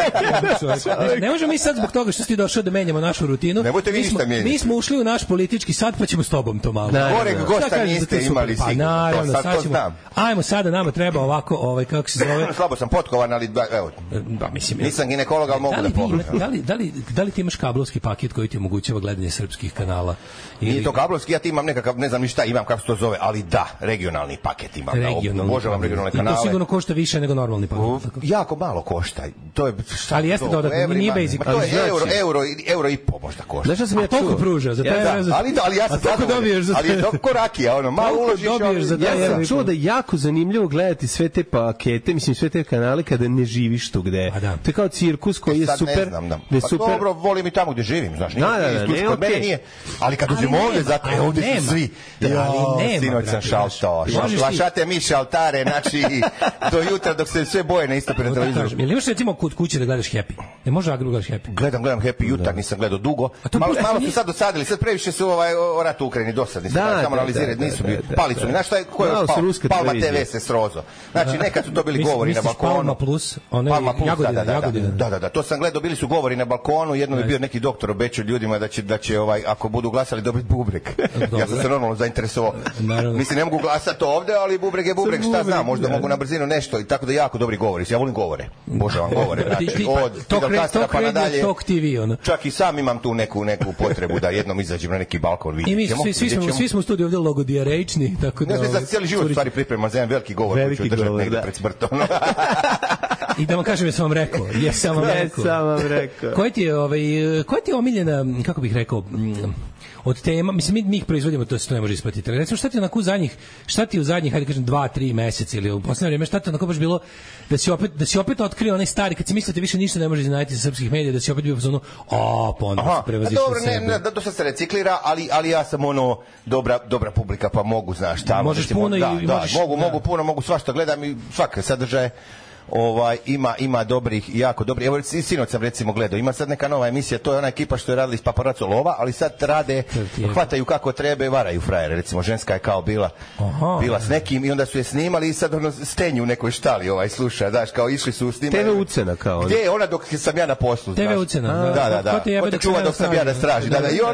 Ne možemo mi sad zbog toga što si ti došao da menjamo našu rutinu. Nemojte vi ništa mijenjati. Mi smo ušli u naš politički sad, pa ćemo s tobom to malo. Goreg gosta niste imali sigurno. Naravno, sad ćemo. Ajmo sada, nama treba ovako, kako se zove. Slabo sam potkovan, ali evo. Nisam ginekolog, ali mogu da pogledam. Da li ti imaš kablovski paket koji ti omogućava gledanje srpskih kanala? Nije to kablovski, ja ti imam nekakav, ne znam ni šta imam, kako se to zove, ali da, regionalni paket imam. Obožavam regionalne kanale. I to sigurno košta više nego normalni paket. Jako malo košta. To je ali jeste dodatno, nije basic. To je euro i po možda košta. Znaš šta sam ja čuo? Toliko pruža, za taj ali ja sam dobiješ za ali je to korakija, malo uložiš. Ja sam čuo da je jako zanimljivo gledati sve te pakete, mislim sve te kanale kada ne živiš tu gde. To je kao cirkus koji je super. Pa dobro, volim i tamo gde živim, znaš, nije kod mene nije. Ali kad uđemo ovde, zato ovde su svi. Sinoć sam šaltao. Šašate mi šaltare, znači do jutra dok se sve boje na isto pred televizorom. Jel imaš recimo kod kuće da gledaš Happy? Ne može da gledaš Happy? Gledam Happy jutar, nisam gledao dugo. Malo su sad dosadili, sad previše su o ratu u Ukrajini dosadni. Samo analizirati, nisu mi pali su mi. Znaš šta je, ko je Palma TV se srozo. Znači, nekad su to bili govori na balkonu. Palma Plus, da, to sam gledao, bili su govori na balkonu, jednom je bio neki doktor obećao ljudima da će ako budu glasali dobiti bubreg. Ja sam se normalno zainteresovao. Mislim, ne mogu glasati ovde, ali bubreg je bubreg, šta znam, možda mogu na brzinu nešto i tako da jako dobri govori. Ja volim govore. Bože vam govore. Znači, od Fidel Castra pa nadalje. Čak i sam imam tu neku potrebu da jednom izađem na neki balkon. I mi svi smo u studiju ovde logodijarečni, tako da... Ne znam, cijeli život stvari pripremam za jedan veliki govor koji ću držati negde pred smrtom. I da vam kažem, jesam vam rekao. Koja ti je omiljena, kako bih rekao, od tema, mislim, mi ih proizvodimo, to se to ne može isplatiti. Recimo, šta ti u zadnjih, hajde kažem, 2-3 meseca ili u poslednje vreme, šta ti onako baš bilo da si opet otkrio onaj stari, kad si mislite više ništa ne može iznajeti sa srpskih medija, da si opet bio pozorno, pa onda se prevazišli sebe. Dobro, to sad se reciklira, ali ja sam dobra publika, pa mogu, znaš, tamo. Možeš puno i mogu puno, mogu svašta, gledam i svake sadržaje. ima dobrih, jako dobrih. Evo, sinoć sam recimo gledao, ima sad neka nova emisija, to je ona ekipa što je radila iz Paparazzo lova, ali sad rade, hvataju kako treba i varaju frajere. Recimo, ženska je kao bila s nekim i onda su je snimali i sad ono stenju u nekoj štali, sluša, znaš, kao išli su snimali. TV ucena kao. Gdje je ona dok sam ja na poslu, TV ucena. Da. Ko te čuva dok sam ja na straži.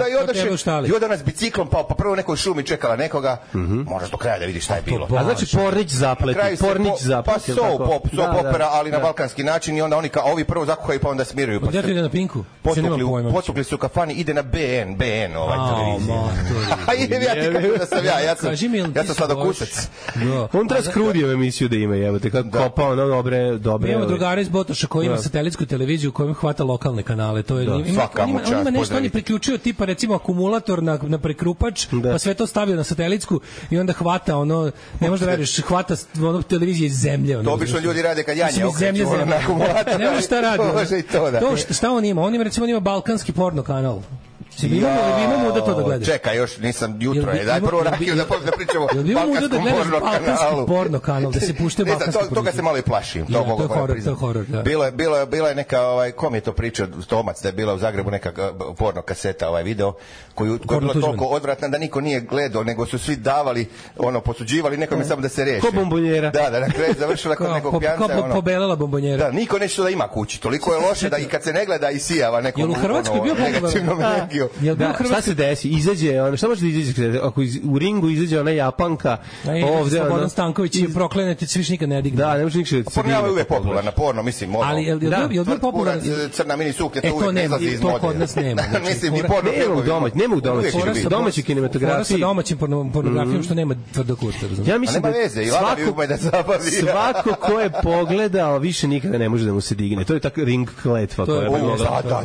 I onda nas biciklom pa prvo u nekoj šumi čekala nekoga, moraš do kraja da vidiš šta je bilo. A znači Pornić zapleti. Pa soap opera, ali na balkanski način i onda oni kao ovi prvo zakuhaju pa onda smiruju. Gdje to ide na Pinku? Potukli su kafani, ide na BN televizija. A idem ja ti kako da sam ja sam sladokusac. On treba Skrudijev emisiju da ima, jebote, kako kopa ono dobre. Mi imamo drugara iz Botoša koji ima satelitsku televiziju kojom hvata lokalne kanale. To je ima nešto, on je priključio tipa recimo akumulator na prekrupač, pa sve to stavio na satelitsku i onda hvata ono, ne možeš da veruješ, hvata ono televizije iz zemlje. To obično ljudi rade kad janje okreću na akumulator. Ne možeš šta radi. To šta on ima? On ima recimo balkanski porno kanal. Imamo da to da gledaš. Čekaj, još nisam jutro. Daj prvo rakiju da pričamo balkanskom porno kanal, da se pušte balkanski porno. Toga se malo i plašim. To je horor. Bila je neka, kom je to pričao, Tomac, da je bila u Zagrebu neka porno kaseta, video, koju je bilo toliko odvratna da niko nije gledao, nego su svi davali, posuđivali nekome samo da se reši. Ko bombonjera. Da, na kraju završila kod nekog pijanca. Kao pobelela bombonjera. Da, niko nešto da ima kući. Toliko je loše da i kad se ne gleda isijava nekom negativnom energijom. Šta se desi? Izađe, šta može da izađe? Ako u ringu izađe ona Japanka, ovde Slobodan Stanković i proklenete, svi više nikad ne digne. Da, ne može nikad. Porno je uvek popularna, porno, mislim, ono. Ali je li popularna? Crna mini suknja, to uvek ne izlazi iz mode. To kod nas nema. Mislim, i porno nema u domaćoj kinematografiji. Sa domaćim pornografijom što nema tvrdokurta, razumiješ? Ja mislim da svako ko je pogledao više nikada ne može da mu se digne. To je tako ring kletva koja je bilo.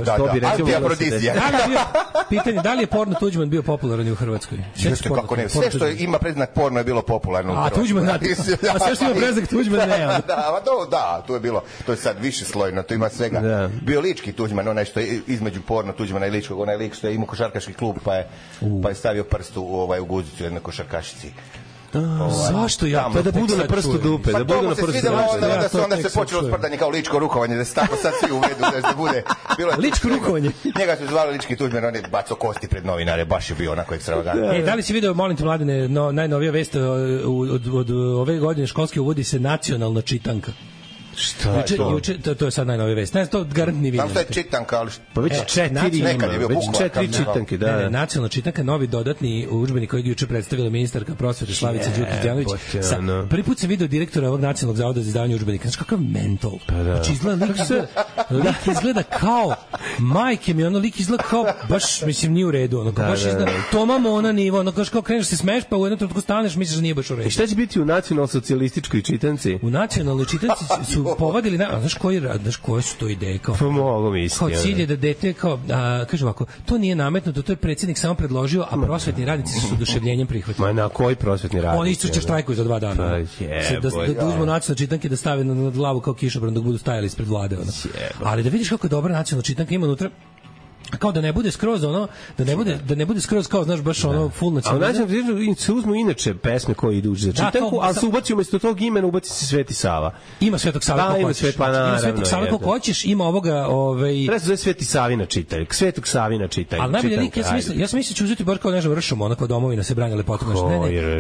Pitanje, da li je porno Tuđman bio popularan u Hrvatskoj? Sve što ima predznak porno je bilo popularno u Hrvatskoj. A sve što ima predznak Tuđman ne. Da, to je bilo, to je sad više slojno, to ima svega. Bio lički Tuđman, onaj što je između porno Tuđmana i ličkog, onaj lik što je imao košarkaški klub pa je stavio prst u guzicu jedne košarkašici. Zašto ja? Pa da budu na prstu dupe, da budu na prstu dupe. Onda se počelo sprdanje kao ličko rukovanje, da se tako sad svi uvedu, da bude. Ličko rukovanje. Njega su zvali lički Tuđman, on je bacao kosti pred novinare, baš je bio onako ekstravagantno. Da li si video, molim te mladine, najnovija vest od ove godine školske uvodi se nacionalna čitanka. Šta je to? To je sad najnovija vest. Ne, to garant ni vidim. Znam što je čitanka, ali... Pa već 4 čitanke, da. Nacionalna čitanka, novi dodatni udžbenik kojeg juče predstavila ministarka prosvete Slavica Đukić Đanović. Prvi put sam video direktora ovog Nacionalnog zavoda za izdavanje udžbenika. Znaš kakav mental. Znači lik izgleda kao majke mi, ono lik izgleda kao baš, mislim, nije u redu. Ono, baš izgleda Toma Mona nivo, ono kao kreneš se smeš, pa u jednom trenutku staneš, misliš da nije baš u redu. I šta će biti u nacionalno-socijalističkoj čitanci? U nacionalnoj čitanci su povadili, znaš koje su to ideje kao? Pa mogu misliti. Kao cilj je da dete, kaže ovako, to nije nametnuto, to je predsjednik samo predložio, a prosvetni radnici su s oduševljenjem prihvatili. Ma na koji prosvetni radnici? Oni isto će štrajkuju za 2 dana. Da uzmu nacionalne čitanke da stave na glavu kao kišobran dok budu stajali ispred vlade. Ali da vidiš kako je dobra nacionalna čitanka, ima unutra kao da ne bude skroz ono, da ne bude skroz kao, znaš, baš ono full nacionalizam. A znači se uzmu inače pesme koje idu za čitanku, ali se ubaci umjesto tog imena ubaci se Sveti Sava. Ima Svetog Save kako hoćeš. Ima Svetog Save kako hoćeš, ima ovoga, Treba se zove Sveti Savina čitaj, Svetog Savina čitaj. Ali najbolje lik, ja sam mislio ću uzeti bar kao nešto vršom, ono kao domovina se brani lepotom. Ne,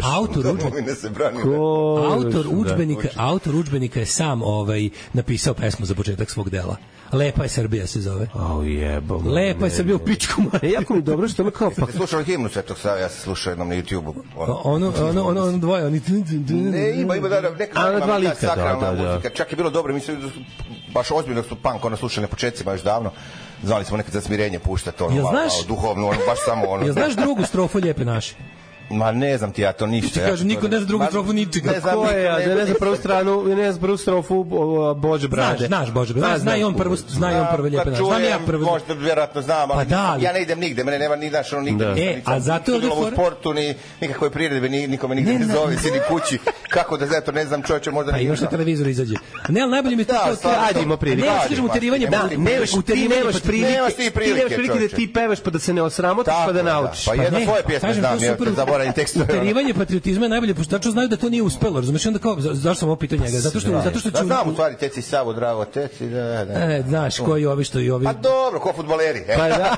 autor udžbenika je sam napisao pesmu za početak svog dela. Lepa je Srbija se zove. Lepa je Srbija u pičku. Jako mi dobro što me kao... Slušao himnu Svetog Save, ja sam slušao jednom na YouTube-u. Ono dvoje, oni... Ne, ima dva lika, sakralna muzika. Čak je bilo dobro, mislim, baš ozbiljno su punk, slušali na početcima još davno. Znali smo nekad za smirenje puštati, duhovno, baš samo Jel znaš drugu strofu Lijepe naše? Ma ne znam ti ja to ništa. Ti kažem, niko ne zna drugu strofu ničega. Ne znam prvu stranu, ne znam prvu strofu Bože Brade. Znaš Bože Brade, zna i on prvu Lijepe naše. Znam ja prvu. Možda vjerojatno znam, ali ja ne idem nigde, mene nema ni znaš nigde. A zato je u sportu, ni nikakve priredbe, nikome nigde ne zove, si ni kući. Kako da zato ne znam čovječe, možda pa imaš na televizoru izađe. Ne, ali najbolje mi je to radimo prilike. Ne, kažem uterivanje, nemaš prilike da ti pevaš pa da se ne osramotiš pa da naučiš. Pa jedna svoje pjesme znam, govoran tekst. Uterivanje patriotizma je najbolje, pošto tačno znaju da to nije uspelo, razumeš, onda kao, zašto sam ovo pitao njega? Zato što da, znam u stvari, teci Savo, Drago, teci, da. Znaš, koji ovi što i ovi... Pa dobro, ko fudbaleri. Pa da.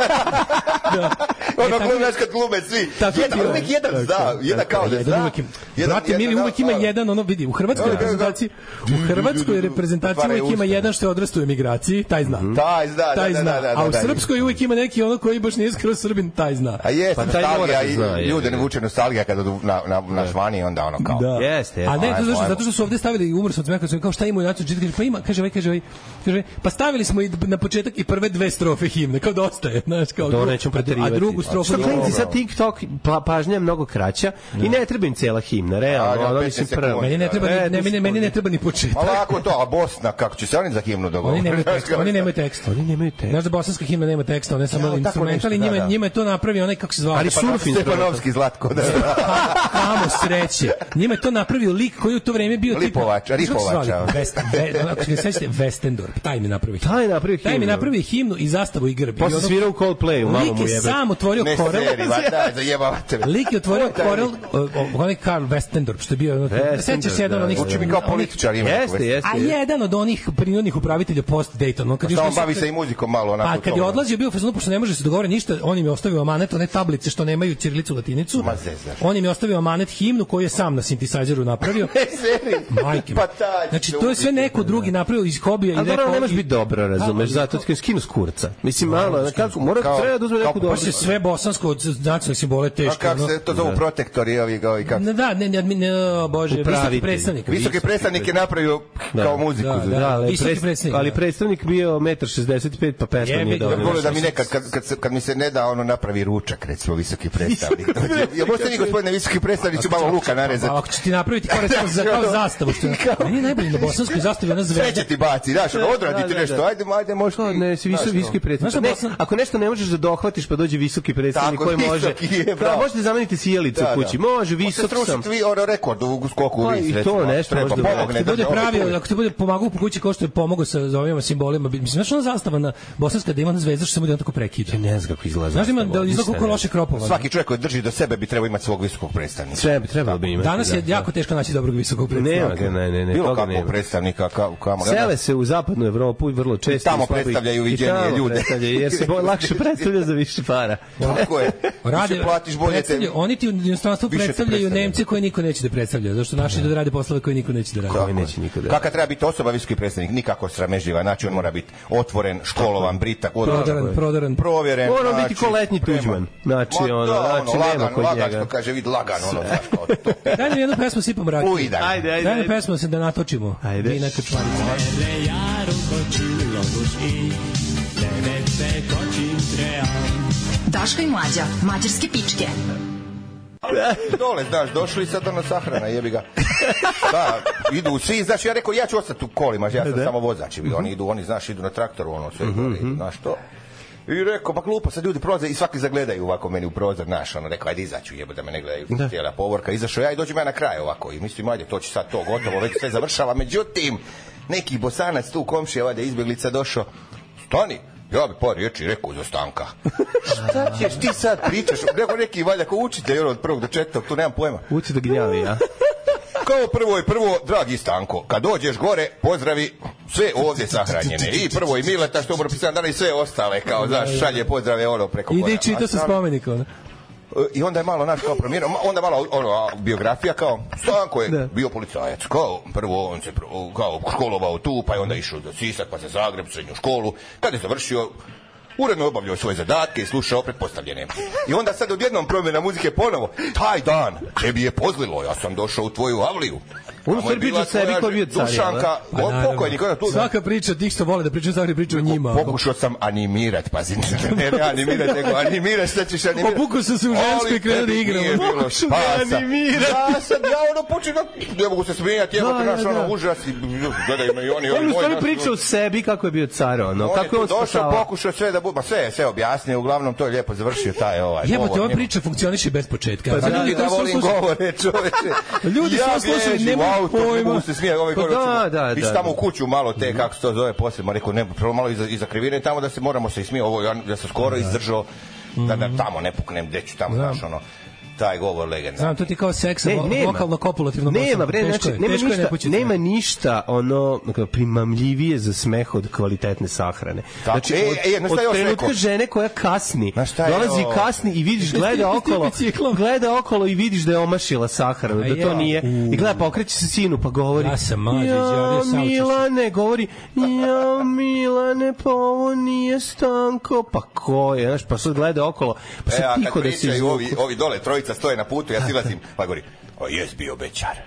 Ono glumaš kad glume svi. Uvijek jedan zna, jedan kao da zna. Brate, mili, uvijek ima jedan, ono vidi, u hrvatskoj reprezentaciji uvijek ima jedan što je odrastao u emigraciji, taj zna. Taj zna. A u srpskoj uvijek ima neki ono koji baš nije skroz Srbin, taj zna. A jeste, nostalgija i ljude ne vuče nostalgija kada na švani, onda ono kao. Jeste. A ne, zato što su ovde stavili, umro sam od smeka, kao šta imaju nacrt, pa ima, kaže, pa stavili smo i na početak i prve dve strofe himne, kao dosta je, znaš, kao. A drugu strofu... Što klinci sad TikTok pažnja je mnogo kraća i ne treba im cela himna, realno, oni su prvo. Meni ne treba ni početak. A lako to, a Bosna, kako će se oni za himnu dogovoriti? Oni nemaju tekst. Znaš da bosanska himna nema teksta, one samo instrumentali, njima je to napravio onaj, kako se zvao? Ali surfing. Stepanovski Zlatko. Kamo sreće. Njima je to napravio lik koji u to vreme bio Ripovača. Ako se sećate, Westendorp, taj mi napravio. Taj mi napravio himnu i zastavu i grb. Posle svirao u Coldplayu, malo mu jebe. Lik je sam otvorio Korel. Lik je otvorio Korel, onaj Karl Westendorp, što je bio... Sećaš se jedan od onih... Uči mi kao političar ima. A jedan od onih prinudnih upravitelja post-Dayton. Šta on bavi se i muzikom malo onako. Pa kad je odlazio, bio u fazonu, pošto ne može se dogovoriti ništa, on im je ostavio amanet, one tablice što nemaju ćirilicu, latinicu. On im je ostavio amanet himnu koju je sam na sintesajzeru napravio. Majke. Znači, to je sve neko drugi napravio iz hobija i rekao... Ali ne može biti dobro, razumeš, zato ti skinu s kurca. Mislim, malo, kako, treba da uzme neku dobro. Baš je sve bosansko od nacionalnih simbola teško. A kako se to zovu protektori i ovi kako? Da, bože, visoki predstavnik. Visoki predstavnik je napravio kao muziku. Da, visoki predstavnik. Ali predstavnik bio 1,65 m, pa pesma nije dobro. Vole da mi nekad, kad mi se ne da ono napravi ručak, recimo visoki predstavnik. Ja možete vi, gospodine visoki predstavnici, malo luka narezati. Ako će ti napraviti kao zastavu, što je... Meni je najbolje na bosanskoj zastavi ona zvezda. Sve će ti baci, daš, odradite nešto, ajde, možete... Ne, si visoki predstavnik. Ako nešto ne možeš da dohvatiš, pa dođe visoki predstavnik koji može... Možete zameniti sjelicu u kući, može, visok sam. Možete vi rekord u skoku vis, recimo. I to nešto može da... Ako ti bude pomagao po kući kao što je pomogao sa ovim simbolima, mislim, znaš ona zastava na bosanska da ima na zvezda što se bude on tako prekida. Ja ne znam kako izgleda. Znaš da izgleda kako loše kropova. Svaki čovjek koji drži do sebe bi trebao imati svog visokog predstavnika. Sve bi trebalo bi imati. Danas je jako teško naći dobrog visokog predstavnika. Ne. Bilo kakvog predstavnika kao sele se u zapadnu Evropu i vrlo često tamo predstavljaju viđenije ljude. Jer se lakše predstavlja za više para. Tako je. Rade, oni ti u inostranstvu predstavljaju Nemce koje niko neće da predstavlja, zato što naši da rade poslove koje niko neće da radi. Kakva treba biti osoba visoki predstavnik? Nikako sramežljiva, znači on mora biti otvoren, školovan, britak, prodoran, provjeren. Mora biti ko letnji Tuđman. Znači nema kod njega. Lagano, kaže vid lagano, znaš kao to. Daj mi jednu pesmu sipam raki. Fluidan. Daj mi pesmu se da natočimo. Vi neka članica. Daško i Mlađa, mađarske pičke. Dole, znaš, došli i sad ono sahrana, jebi ga. Da, idu svi, znaš, ja rekao, ja ću ostati u kolima, ja sam samo vozač, oni idu, znaš, idu na traktoru, ono, sve gore, znaš to. I rekao, pa glupo, sad ljudi prolaze i svaki zagledaju ovako meni u prozor, znaš, ono, rekao, ajde izaću, jebo da me ne gledaju, cijela povorka, izašao ja i dođem ja na kraj ovako, i mislim, ajde, to će sad to gotovo, već sve završava, međutim, neki Bosanac tu komšija, ovdje izbjeglica došao, stani, ja bi par riječi rekao za Stanka. Šta ćeš ti sad pričaš? Neki valja ko učitelj od 1. do 4. tu nemam pojma. Uči da gnjavi, ja. Kao prvo, dragi Stanko, kad dođeš gore, pozdravi sve ovdje sahranjene. I prvo i Mileta, što mora pisati dana i sve ostale, kao, znaš, šalje pozdrave ono preko gore. Ide i čita sa spomenikom. I onda je malo naš kao promjerio, onda malo biografija kao Stanko je bio policajac, kao prvo on se kao školovao tu, pa je onda išao za Sisak, pa za Zagreb, srednju školu, kad je završio uredno obavljao svoje zadatke i slušao pretpostavljene. I onda sad odjednom promjena muzike ponovo, taj dan tebi je pozlilo, ja sam došao u tvoju avliju. Ono što je priča sebi ko bio car. Dušanka, pokojnik. Svaka priča tih što vole da pričaju, svaka priča o njima. Pokušao sam animirat, pazi, ne animirat, nego animirat, šta ćeš animirat. Pokušao se u ženskoj krenuo da igramo. Pokušao me animirat. Ja ono počinu, ne mogu se smijati, evo ti naš ono užas i gledaj me i oni. On u stvari priča o sebi kako je bio car, ono, kako je on došao, pokušao sve da bude, sve objasnio, uglavnom to je lijepo završio taj ovaj. Jebote, ova priča funkcioniše bez početka. Ljudi da volim govore, čoveče. Ljudi su slušali, nema pojma. Se smije ovaj gore. I tamo u kuću malo te kako se to zove posebno, rekao ne, prvo malo iza krivine tamo da se moramo se ismije ovo, ja sam skoro izdržao da tamo ne puknem deću tamo, znaš ono. taj govor legendarni. Znam, to ti kao seksa, vokalno kopulativno. Nema, bre, znači, nema ništa ono primamljivije za smeh od kvalitetne sahrane. Znači, od trenutka žene koja kasni, dolazi kasni i vidiš, gleda okolo i vidiš da je omašila sahranu, da to nije. I gleda, pa okreće se sinu, pa govori, ja sam mlađi, ja Milane, govori, ja Milane, pa ovo nije Stanko, pa ko je, znaš, pa sad gleda okolo, pa sad tiho da se izvuku. Ovi dole, trojica stoje na putu, ja silazim, pa govori, jes bio bećar.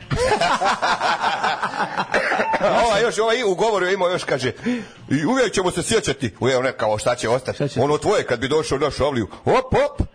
Ovaj u govoru imao još, kaže, i uvijek ćemo se sjećati. Uvijek ne, kao šta će ostati. Ono tvoje, kad bi došao naš Avliju, op.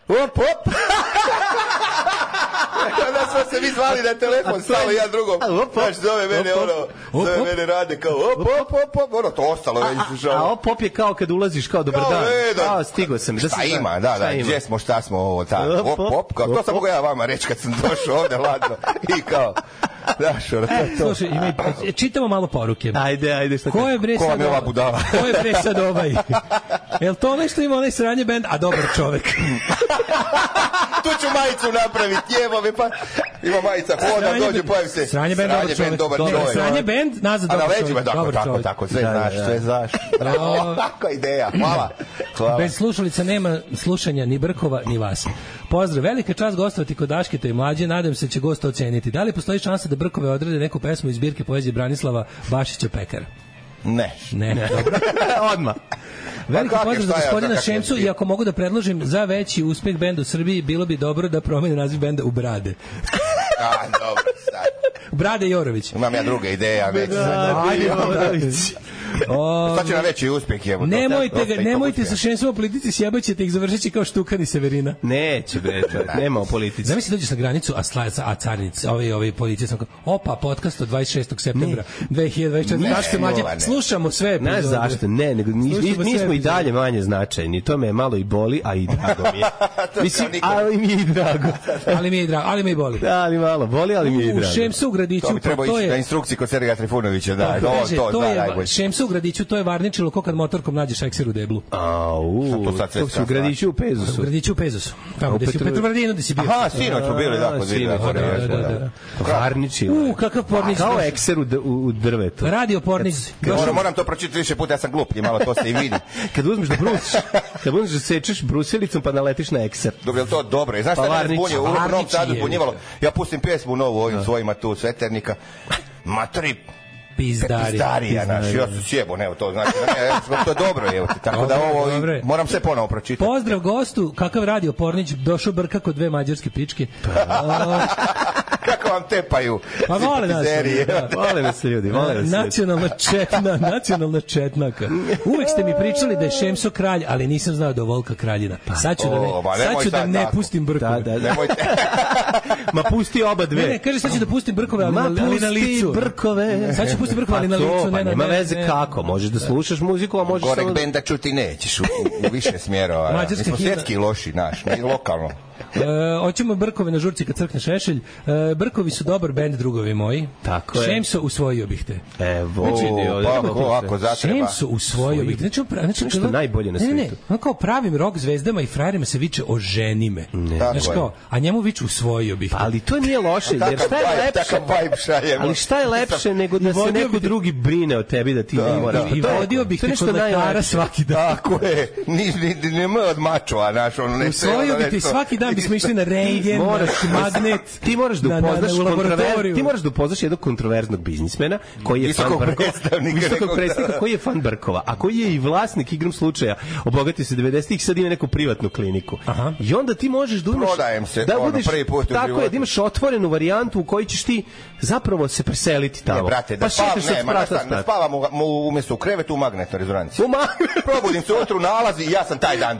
Onda smo se mi zvali na telefon, stalo jedan drugom. Znaš, zove mene Rade, kao op, ono to ostalo. A op je kao kad ulaziš, kao dobar dan. Stigo sam. Šta ima, da, gdje smo, šta smo, ovo, op, to sam mogu ja vama reći kad sam došao ovde, ladno. I kao, znaš, ono, to. Slušaj, čitamo malo poruke. Ajde, šta ko je bre sad ova budala? Ko je bre sad ovaj? Jel to nešto ima onaj sranje bend, a dobar čovek? Tu ću majicu napraviti, jebo me, pa ima majica, hoda, dođe, pojavi se. Sranje bend, dobar čovek. Sranje bend, nazad dobar čovek. Tako, sve znaš. Tako ideja, hvala. Bez slušalica nema slušanja ni Brkova, ni vas. Pozdrav, velika čast gostovati kod Dašketa i Mlađe, nadam se će gost oceniti. Da li postoji šansa da Brkove odrede neku pesmu iz zbirke poezije Branislava Bašića Pekara? Ne. Dobro. Odmah. Veliki pozdrav za gospodina Šemcu i ako mogu da predložim za veći uspeh benda u Srbiji, bilo bi dobro da promene naziv benda u Brade. Dobro, sad. Brade Jorović. Imam ja druga ideja već. Sad će na veći uspjeh, jevo. Nemojte sa Šemcom o politici, sjebaćete ih, završeći kao Štukan i Severina. Neće, nema o politici. Zamisli dođeš na granicu, a carnici, ovi policije sam kao, opa, podcast od 26. septembra 2024. Daške Mlađe, slušamo sve. Znaš zašto? Ne, nego mi smo i dalje manje značajni. To me malo i boli, a i drago mi je. Mislim, ali mi je i drago. Ali mi boli. Da, ali malo boli, ali mi je i drago. U Šemsu u Gradiću, to mi treba ići na instrukciji kod Sergeja Trifunovića, da. To je Šemsu u Gradiću, to je varničilo ko kad motorkom nađeš ekser u deblu. To su u Gradiću u Pezusu. U Gradiću u Pezusu. Tamo gde si u Petrovaradinu, gde si bio. Aha, sinoć smo bili, da, kod videa. Varničilo. Kakav pornič. Kao ekser u drvetu. Radio pornič. Moram to pročitati više puta, ja sam glup i malo to se i vidi. Kad uzmeš da brusiš, kad uzmeš da sečeš brusilicom pa naletiš na ekser. Dobro, je to dobro? Znaš šta me zbunje? U Novom Sadu zbunjivalo. Ja pustim pjesmu novu ovim svojima tu, Sveternika. Matri Pizdarija, naš, ja se sjebo, ne, to znači, to je dobro, evo ti, tako da ovo, moram sve ponovo pročitati. Pozdrav gostu, kakav radio pornić, došao brka kod dve mađarske pičke. Kako vam tepaju? Pa vole nas. Vole nas ljudi, vole nas. Nacionalna četnaka. Uvek ste mi pričali da je Šemso kralj, ali nisam znao da je Volka kraljina. Sad ću da ne pustim Brkove. Nemojte. Ma pusti oba dve. Ne, kaže sad ću da pustim Brkove, ali na licu. Sad ću pustiti Brkove, ali na licu. Nema veze kako, možeš da slušaš muziku, a možeš samo... Gorek benda čuti nećeš u više smjerova. Mi smo svjetski loši, naš, ne lokalno. Hoćemo Brkove na žurci kad crkne Šešelj. Brkovi su dobar bend, drugovi moji. Tako je. Šemso, usvojio bih te. Evo, ako zatreba. Šemso, usvojio bih te. Znači, što najbolje na svijetu. Ne, kao pravim rock zvezdama i frajerima se viče oženi me. Znači kao, a njemu viče usvojio bih te. Ali to nije loše, jer šta je lepše? Ali šta je lepše nego da se neko drugi brine o tebi, da ti ne moraš. I vodio bih te kod lekara svaki dan. Tako je. Nema od mačova, znaš, ono ne se... Usvojio bih te svaki dan bismo išli na rengen, magnet. Ti moraš da upoznaš jednog kontroverznog biznismena koji je fan Brkova, visokog predstavnika koji je fan Brkova, a koji je i vlasnik igrom slučaja. Obogatio se 90-ih, sad ima neku privatnu kliniku. I onda ti možeš da imaš da budeš tako je, da imaš otvorenu varijantu u kojoj ćeš ti zapravo se preseliti tamo. Ne, brate, da spavam umjesto u krevetu u magnetnoj rezonanci. Probudim se ujutru, nalazi i ja sam taj dan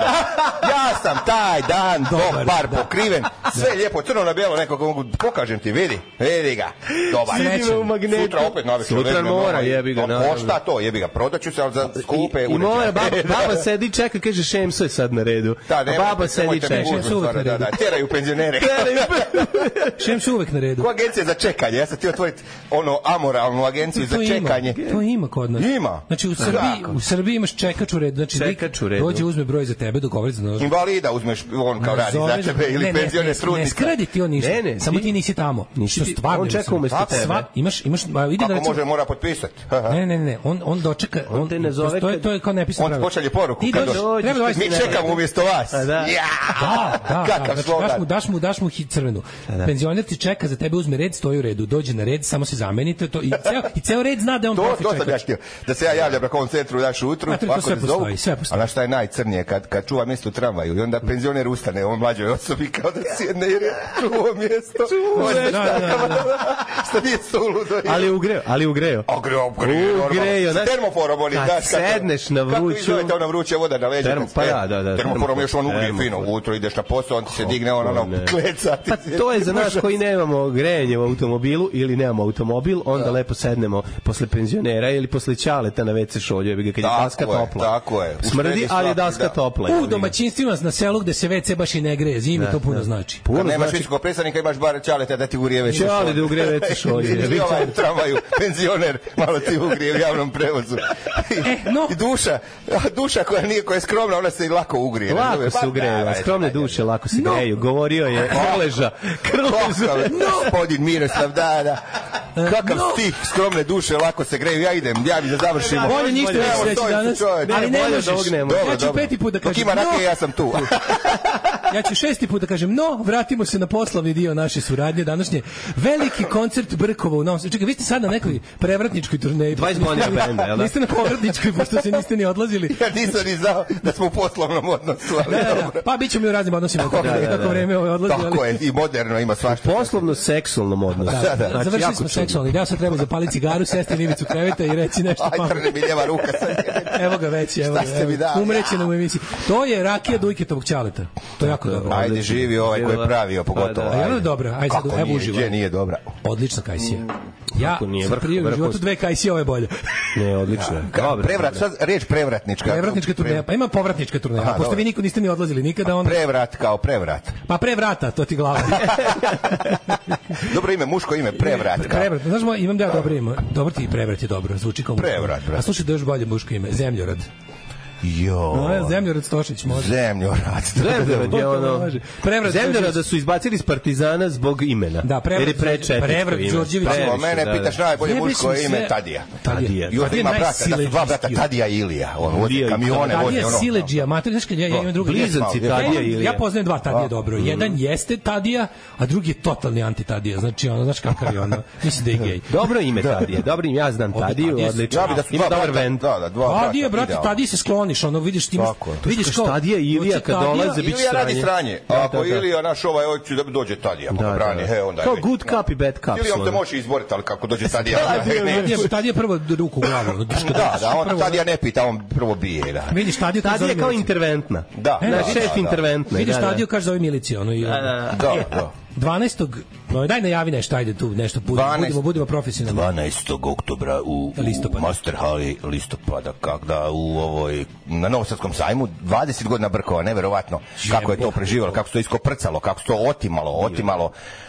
dobar, pokriven, sve lijepo, crno na bijelo, nekog mogu, pokažem ti, vidi ga, dobar. Sutra opet naveć. Sutra mora, jebi ga. Košta to, jebi ga, prodaću se, ali za skupe uređaje. I moja baba sedi, čeka, kaže Šemso je sad na redu. A baba sedi, čeka. Teraju penzionere. Šemso uvek na redu. Ko agencija za čekanje, ja sam ti otvoriti ono amoralnu agenciju za čekanje. To ima kod nas. Ima. Znači u Srbiji imaš čekač u redu, znači dođe uzme broj za tebe, dogovori za nož. Invalida uzmeš, on kao radi za tebe ili penzioner trudnica. Ne skredi ti on ništa, samo ti nisi tamo. Što stvarno on čeka umesto tebe. Imaš, ide da može mora potpisati. Ne, on dočeka, on te ne zove. To je kao nepisano pravilo. On pošalje poruku. Mi čekamo umjesto vas. Da. Kakav slogan. Daš mu crvenu. Penzioner ti čeka za tebe, uzme red, stoji u redu, dođe na red, samo se zamenite to i ceo red zna da on profi čeka. To sam ja htio. Da se ja javljam na kom centru daš ujutru, ako ne zovu. A na šta je najcrnije, kad čuva mjesto u tramvaju i onda penzioner ustane, on mlađoj osobi kao da sjedne jer je čuvo mjesto. Što nije suludo. Ali ugreo. Ugreo. Sa termoforom oni daš. Kad sedneš na vruću. Kako izgleda ona vruća voda na leđa? Da. Termoforom još on ugrije fino. Ujutro ideš na posao, on ti se digne ono kleca. Pa to je za nas koji nemamo grejanje u automobilu ili nemamo automobil, onda lepo sednemo posle penzionera ili posle ćaleta na WC šolju, kad je daska topla. Tako je. Smrdi, ali je daska topla. U domaćinstvima na selu gde se WC baš i ne greje, zimi to puno znači. Kad nemaš visokog predstavnika, imaš bar ćaleta da ti ugrije WC šolju. Ćale da ugrije WC šolju. I ovaj tramvaju, penzioner, malo ti ugrije u javnom prevozu. I duša koja je skromna, ona se i lako ugrije. Lako se ugreju, skromne duše lako se greju. Govorio je Krleža. Gospodin Miroslav, da. Kakav stih, skromne duše lako se greju. Ja bi da završimo. Bolje ništa reći danas, ali ne možeš. Ja ću 5. put da kažem. Dok ima rakije, ja sam tu. Ja ću 6. put da kažem, vratimo se na poslovni dio naše suradnje današnje. Veliki koncert Brkova u Novom Sadu. Čekaj, vi ste sad na nekoj prevratničkoj turneji. 20 godina benda, jel da? Niste na povratničkoj, pošto se niste ni odlazili. Ja nisam ni znao da smo u poslovnom odnosu. Pa bit ćemo i u raznim odnosima kako vreme odlazi. Tako je, i moderno ima svašta. Poslovno-seksualnom odnosu. Završili smo seksualni. Ja sad treba zapaliti cigaru, sesti na ivicu kreveta i reći nešto pametno. Aj, trne mi ljeva ruka sad. Evo ga već, evo ga. Umreće nam u emisiji. To je rakija Dujketovog ćaleta. To je jako dobro. Ajde, živi ovaj koji je pravio, pogotovo. A je dobro? Ajde sad, evo uživaj. Kako nije dobra? Odlična kajsija. Ja sam prije u životu 2 kajsije, ovo je bolje. Ne, odlično. Prevrat, sad reč prevratnička. Prevratnička turneja, pa ima povratnička turneja. Pošto vi niste ni odlazili nikada. Prevrat kao prevrat. Pa prevrata, to ti glava. Dobro ime, muško ime, prevrat. Prevrat, znaš, imam da dobro ime. Dobro ti prevrat je dobro, zvuči kao prevrat. A slušaj da još bolje muško ime, Zemljorad. Zemljorad Stošić može. Zemljorad je ono. Zemljorada su izbacili iz Partizana zbog imena. Da, Prevrat Đorđević. Mene pitaš najbolje muško ime Tadija. Još ima dva brata Tadija i Ilija. On vozi kamione. Tadija Siledžija, mater, znaš kad ja imam drugi. Blizanci Tadija i Ilija. Ja poznajem 2 Tadije dobro. Jedan jeste Tadija, a drugi je totalni anti-Tadija. Znači, ono, znaš kakav je ono. Mislim da je gej. Dobro ime Tadija. Dobro ime, ja znam Tadiju, odlično. Ima dobar vend. Tadija, brate, Tadiji se skloniš, ono, vidiš ti vidiš kao Tadija i Ilija kad dolaze biće Ilija radi stranje. Ako Ilija naš ovaj hoće da dođe Tadija, pa brani, onda kao good cup i bad cup. Ili on te može izboriti, ali kako dođe Tadija. Tadija prvo ruku u glavu. Da, on Tadija ne pita, on prvo bije, da. Vidiš Tadija kao interventna. Da, šef interventna. Vidiš Tadiju kaže zove miliciju, ono i da. 12. daj najavi nešto, ajde tu nešto budemo profesionalni. 12. oktobra u Master Hali listopada, kada u ovoj na Novosadskom sajmu 20 godina Brkova, neverovatno kako je to preživjelo, kako se to iskoprcalo, kako se to otimalo.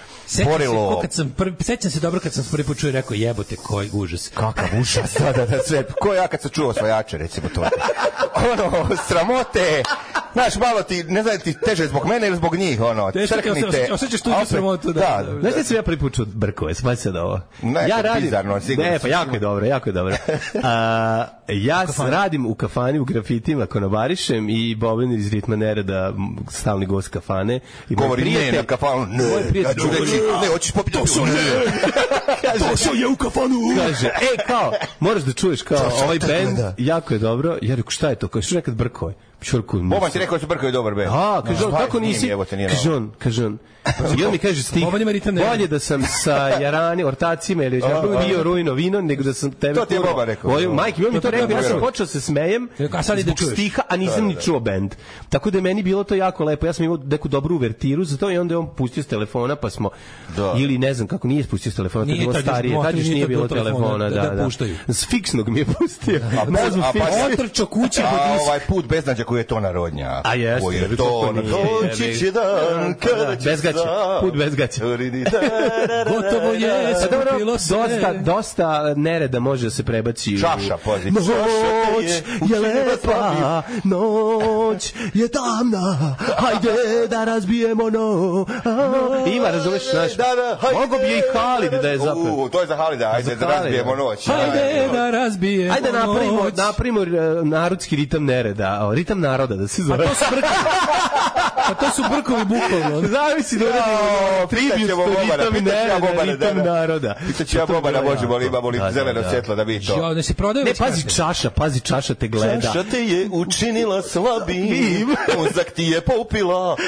Sećam se dobro kad sam prvi put čuo i rekao jebote koji užas. Kakav užas, da sve. Ko ja kad sam čuo Osvajače, recimo to. Ono, sramote. Znaš, malo ti, ne znam ti teže zbog mene ili zbog njih, ono, crknite. Osjećaš tuđu sramotu, da. Znaš da sam ja prvi put čuo Brkove, smaći se da ovo. Ja radim, ne, pa jako je dobro. Ja radim u kafani, u grafitima, konobarišem i Boban iz Ritma Nereda, stalni gost kafane. Govori ne na kafanu, ne, ja ću reći, ne, hoćeš popiti pivo, ne. Došao je u kafanu. Kaže, kao, moraš da čuješ kao ovaj band, jako je dobro. Ja rekao, šta je to, kao što nekad Brkove. Boban ti rekao da su Brkovi dobar band. Kaže on, kako nisi? Kaže on. I on mi kaže stih, bolje da sam sa Jarani, ortacima ili bio rujno vino, nego da sam tebe... To ti je Boban rekao. Majke, on mi to rekao, ja sam počeo se smejem zbog stiha, a nisam ni čuo band. Tako da je meni bilo to jako lepo. Ja sam imao neku dobru uvertiru za to i onda je on pustio s telefona, pa smo... Ili ne znam kako, nije spustio s telefona, to je bilo starije. Tad još nije bilo telefona, da. S fiksnog mi je pustio. Otrčao kuće ovaj put beznađa kako je to narodnja. A jeste. Ko je to doći će dan kada će bez gaća, put bez gaća. Gotovo je, skupilo se. Dosta nereda može da se prebaci. Čaša, pazi. Noć je lepa, noć je tamna, hajde da razbijemo Ima, razumeš, znaš, mogo bi je i Halid da je zapravo. To je za Halida, hajde da razbijemo noć. Hajde da razbijemo noć. Ajde napravimo narodski ritam nereda, ritam naroda da se zove. A to su brkovi bukvalno. Zavisi da uradimo ritam naroda. Pitaću ja Bobana, možemo li imamo li zeleno svjetlo da bi to. Ne, pazi čaša te gleda. Čaša te je učinila slabim, mozak ti je popila.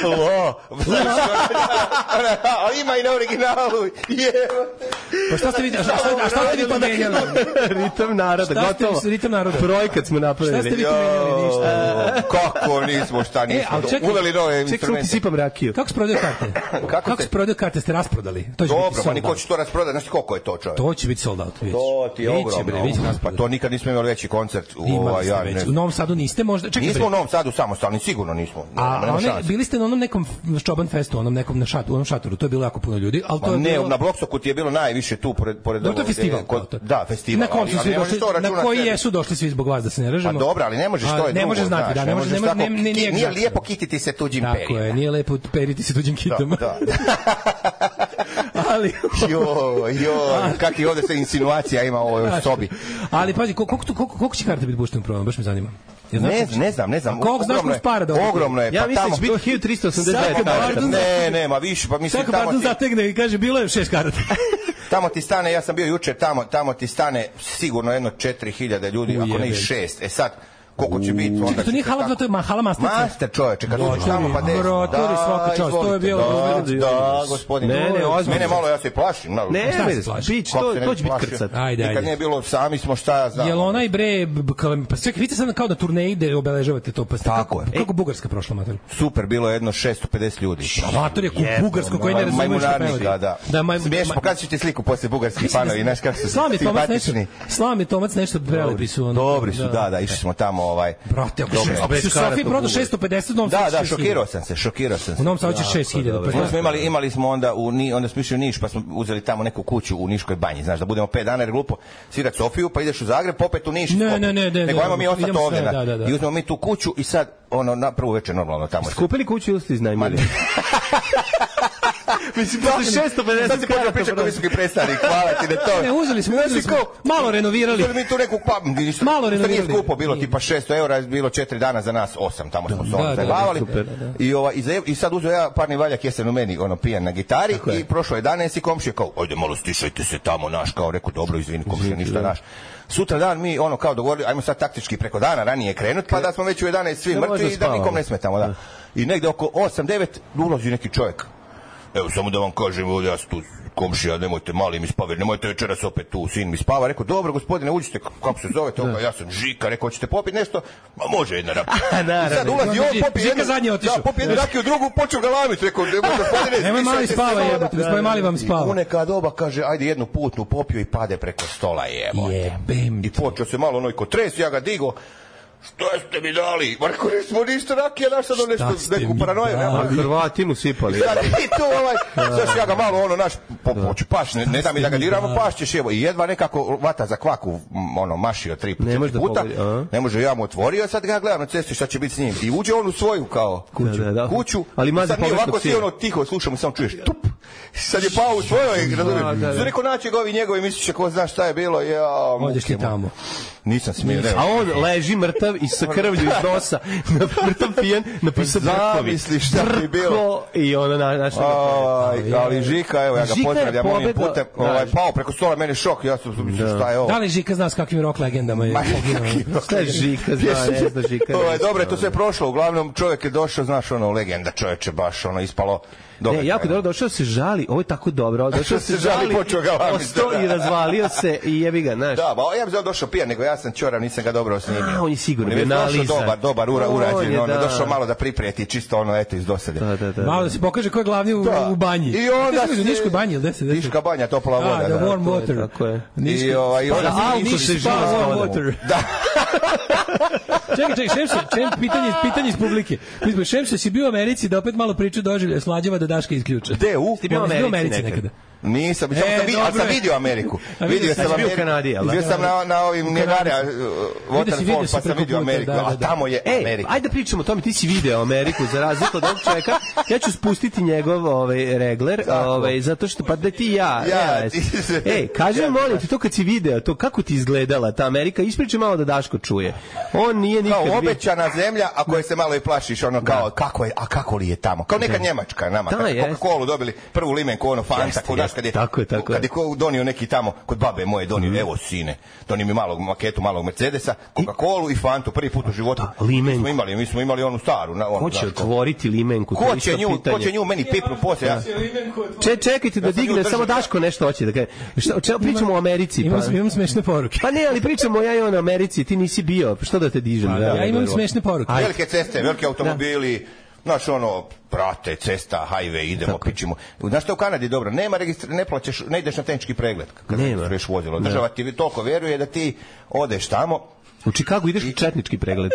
Ali ima i na originalu. Pa šta ste vi pomenjali? Ritam naroda, gotovo. Ritam naroda. Projekat smo napravili. Šta ste vi pomenjali? Ništa. Kako nismo, šta nismo. Uveli nove instrumente. Sipam rakiju. Kako se prodaju karte? Kako se prodaju karte? Ste rasprodali? Dobro, pa niko će to rasprodati. Znaš koliko je to, čovjek? To će biti sold out. To ti je ogromno. Pa to nikad nismo imali veći koncert. U Novom Sadu niste možda? Nismo u Novom Sadu samostalni, sigurno nismo. Bili ste na onom nekom Čoban festu, onom nekom onom šatoru, to je bilo jako puno ljudi. Ne, na Blokstoku ti je bilo najviše tu pored... To je festival. Da, festival. Na kom su svi došli, na koji jesu došli svi zbog vas da se ne režemo. Pa dobro, ali ne možeš, to je drugo. Ne može znati, da, ne može, nije lijepo kititi se tuđim perima. Tako je, nije lepo periti se tuđim kitom. Da. Ali kakvi ovde se insinuacija ima u ovoj sobi. Ali pazi, koliko će karta biti pušteno program, baš me zanima. Ne znam. Koliko znaš kroz para da ogromno je. Ja mislim da će biti 1389 karata. Ne, nema više, pa mislim tamo ti... Sako zategne i kaže, bilo je 6 karata. Tamo ti stane, ja sam bio jučer tamo ti stane sigurno jedno 4000 ljudi, ako ne i 6. E sad, koliko će biti onda... To nije hala 2, to je hala master. Master, čoveče, kad uđeš tamo pa desno. Rotori svaka čast, to je bilo... Da, gospodine. Mene malo, ja se plašim. Ne, to će biti krcat. Ajde. Nikad nije bilo, sami smo, šta ja znam. Jel onaj bre, pa sve, vidite sad kao da turneji ide, obeležavate to, pa ste kako Bugarska prošla, mater? Super, bilo je jedno 650 ljudi. Mater je Bugarsko, koji ne razumeš što pevali. Da, smiješ, pokazat ću ti sliku posle bugarskih panovi, znaš kako su simpatični. Slami Tomac nešto prelepi su. Dobri su, da, išli smo tamo brate, ako su Sofiji prodao 650, u Novom Sadu 6.000. Da, šokirao sam se. U Novom Sadu će 6.000. Imali smo onda smo išli u Niš, pa smo uzeli tamo neku kuću u Niškoj banji, znaš, da budemo 5 dana, jer glupo svirat Sofiju, pa ideš u Zagreb, popet u Niš. Ne. Nego ajmo mi ostati ovdje, i uzmemo mi tu kuću i sad, na prvu večer normalno tamo. Skupili kuću ili ste iznajmili? Mislim, posle 650 sad si počeo pričati kao visoki predstavnik, hvala ti na to. Ne, uzeli smo, malo renovirali. Uzeli mi tu neku, malo renovirali. Nije skupo bilo, tipa 600 eura, bilo 4 dana za nas, 8, tamo smo se ono zajebavali. I sad uzeo ja parni valjak, jesen u meni, pijan na gitari, i prošlo 11 i komšije kao, ajde malo stišajte se tamo, naš, kao rekao, dobro, izvini, komšije, ništa naš. Sutra dan mi kao dogovorili, ajmo sad taktički preko dana ranije krenuti, pa da smo već u 11 svi mrtvi i da nikom ne smetamo, da. I negde oko 8-9 ulazi neki čovjek. Evo, samo da vam kažem, ovdje ja sam tu komšija, nemojte, mali mi spava, nemojte večeras opet tu, sin mi spava. Rekao, dobro, gospodine, uđite, kako se zovete? Ja sam Žika, rekao, hoćete popiti nešto? Ma može jedna rakija. I sad ulazi on, popije jednu rakiju, drugu, počeo ga lamiti. Rekao, gospodine, nemoj mali spava, jebote, gospodine, mali vam spava. U neka doba, kaže, ajde jednu putnu popio i pade preko stola, jebote. I počeo se malo ko tres, ja ga digo. Što ste mi dali? Marko, nismo ništa rakija, naš sad nešto, neku paranoju. Hrvatinu sipali. Sad i tu znaš, ja ga malo naš poču paš, ne da mi da ga diramo, pašćeš, evo, i jedva nekako vata za kvaku, mašio 3 puta, ne može, ja mu otvorio, sad ga gledam na cesti šta će biti s njim. I uđe on u svoju kao kuću, sad mi ovako si tiho slušamo i samo čuješ tup. Sad je pao u svojoj, razumijem. Sad neko naći ga ovi njegovi, misliš ko zna šta je bilo, Odeš ti tamo. Nisam smio. A on leži mrtav i sa krvlju iz nosa, mrtav pijan, napisao brkovi. Zamisli šta bi bilo. I ona našla ga. Ali Žika, evo, ja ga pozdravljam ovim putem, pao preko stola, meni šok, ja sam mislio šta je ovo. Da li Žika zna s kakvim rock legendama je? Šta je Žika, zna Žika. Dobro je to sve prošlo, uglavnom čovjek je došao, znaš, legenda čovječe, baš ispalo. Ne, jako dobro, došao se žali, ovo je tako dobro, došao se žali, ostao i razvalio se i jebi ga, znaš. Da, ja bih došao pijan, nego ja sam ćorav, nisam ga dobro snimio. On je sigurno dobar, urađen, došao malo da priprijeti, čisto eto iz dosade. Malo da se pokaže ko je glavni u banji. I onda u Niškoj banji, ili gde se? Niška banja, topla voda. Da, warm water. Tako je. I onda Niška warm water. Da. Čekaj, pitanje iz publike. Šemse, si bio u Americi da opet malo priču doživlja Slađeva da Daška isključe. Gde u? Ti bio u Americi nekada? Nisam, ali sam vidio Ameriku. Vidio sam Ameriku. Bio u Kanadi, jel? Bio sam na ovim Niagara Waterfall, pa sam vidio Ameriku, a tamo je Amerika. Ajde da pričamo o tome, ti si video Ameriku za razliku od ovog čoveka. Ja ću spustiti njegov regler, zato što pa da ti ja. Kaži mi, molim te, to kad si video, to kako ti izgledala ta Amerika, ispričaj malo da Daško čuje. On nije nikad kao obećana zemlja, a koje se malo i plašiš, ono kao kako li je tamo? Kao neka Njemačka nama, Coca-Colu dobili prvu limenku, ono Fanta, tako. Kad je donio neki tamo, kod babe moje donio, evo sine, donio mi maketu malog Mercedesa, Coca-Colu i Fantu, prvi put u životu. Mi smo imali onu staru. Ko će otvoriti limenku? Ko će nju meni pipnu poslije? Čekajte da digne, samo Daško nešto hoće da kaže. Pričamo o Americi. Imam smešne poruke. Pa ne, ali pričamo ja i on o Americi, ti nisi bio, što da te dižem? Ja imam smešne poruke. Velike ceste, veliki automobili, znaš ono, prate, cesta, highway, idemo, pičimo. Znaš što je u Kanadi dobro? Ne plaćeš, ne ideš na tehnički pregled kada registruješ vozilo. Država ti toliko veruje da ti odeš tamo. U Čikagu ideš u četnički pregled.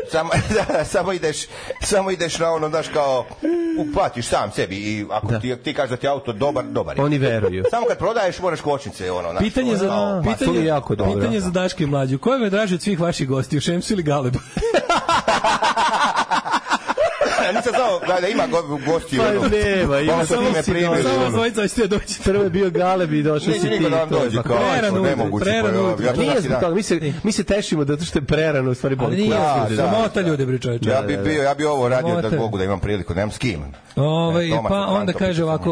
Samo ideš na ono, znaš kao, platiš sam sebi i ako ti kažeš da ti auto dobar je. Oni veruju. Samo kad prodaješ moraš kočnice, ono. Pitanje za Daška i Mlađu. Ko je draži od svih vaših gostiju, Šemsu ili Galebu? Nisam znao da ima gosti. Pa nema, ima samo dvojica hoćete doći. Prvo je bio Galeb i došao si ti. Niko da vam dođe, prerano. Nije zbog toga, mi se tešimo da to što je prerano, u stvari boli. Samota ljude, bre čoveče. Ja bi ovo radio da mogu da imam priliku, nemam s kim. Pa onda kaže ovako,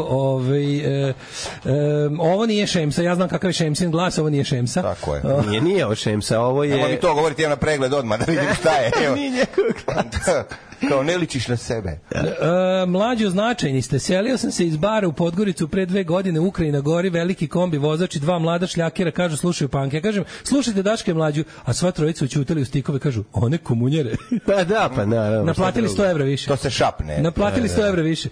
ovo nije Šemsa, ja znam kakav je Šemsin glas, ovo nije Šemsa. Tako je. Nije ovo Šemsa, ovo je... Nemo mi to govoriti, na pregled odmah, da vidim šta je. Nije njegov glas. Kao ne ličiš na sebe. Mlađo, značajni ste. Selio sam se iz bara u Podgoricu pre 2 godine, Ukrajina gori, veliki kombi vozač i 2 mlada šljakera kažu slušaju punk. Ja kažem, slušajte Daška i Mlađu, a sva trojica učutali u stikove, kažu, one komunjere. Pa naravno. Naplatili 100 evra više. To se šapne. Naplatili 100 evra više.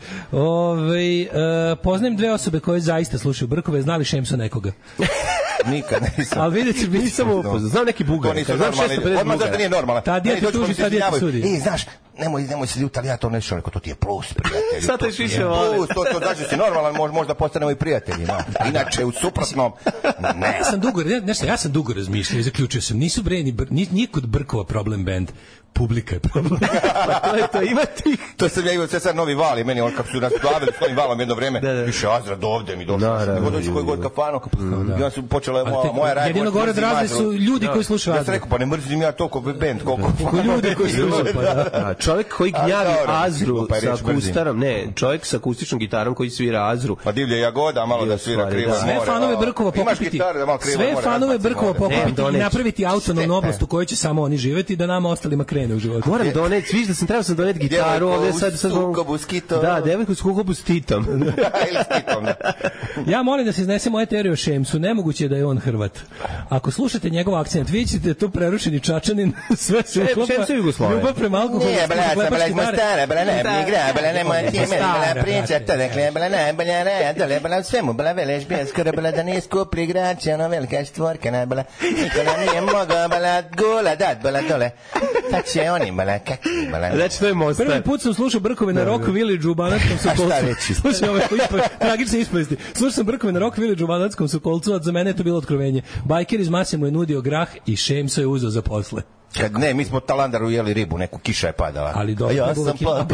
Poznajem 2 osobe koje zaista slušaju Brkove, znali Šemsu nekoga. Nikad nisam. Ali vidite, nisam upoznao. Znam neki Bugar. Odmah da nije normalan. Tadija ti tuži, tadija ti sudi. Znaš, nemoj se ljuti, ali ja to nešto rekao, to ti je plus, prijatelji. Sad te više vole. To znači si normalan, možda postanemo i prijatelji. Inače, u suprotnom, ne. Ja sam dugo razmišljao i zaključio sam, nisu breni, nije kod Brkova problem band. Publika je problem. To ima tih. To sam ja imao sad novi val i meni, kako su nas plavili s novim valom jedno vreme, više Azrad ovde mi došao. Nego dođu koji god kafanu. I onda su počela moja radnja. Jedino gore razli su ljudi koji slušaju Azru. Ja sam rekao, pa ne mrzim ja toliko band, koliko ljudi koji slušaju. Čovjek koji gnjavi Azru sa akustarom, ne, čovjek sa akustičnom gitarom koji svira Azru. Pa divlje Jagoda, malo da svira Krivo more. Sve fanove Brkova pokupiti. Sve fanove Brkova pokupiti i napraviti autonomnu oblast u kojoj će samo oni živeti, da nama ostalima krene u životu. Moram doneti, sviš da sam trebao doneti gitaru ovdje sad. Sukobu s Kitom. Da, devojku s sukobu s Titom. Ili s Titom, da. Ja molim da se iznese moje teorije o Šemsu. Nemoguće je da je on Hrvat. Ako slušate njegov akcent, vidite da je to prerušeni Čačanin, sve se uklopa. Šemsu Jugoslavije. Ljubav prema alkoholu. Nije, bela iz Mostara, bela ne igra, bela ne moja time, bela priča, to dakle, bela najbolja redole, bela svemu, bela veleš bio skoro, bela da nije skuplji igrač, ono velika štvorka, najbela, niko nam nije mogao, bela gula dat, bela dole. Tad će oni, bela, kak, bela. Znači, to je Mostar. Prvi put sam slušao Brkove na Rock Village u Banatskom Sokolcu. A šta reći? Slušaj, tragične ispovesti. Slušao sam Brkove na Rock Village u Banatskom Sokolcu, a za mene je to bilo otkrovenje. Bajker iz Mase mu je nudio grah i Šemso je uzeo za posle. Ne, mi smo talandaru jeli ribu, neku kiša je padala. Ali dobro, ja sam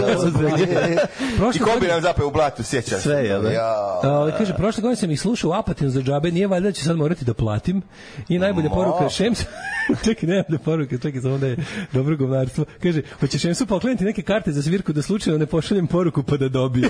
i kombi nam zapeo u blatu, sjećam se. Sve je, da. Kaže, prošle godine sam ih slušao u Apatinu za džabe, nije valjda da ću sad morati da platim. I najbolja poruka Šemsu, čekaj, nema da poruka, čekaj, samo da je dobro govnarstvo. Kaže, hoće Šemsu pokleniti neke karte za svirku da slučajno ne pošaljem poruku pa da dobijem.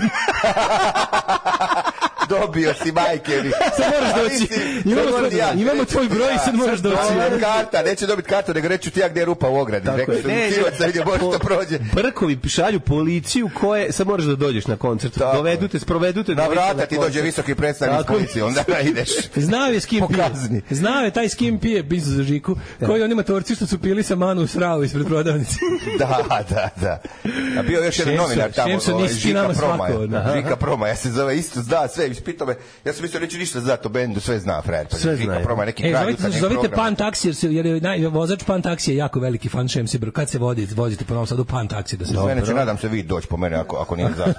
Dobio si, majke. Sad moraš doći. Imamo tvoj broj i sad moraš doći. Karta, neće dobiti kartu, nego reću ti ja gdje je rupa u ogradi. Rekao sam, civaca gdje može to prođe. Brkovi šalju policiju koje, sad moraš da dođeš na koncert. Dovedu te, sprovedu te. Na vrata ti dođe visoki predstavnik policije, onda ideš. Znao je s kim pije. Znao je taj s kim pije, bisu za Žiku, koji oni matorci što su pili sa Manu u sravu ispred prodavnice. Da. A bio još jedan novinar tamo, Žika Proma, ja se zove isto, zna sve, ispitao me, ja sam mislio neću ništa znati o bendu, sve zna frajer. Pa sve zna. Proma neki kralj. Zovite Pan Taksi, jer je vozač Pan Taksi je jako veliki fan Šemsi. Kad se vozite po Novom Sadu Pan Taksi da se zove. Mene će, nadam se, vi doći po mene ako nije zašto.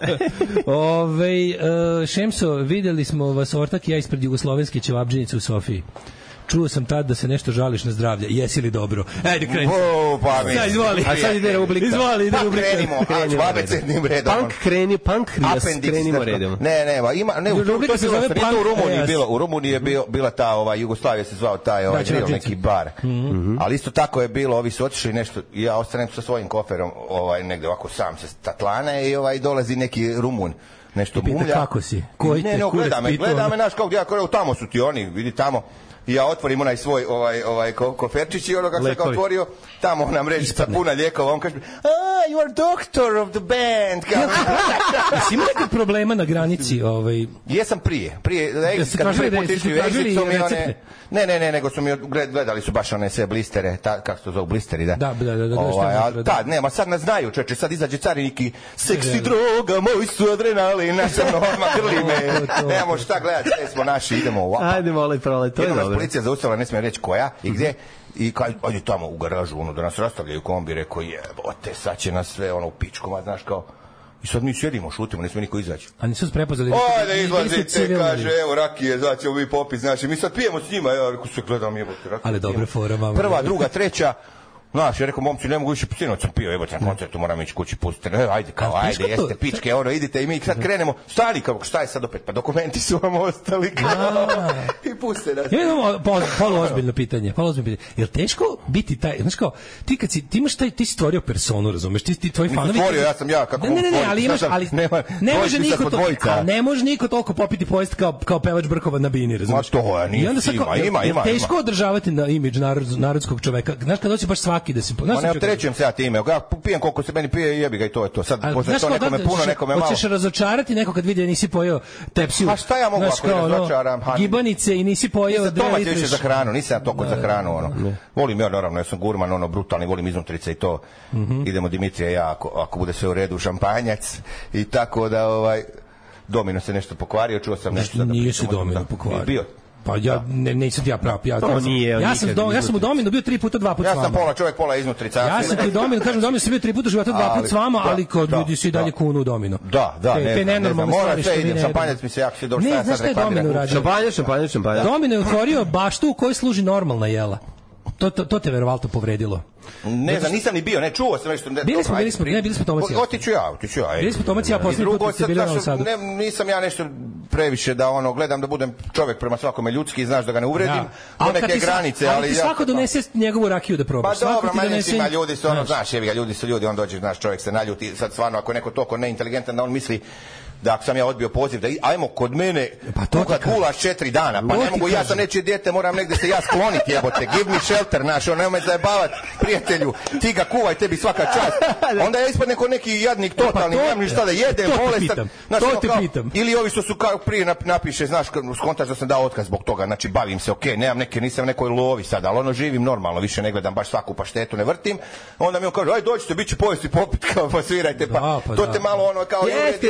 Šemso, videli smo vas ortak i ja ispred jugoslovenske ćevabdžinice u Sofiji. Čuo sam tad da se nešto žališ na zdravlje. Jesi li dobro? Ajde, kreni. Sad izvoli. A sad ide rubrika. Izvoli, ide rubrika. Krenimo, abecednim redom. Pankrias, krenimo redom. Rubrika se zove U Rumuniji je bila ta, Jugoslavija se zvao taj grill, neki bar. Ali isto tako je bilo, ovi su otišli nešto, ja ostanem sa svojim koferom, negde ovako sam se tatlane i dolazi neki Rumun. Nešto bumlja. Kako si? Gleda me naš kao gdje ja kao tamo su ti oni, vidi tamo. I ja otvorim onaj svoj koferčić i kako se ga otvorio, tamo ona mrežica puna lijekova, on kaže you are doctor of the band. Jesi imao nekog problema na granici? Jesam prije kad prvi put išli u egzicom i one ne, nego su mi gledali su baš one sve blistere, kako se to zove, blisteri, da. Da, nema, sad nas znaju, čoveče, sad izađe carinik i seksi droga, moj su adrenalin, naša norma, grli me, nemamo šta gledati, sve smo naši, idemo. Ajde, moli, prole, to je dobro. Policija zaustavila, ne smijem reći koja i gdje, i ajde tamo u garažu, da nas rastavljaju kombi, rekao jebote, sad će nas sve u pičkoma, znaš kao. I sad mi sjedimo, šutimo, ne smije niko izaći. A nisu se prepoznali? Ajde, izlazite, kaže, evo rakije, znači ćemo mi popis, znači mi sad pijemo s njima, ja se gledam jebote rakije. Ali dobre fora, mama. Prva, druga, treća, znaš, ja rekao, momci, ne mogu više, sinoć sam pio, evo na koncertu, moram ići kući pustiti, ajde, kao, ajde, jeste pičke, idite i mi sad krenemo, stani, kao, šta je sad opet, pa dokumenti su vam ostali, kao, i puste nas. Ja imam polo ozbiljno pitanje, jel teško biti taj, znaš kao, ti kad si, ti imaš taj, ti si stvorio personu, razumeš, ti tvoji fanovi... Stvorio, ja sam ja, kako... Ne, ali imaš, ali ne može niko toliko popiti pojest kao pevač Brkova na bini, razumeš? Ma to, ima. Teško održavati na imidž narodskog čoveka, znaš, kad doći baš da se ne opterećujem se ja time. Ja pijem koliko se meni pije i jebi ga i to je to. Sad posle to nekome puno, nekome malo. Hoćeš razočarati neko kad vidi da nisi pojeo tepsiju. Pa šta ja mogu ako razočaram? Gibanice i nisi pojeo da više za hranu, nisam ja toliko za hranu Volim ja naravno, ja sam gurman brutalni, volim iznutrice i to. Idemo Dimitrija i ja ako bude sve u redu šampanjac i tako da Domino se nešto pokvario, čuo sam nešto. Nije se Domino pokvario. Bio. Pa ja nisam ja prav. Ja sam u Dominu bio 3 puta, 2 puta s vama. Ja sam pola čovjek, pola iznutrica. Ja sam u Dominu, kažem Dominu sam bio 3 puta života, 2 puta s vama, ali kod ljudi su i dalje kunu u Dominu. Da, ne znam. Mora sve idem, šampanjac mi se jako se dobro šta sad reklamira. Šampanjac. Domino je otvorio baštu u kojoj služi normalna jela. To te verovatno povredilo. Ne znam, nisam ni bio, ne čuo sam nešto. Bili smo Tomaci. Otiću ja. Bili smo Tomaci, ja posljednji put ste bili u Novom Sadu. Nisam ja nešto previše da gledam da budem čovjek prema svakome ljudski i znaš da ga ne uvredim do neke granice. Ali ti svako donese njegovu rakiju da probaš. Pa dobro, manjima ljudi su znaš, ljudi su ljudi, on dođe, znaš, čovjek se naljuti, sad stvarno ako je neko toliko neinteligentan da on misli da ako sam ja odbio poziv da ajmo kod mene kukat gulaš 4 dana, pa ne mogu ja sa nečije dijete, moram negde se ja skloniti, jebote, give me shelter, naš, nemoj zajebavat, prijatelju, ti ga kuvaj, tebi svaka čast. Onda ja ispadne ko neki jadnik totalni, nemam ni šta da jedem, bolestan. To te pitam. Ili ovi što su kao prije napiše, znaš, skontaš da sam dao otkaz zbog toga, znači bavim se, okej, nemam nisam nekoj lovi sad, ali živim normalno, više ne gledam baš svaku paštetu, ne vrtim. Onda mi on kaže, aj dođite, biće pojesti popit, kao pa svirajte, pa to te malo kao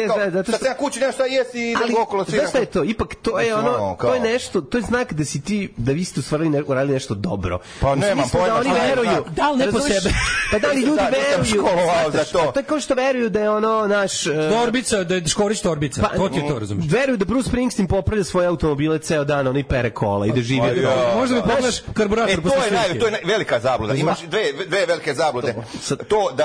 ja kući nešto jesi i idem okolo svira. Znaš šta je to? Ipak to je to je nešto, to je znak da si ti, da vi ste u stvari uradili nešto dobro. Pa nemam pojma. Da oni veruju. Da li ne po sebe? Pa da li ljudi veruju? Za to. To je kao što veruju da je naš... Torbica, da je Škorić torbica. To ti je to, razumiješ. Veruju da Bruce Springsteen popravlja svoje automobile ceo dan, oni pere kola i da živi. Možda mi pogledaš karburator posle slike. To je velika zabluda. Imaš dve velike zablude. To da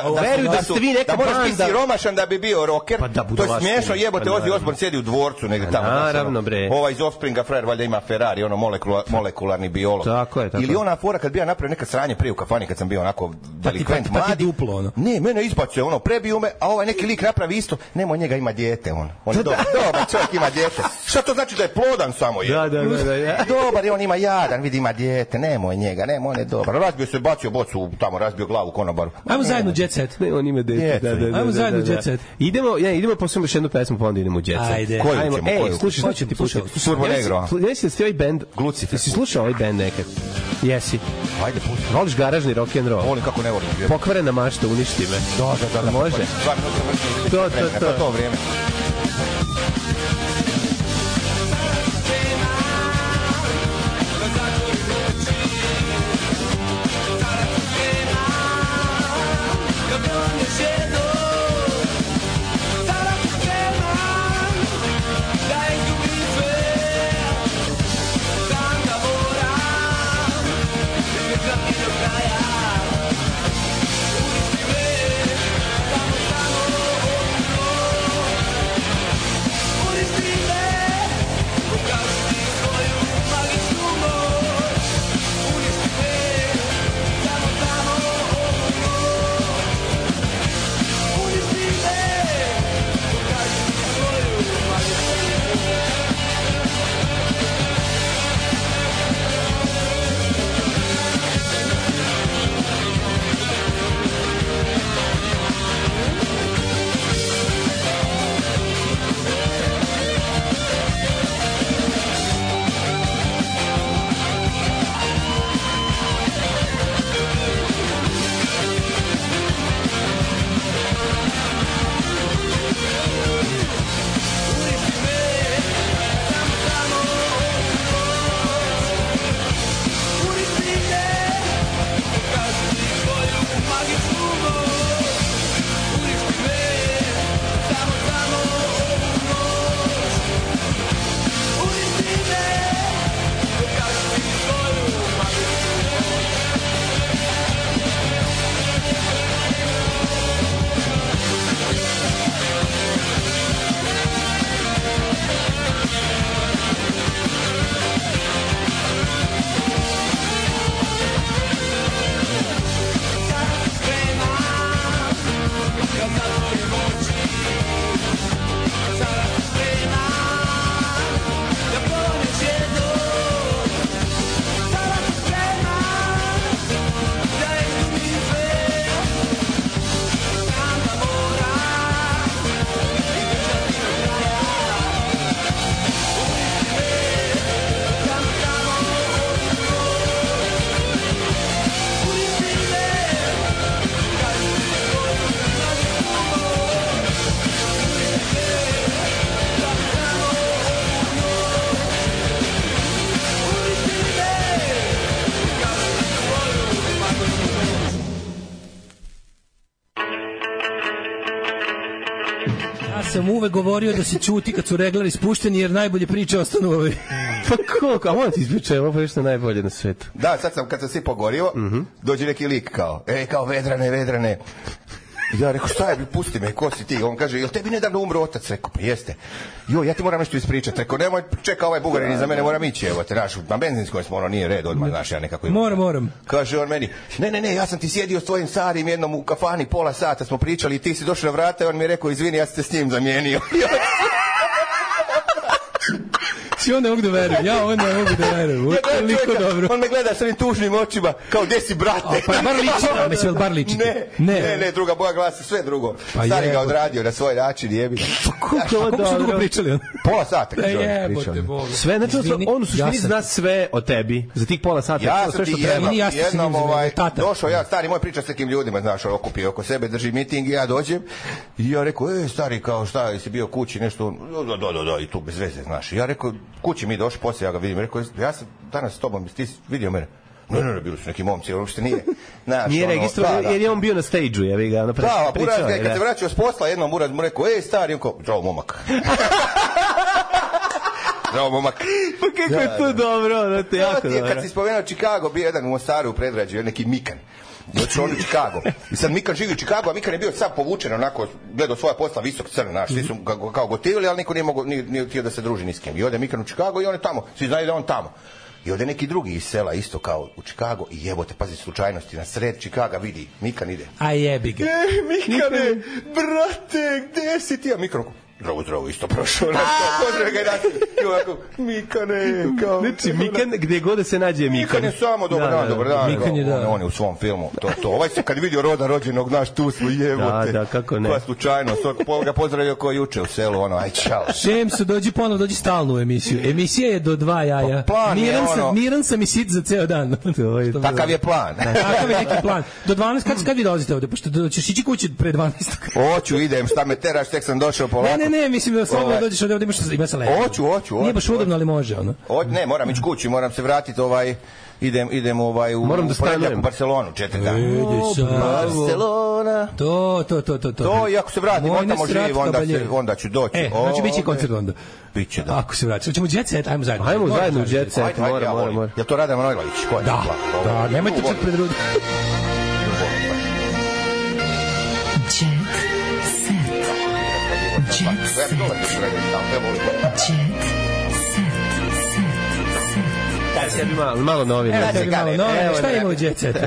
moraš biti siromašan da bi bio rocker. To je smiješno, jebote, Ozzy Osbourne sjedi u dvorcu negde tamo. Naravno, bre. Ovaj iz Offspringa frajer valjda ima Ferrari, molekularni biolog. Tako je. Ili ona fora kad bi ja napravio neka sranje prije u kafani kad sam bio onako delikvent mladi. Pa ti duplo Ne, mene izbacio prebiju me, a ovaj neki lik napravi isto. Nemoj njega, ima dijete on. On je dobar čovjek, ima dijete. Šta to znači da je plodan samo je? Da. Dobar je, on ima jadan, vidi ima dijete. Nemoj njega, on je dobar. Razbio se, bacio bocu tamo, razbio glavu konobaru. Ajmo zajedno Jet Set. Ne, on ima dijete. Ajmo zajedno Jet Set. Idemo poslušamo još jednu pesmu, pa onda idemo u Jet Set. Ajde. Slušaj, šta ću ti pušati? Turbo Negro. Jesi da si ovaj band Lucifer? Jesi slušao ovaj band nekad? Jesi. Ajde, pušta. Voliš garažni rock and roll? Volim kako ne volim. Pokvarena mašta, uništi me. Da. Može? To vrijeme. sam uvek govorio da se ćuti kad su reglari spušteni, jer najbolje priče ostanu ovi. Pa koliko? A on ti ispričao, ovo je što najbolje na svetu. Da, sad sam, kad sam sipao gorivo, dođe neki lik kao vedrane. Ja rekao, šta je, pusti me, ko si ti? On kaže, jel tebi nedavno umro otac? Rekao, pa jeste. Ja ti moram nešto ispričati. Rekao, nemoj, čeka ovaj Bugarin iza mene, moram ići, evo te, na benzinskoj smo, nije red, odmah, znaš, ja nekako imam. Moram. Kaže on meni, ne, ja sam ti sjedio s tvojim starim jednom u kafani, pola sata smo pričali i ti si došao na vrata i on mi je rekao, izvini, ja sam te s njim zamijenio. Si on ne mogu da verujem, ja on ne mogu da verujem. On me gleda s ovim tužnim očima, kao, gde si, brate? Pa bar ličite, mislim, bar ličite. Ne, druga boja glasa, sve drugo. Stari ga odradio na svoj način, jebi. Kako su dugo pričali? Pola sata, kaže on, pričali. Sve, znači, on u suštini zna sve o tebi, za tih pola sata. Ja sam ti jednom došao, ja, stari moj priča s nekim ljudima, znaš, okupio oko sebe, drži miting i ja dođem i ja rekao, stari, kao šta, jesi bio kući, nešto, da, i tu bez veze, znaš. Ja rekao, kući mi došli, poslije ja ga vidim, rekao, ja sam danas s tobom, ti vidio mene? Ne, bili su neki momci, uopšte nije. Nije registrovao, jer je on bio na stage-u, jevi ga. Da, Buraz, kad se vraćao s posla, jednom Buraz mu rekao, stari, on kao, zdravo, momak. Zdravo, momak. Pa kako je to dobro, da te jako dobro. Kad si spomenuo Chicago, bio jedan u Mostaru u predgrađu, neki Mikan. Doći on u Chicago. I sad Mikan živi u Chicago, a Mikan je bio sam povučen, onako, gledao svoja posla, visok crn, naš, svi su kao gotivili, ali niko nije htio da se druži ni s kim. I ode Mikan u Chicago i on je tamo, svi znaju da on tamo. I ode neki drugi iz sela, isto kao u Chicago, i jebote, pazi slučajnosti, na sred Chicaga vidi, Mikan ide. A jebi ga. Mikane, brate, gde si ti? A Mikan, zdravo, isto prošao. Pozdrav ga i nasilje. I ovako, Mikane, kao... Znači, Mikan, gde god da se nađe Mikan. Mikan je samo dobar dan. Mikan je, da. On je u svom filmu. To. Ovaj se kad vidio roda rođenog, naš, tu smo, jebote. Da, kako ne. Koja slučajnost. Ga pozdravio ko juče u selu, aj čao. Šemsu, dođi stalno u emisiju. Emisija je do 2 jaja. Miran sam i sit za ceo dan. Takav je plan. Takav je neki plan. Do 12, kad vi dolazite ovde? Pošto ćeš ići kući pre 12. Hoću, idem, šta me teraš, tek sam došao polako. Ne, mislim da samo dođeš ovde, ima se lepo. Hoću. Nije baš udobno, ali može, ono. Ne, moram ići kući, moram se vratiti, idem u ponedjeljak u Barcelonu, 4 dana. Barcelona. To, i ako se vratim, on tamo živi, onda ću doći. Znači biće i koncert onda. Biće, da. Ako se vratim. Ćemo Jet Set, ajmo zajedno. Ajmo zajedno u Jet Set, mora. Jel to Rada Manojlović? Da, nemojte čak predrudi. Malo novine. Šta ima u Jet Setu?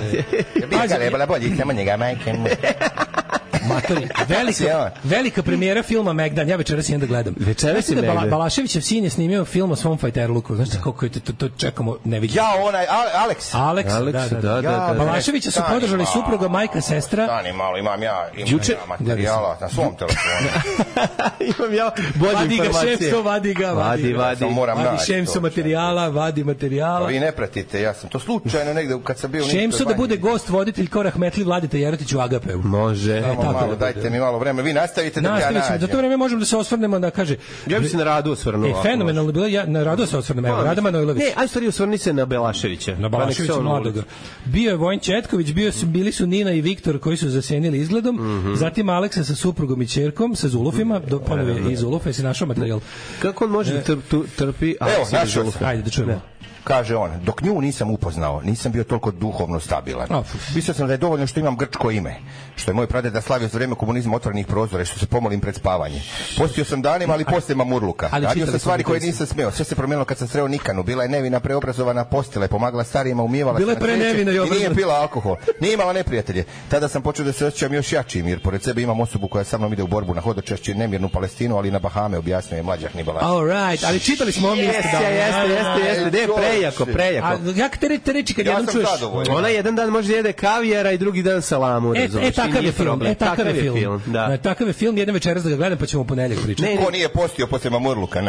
Matori, velika premijera filma Megdan, ja večeras idem da gledam. Večeras je Megdan. Balaševićev sin je snimio film o svom fajterluku. Znaš kako je to čekamo, ne vidim. Alex, da. Balaševića su podržali supruga, majka, sestra. Stani malo, imam materijala na svom telefonu. Imam ja bolje informacije. Vadi ga. Šemso materijala, vadi materijala. Vi ne pratite, ja sam to slučajno negde kad sam bio... Šemso da bude gost, voditelj Korahmetli Vladeta Jerotić u Agapevu. Može. Malo, dajte mi malo vreme, vi nastavite da ja nađem. Za to vreme možemo da se osvrnemo, da kaže... Ja bi se na Radu osvrnuo. Fenomenalno bilo, na Radu se osvrnemo. Evo, Rada Manojlović. Ne, stvari osvrni se na Belaševića. Na Belaševića mladoga. Bio je Vojin Četković, bili su Nina i Viktor koji su zasenili izgledom, zatim Aleksa sa suprugom i ćerkom, sa Zulufima, ponovo iz Zulufa, jesi našao materijal. Kako on može da trpi... Evo, našao se. Ajde, da čujemo. Kaže on, dok nju nisam upoznao, nisam bio toliko duhovno stabilan. Mislio sam da je dovoljno što imam grčko ime, što je moj pradeda slavio za vreme komunizma otvorenih prozora, što se pomolim pred spavanje. Postio sam danima, ali poslije mamurluka. Radio sam stvari koje nisam smeo. Sve se promijenilo kad sam sreo Nikanu. Bila je nevina, preobrazovana postila, je pomagala starijima, umijevala se na kreće i nije pila alkohol. Nije imala neprijatelje. Tada sam počeo da se osjećam još jačim, jer pored sebe imam osobu koja sa mnom ide u borbu na hodočašće, nemirnu Palestinu, ali na Bahame, objasnio je mlađak Nibalaš. All right, ali čitali smo ovdje prejako. Jak te reči kad jednom čuješ? Ona jedan dan može jede kavijara i drugi dan salamu. Takav je film, jedan večeras da ga gledam pa ćemo u ponedjeljak pričati. Ko nije postio posle mamurluka?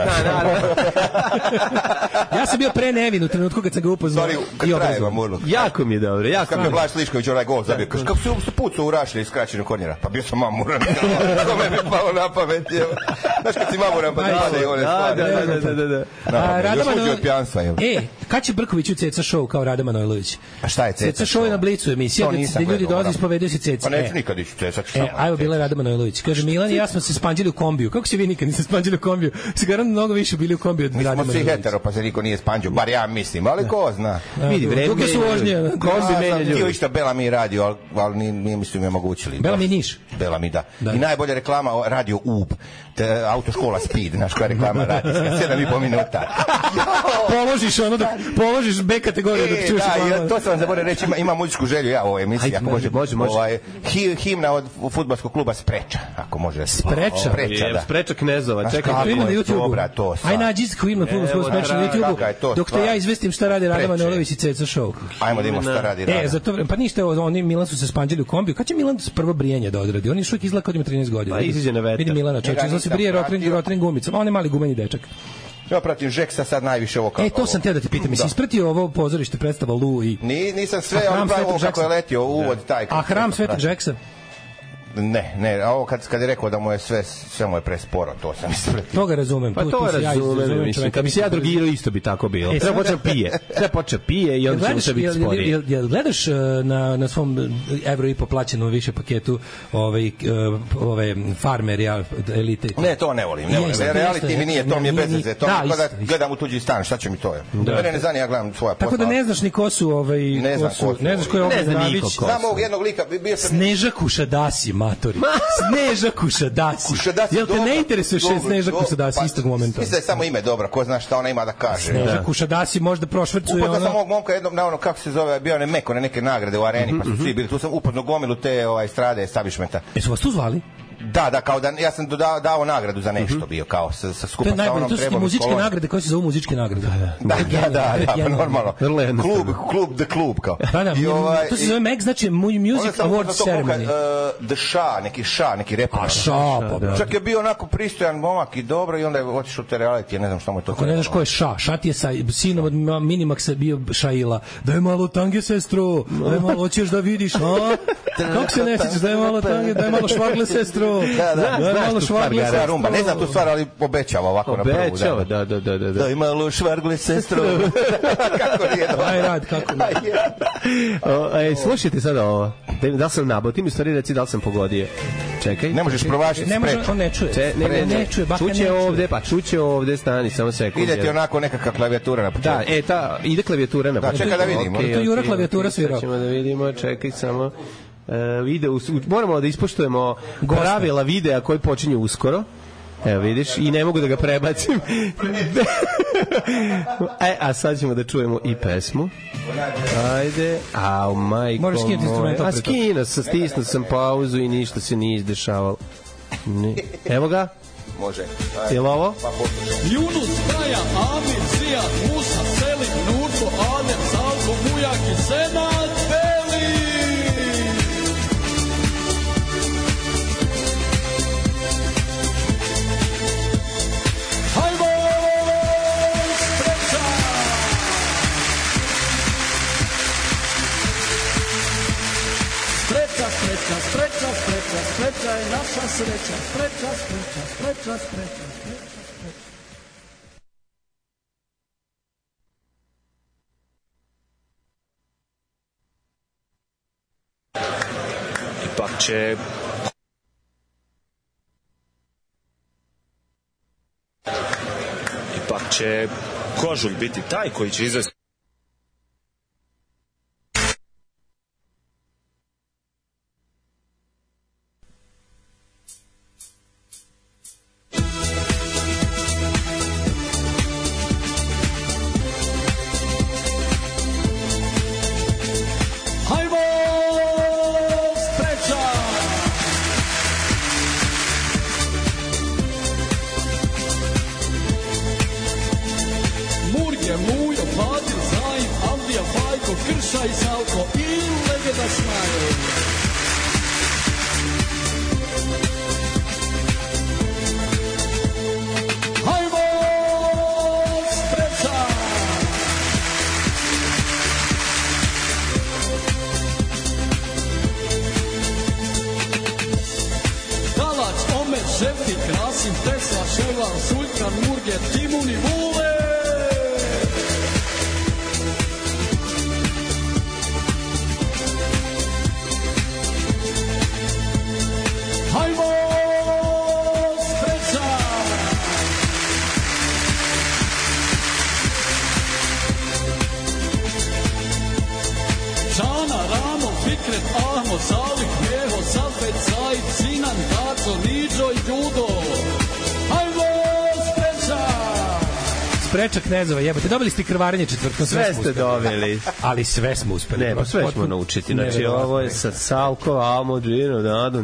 Ja sam bio pre nevin u trenutku kad sam ga upoznao. Kad traje mamurluk. Jako mi je dobro. Kako je Blaž Slišković onaj gol zabio. Kako se pucao u rašlje iz skraćenog kornjera? Pa bio sam mamuran. To me je palo na pamet. Znaš kad si mamuran pa da pade one stvari. Da. Još uđe od pijanstva. Kad će Brkoviću Ceca show kao Rada Manojlović? A šta je Ceca show? Je na Blicu emisija gde ljudi dolaze i ispovedaju se Ceca. Pa neću nikad ići Ceca. Ajmo, bila je Rada Manojlović. Kaže, Milan i ja smo se spanđili u kombiju. Kako se vi nikad niste spanđili u kombiju? Se garantno mnogo više bili u kombiju od Rada Manojlović. Mi smo svi hetero, pa se niko nije spanđio, bar ja mislim, ali ko zna. Vidi, vreme su vožnje. Kombi menja ljudi. Htio išta Bela mi radio, ali nije mislim je omogućili. Bela mi Niš. Bela mi, da. I najbolja reklama radio UB. Autoškola Speed, znaš koja reklama radijska, 7,5 minuta. Položiš ono da položiš B kategoriju dok čuješ. Da, to sam vam zaboravio reći, ima muzičku želju ja u ovoj emisiji, ako može. Himna od fudbalskog kluba Spreča, ako može. Spreča? Spreča Knezova, čekaj. Ima na YouTubeu. Aj nađi himna fudbalskog Spreča na YouTubeu, dok te ja izvestim šta radi Rada Manojlović i Ceca show. Ajmo da imamo šta radi Rada. Zato, pa ništa, oni Milan su se spanđili u kombiju. Kad će Milan prvo brijanje da odradi? On je šuk izgleda kao da ima 13 godina. Pa izađe na vetar. Vidi Milana, čovječe, se brije rotring gumicom, on je mali gumeni dečak. Ja pratim Žeksa sad najviše ovo kako. To sam teo da te pitam, jesi ispratio ovo pozorište predstava Lu i... Nisam sve, ali ovo kako je letio, uvod taj. A hram Svetog Žeksa? Ne, a ovo kad je rekao da mu je sve mu je presporo, to sam ispratio. To ga razumem. Pa to razumem, mislim, kad bi se ja drogirao isto bi tako bilo. Treba počne pije i onda će mu se biti sporije. Jel gledaš na svom evro i po plaćenom više paketu ove farmer elite? Ne, to ne volim. Reality mi nije, to mi je bez veze. To mi kada gledam u tuđi stan, šta će mi to je? Mene ne zanima, ja gledam svoja posla. Tako da ne znaš ni ko su ne znaš ko je ovaj Navić. Znam ovog jednog lika, bio sam Sneža Kušadasi, matori. Sneža Kušadasi. Jel te ne interesuje Sneža Kušadasi istog momenta? Mislim da je samo ime dobro, ko zna šta ona ima da kaže. Sneža Kušadasi možda prošvrcuje ona. Upoznao sam ovog momka jednog, na ono, kako se zove, bio ne Meko, neke nagrade u areni, pa su svi bili. Tu sam upoznao gomilu te strade establishmenta. Jesu vas tu zvali? Da, kao da ja sam dao nagradu za nešto bio, kao sa skupa sa onom trebom. To su muzičke nagrade koje se zovu muzičke nagrade. Da, pa normalno. Klub, The Club, kao. To se zove MEG, znači Music Awards Ceremony. Neki reper. Pa čak je bio onako pristojan momak i dobro i onda je otišao u te reality, ne znam šta mu je to. Ako ne znaš ko je Šat je sa sinom od Minimaxa bio Šaila. Daj malo tange, sestro, daj malo, hoćeš da vidiš, a? Kako se ne sjećaš, daj malo tange, daj malo švagle, sestro. Znaš tu stvar, rumba, ne znam tu stvar, ali obećava ovako na prvu. Obećava, da. Daj malo švargle, sestro. Kako nije dobro. Aj, rad, kako nije. Slušajte sada ovo. Da li sam nabao, ti mi stvari reci da li sam pogodio. Čekaj. Ne možeš provašiti Spreču. On ne čuje. Ne čuje, baka ne čuje. Čuće ovde, stani, samo sekund. Ide ti onako nekakva klavijatura na početku. Da, ide klavijatura na početku. Da, čekaj da vidimo. To je Jura klavijatura svirao. Ćemo da vidimo, čekaj samo. Moramo da ispoštujemo pravila videa koji počinju uskoro. Evo vidiš, i ne mogu da ga prebacim. A sad ćemo da čujemo i pesmu. Ajde. Majko moraš skinuti instrumental. Stisnuo sam pauzu i ništa se nije izdešavalo. Evo ga. Može. Jel ovo? Junus, Kaja, Amir, Zijat, Musa, Selim, Nurko, Adem, Salko, Mujak i Senat, Beli! Hajmo! Spreča! Spreča je naša sreća. Spreča. Ipak će Kožulj biti taj koji će izvesti. Krša i Salko i legenda Smajl. Hajmo, Spreča! Dalac, Omer, Šefik, Rasim, Tesla, Ševal, Suljkan, Murger, Timun i Vule. Čana, Ramo, Fikret, Ahmo, Salih, Meho, Safet, Said, Sinan, Daco, Niđo i Judo. Hajmo, Sprečak Knezova, jebote, dobili ste krvarenje četvrtkom, sve ste dobili. Ali sve smo uspeli. Ne, sve ćemo naučiti. Znači, ovo je sa Salkova, Almodžino, Nado,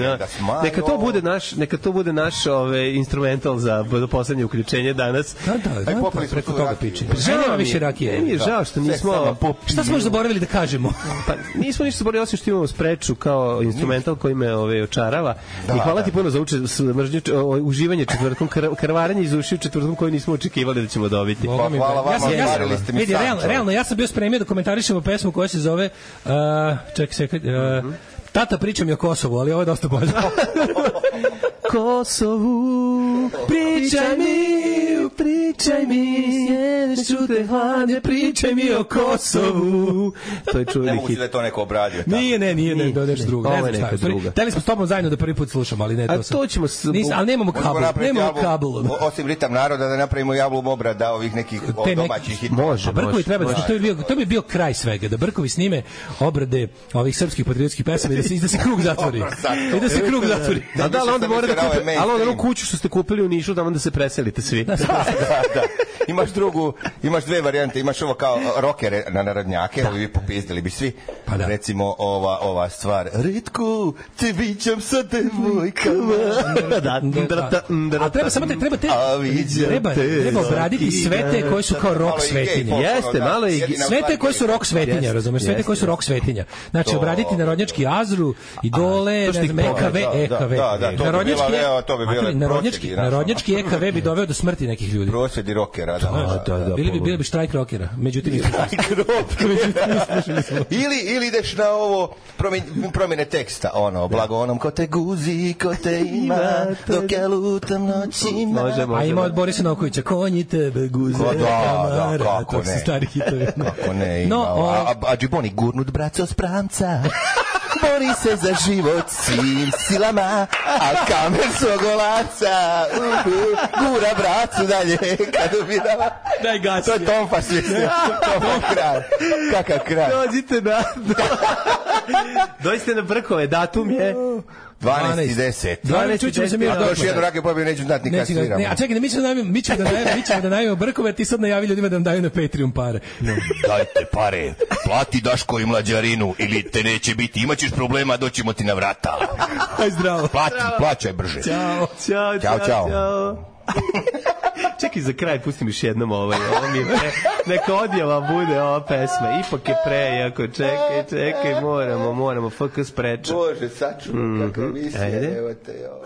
neka to bude naš instrumental za poslednje uključenje danas. Da, preko toga piče. Želimo više rakije. Nije žao što nismo... Šta smo još zaboravili da kažemo? Pa nismo ništa zaboravili, osim što imamo Spreču kao instrumental koji me očarava. I hvala ti puno za uživanje četvrtkom, krvarenje iz ušiju četvrtkom koji nismo očekivali da ćemo dobiti. Hvala vama, varili ste mi sam. Realno, ja sam bio spremio da komentarišemo pesmu koja se zove čekaj sekund, Tata pričam i o Kosovu, ali ovo je dosta bolje. Kosovu, pričaj mi, sjedeš u te hladne, pričaj mi o Kosovu. To je čuveni hit. Ne mogu da je to neko obradio. Nije, to je nešto drugo. Ovo je neka druga. Hteli smo s tobom zajedno da prvi put slušamo, ali ne to sam. A to ćemo... Ali nemamo kabel. Osim Ritam naroda da napravimo jablum obrada ovih nekih domaćih hit. Može. Brkovi treba, to bi bio kraj svega, da Brkovi snime obrade ovih srpskih patriotskih pesama i da se krug zatvori. Da, ali onda mora da kupe, ali onu kuću što ste kupili u Nišu, da onda se preselite svi. Da. Imaš dve varijante, imaš ovo kao rokere na narodnjake, ovi bi popizdili bi svi. Recimo ova stvar, Ritku, te viđam sa devojkama. A treba obraditi sve te koje su kao rok svetinje. Jeste, malo je... Sve te koje su rok svetinja, razumeš? Sve te koje su rok svetinja. Znači, obraditi narodnjački Azru, Idole, EKV. Narodnjački EKV bi doveo do smrti nekih ljudi. Prosvjedi rokera, Bili bi štrajk rokera. Međutim, ili ideš na ovo promjene teksta, blago onom ko te guzi, ko te ima, dok ja lutam noćima. A ima od Borisa Novkovića, konji tebe guze, kamara. Kako ne, ima. A džiboni gurnut braco s pramca. Bori se za život svim silama, a kamen svogolaca gura bracu dalje kad ubirava. Daj gasi. To je Tomfas, mislim. Tomfas kraj. Kakav kraj. Dođite na Brkove, datum je 12.10. Još jednu rake pobiju, neću znati nikad sviramo. A čekaj, mi ćemo da najavimo Brkove, ti sad najavi ljudima da nam daju na Patreon pare. Dajte pare, plati Daško i Mlađarinu ili te neće biti, imaćeš problema, doćemo ti na vrata. Aj zdravo. Plaćaj brže. Ćao. Čekaj, za kraj pustim još jednom ovo mi je neka odjava bude ova pesma, ipak je prejako, čekaj, moramo FK Spreča. Bože, sačuvaj kakva misija, evo te ovo.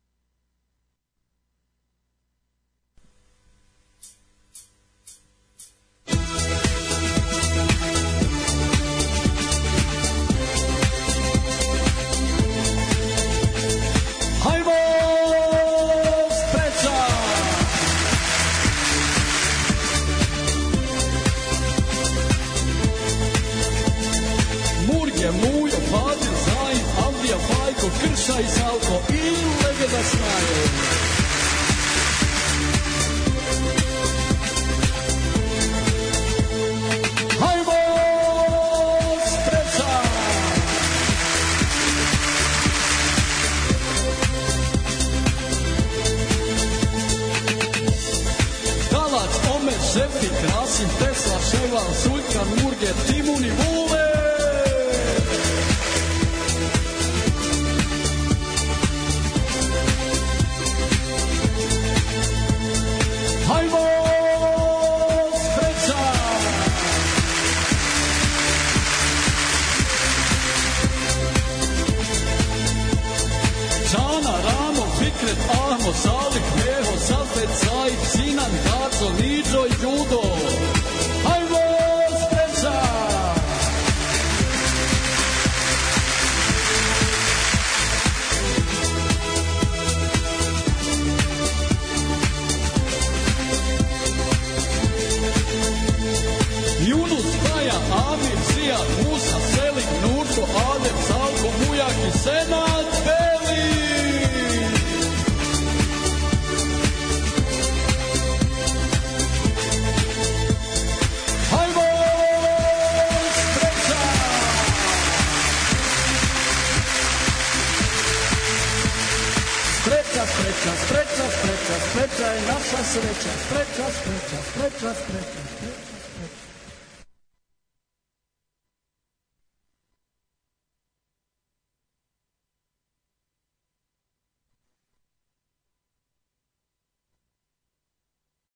Mujo, Fadir, Zajin, Andrija, Fajko, Krša i Salko i legenda Snaje. Hajmo, Spreča! Dalac, Omer, Šefik, Rasim, Tesla, Ševan, Sulkan, Murger, Timun i Vule. Hajmo, Spreča! Čana, Ramo, Fikret, Ahmo, Salih, Meho, Safet, Said, Sinan, Daco, Niđo i Judo. Hajmo, Spreča! Yunus, Baja, Amir, Zijad, Musa, Selim, Nurko, Adem, Salko, Mujak i Senad Beli. spreča je naša sreća, spreča.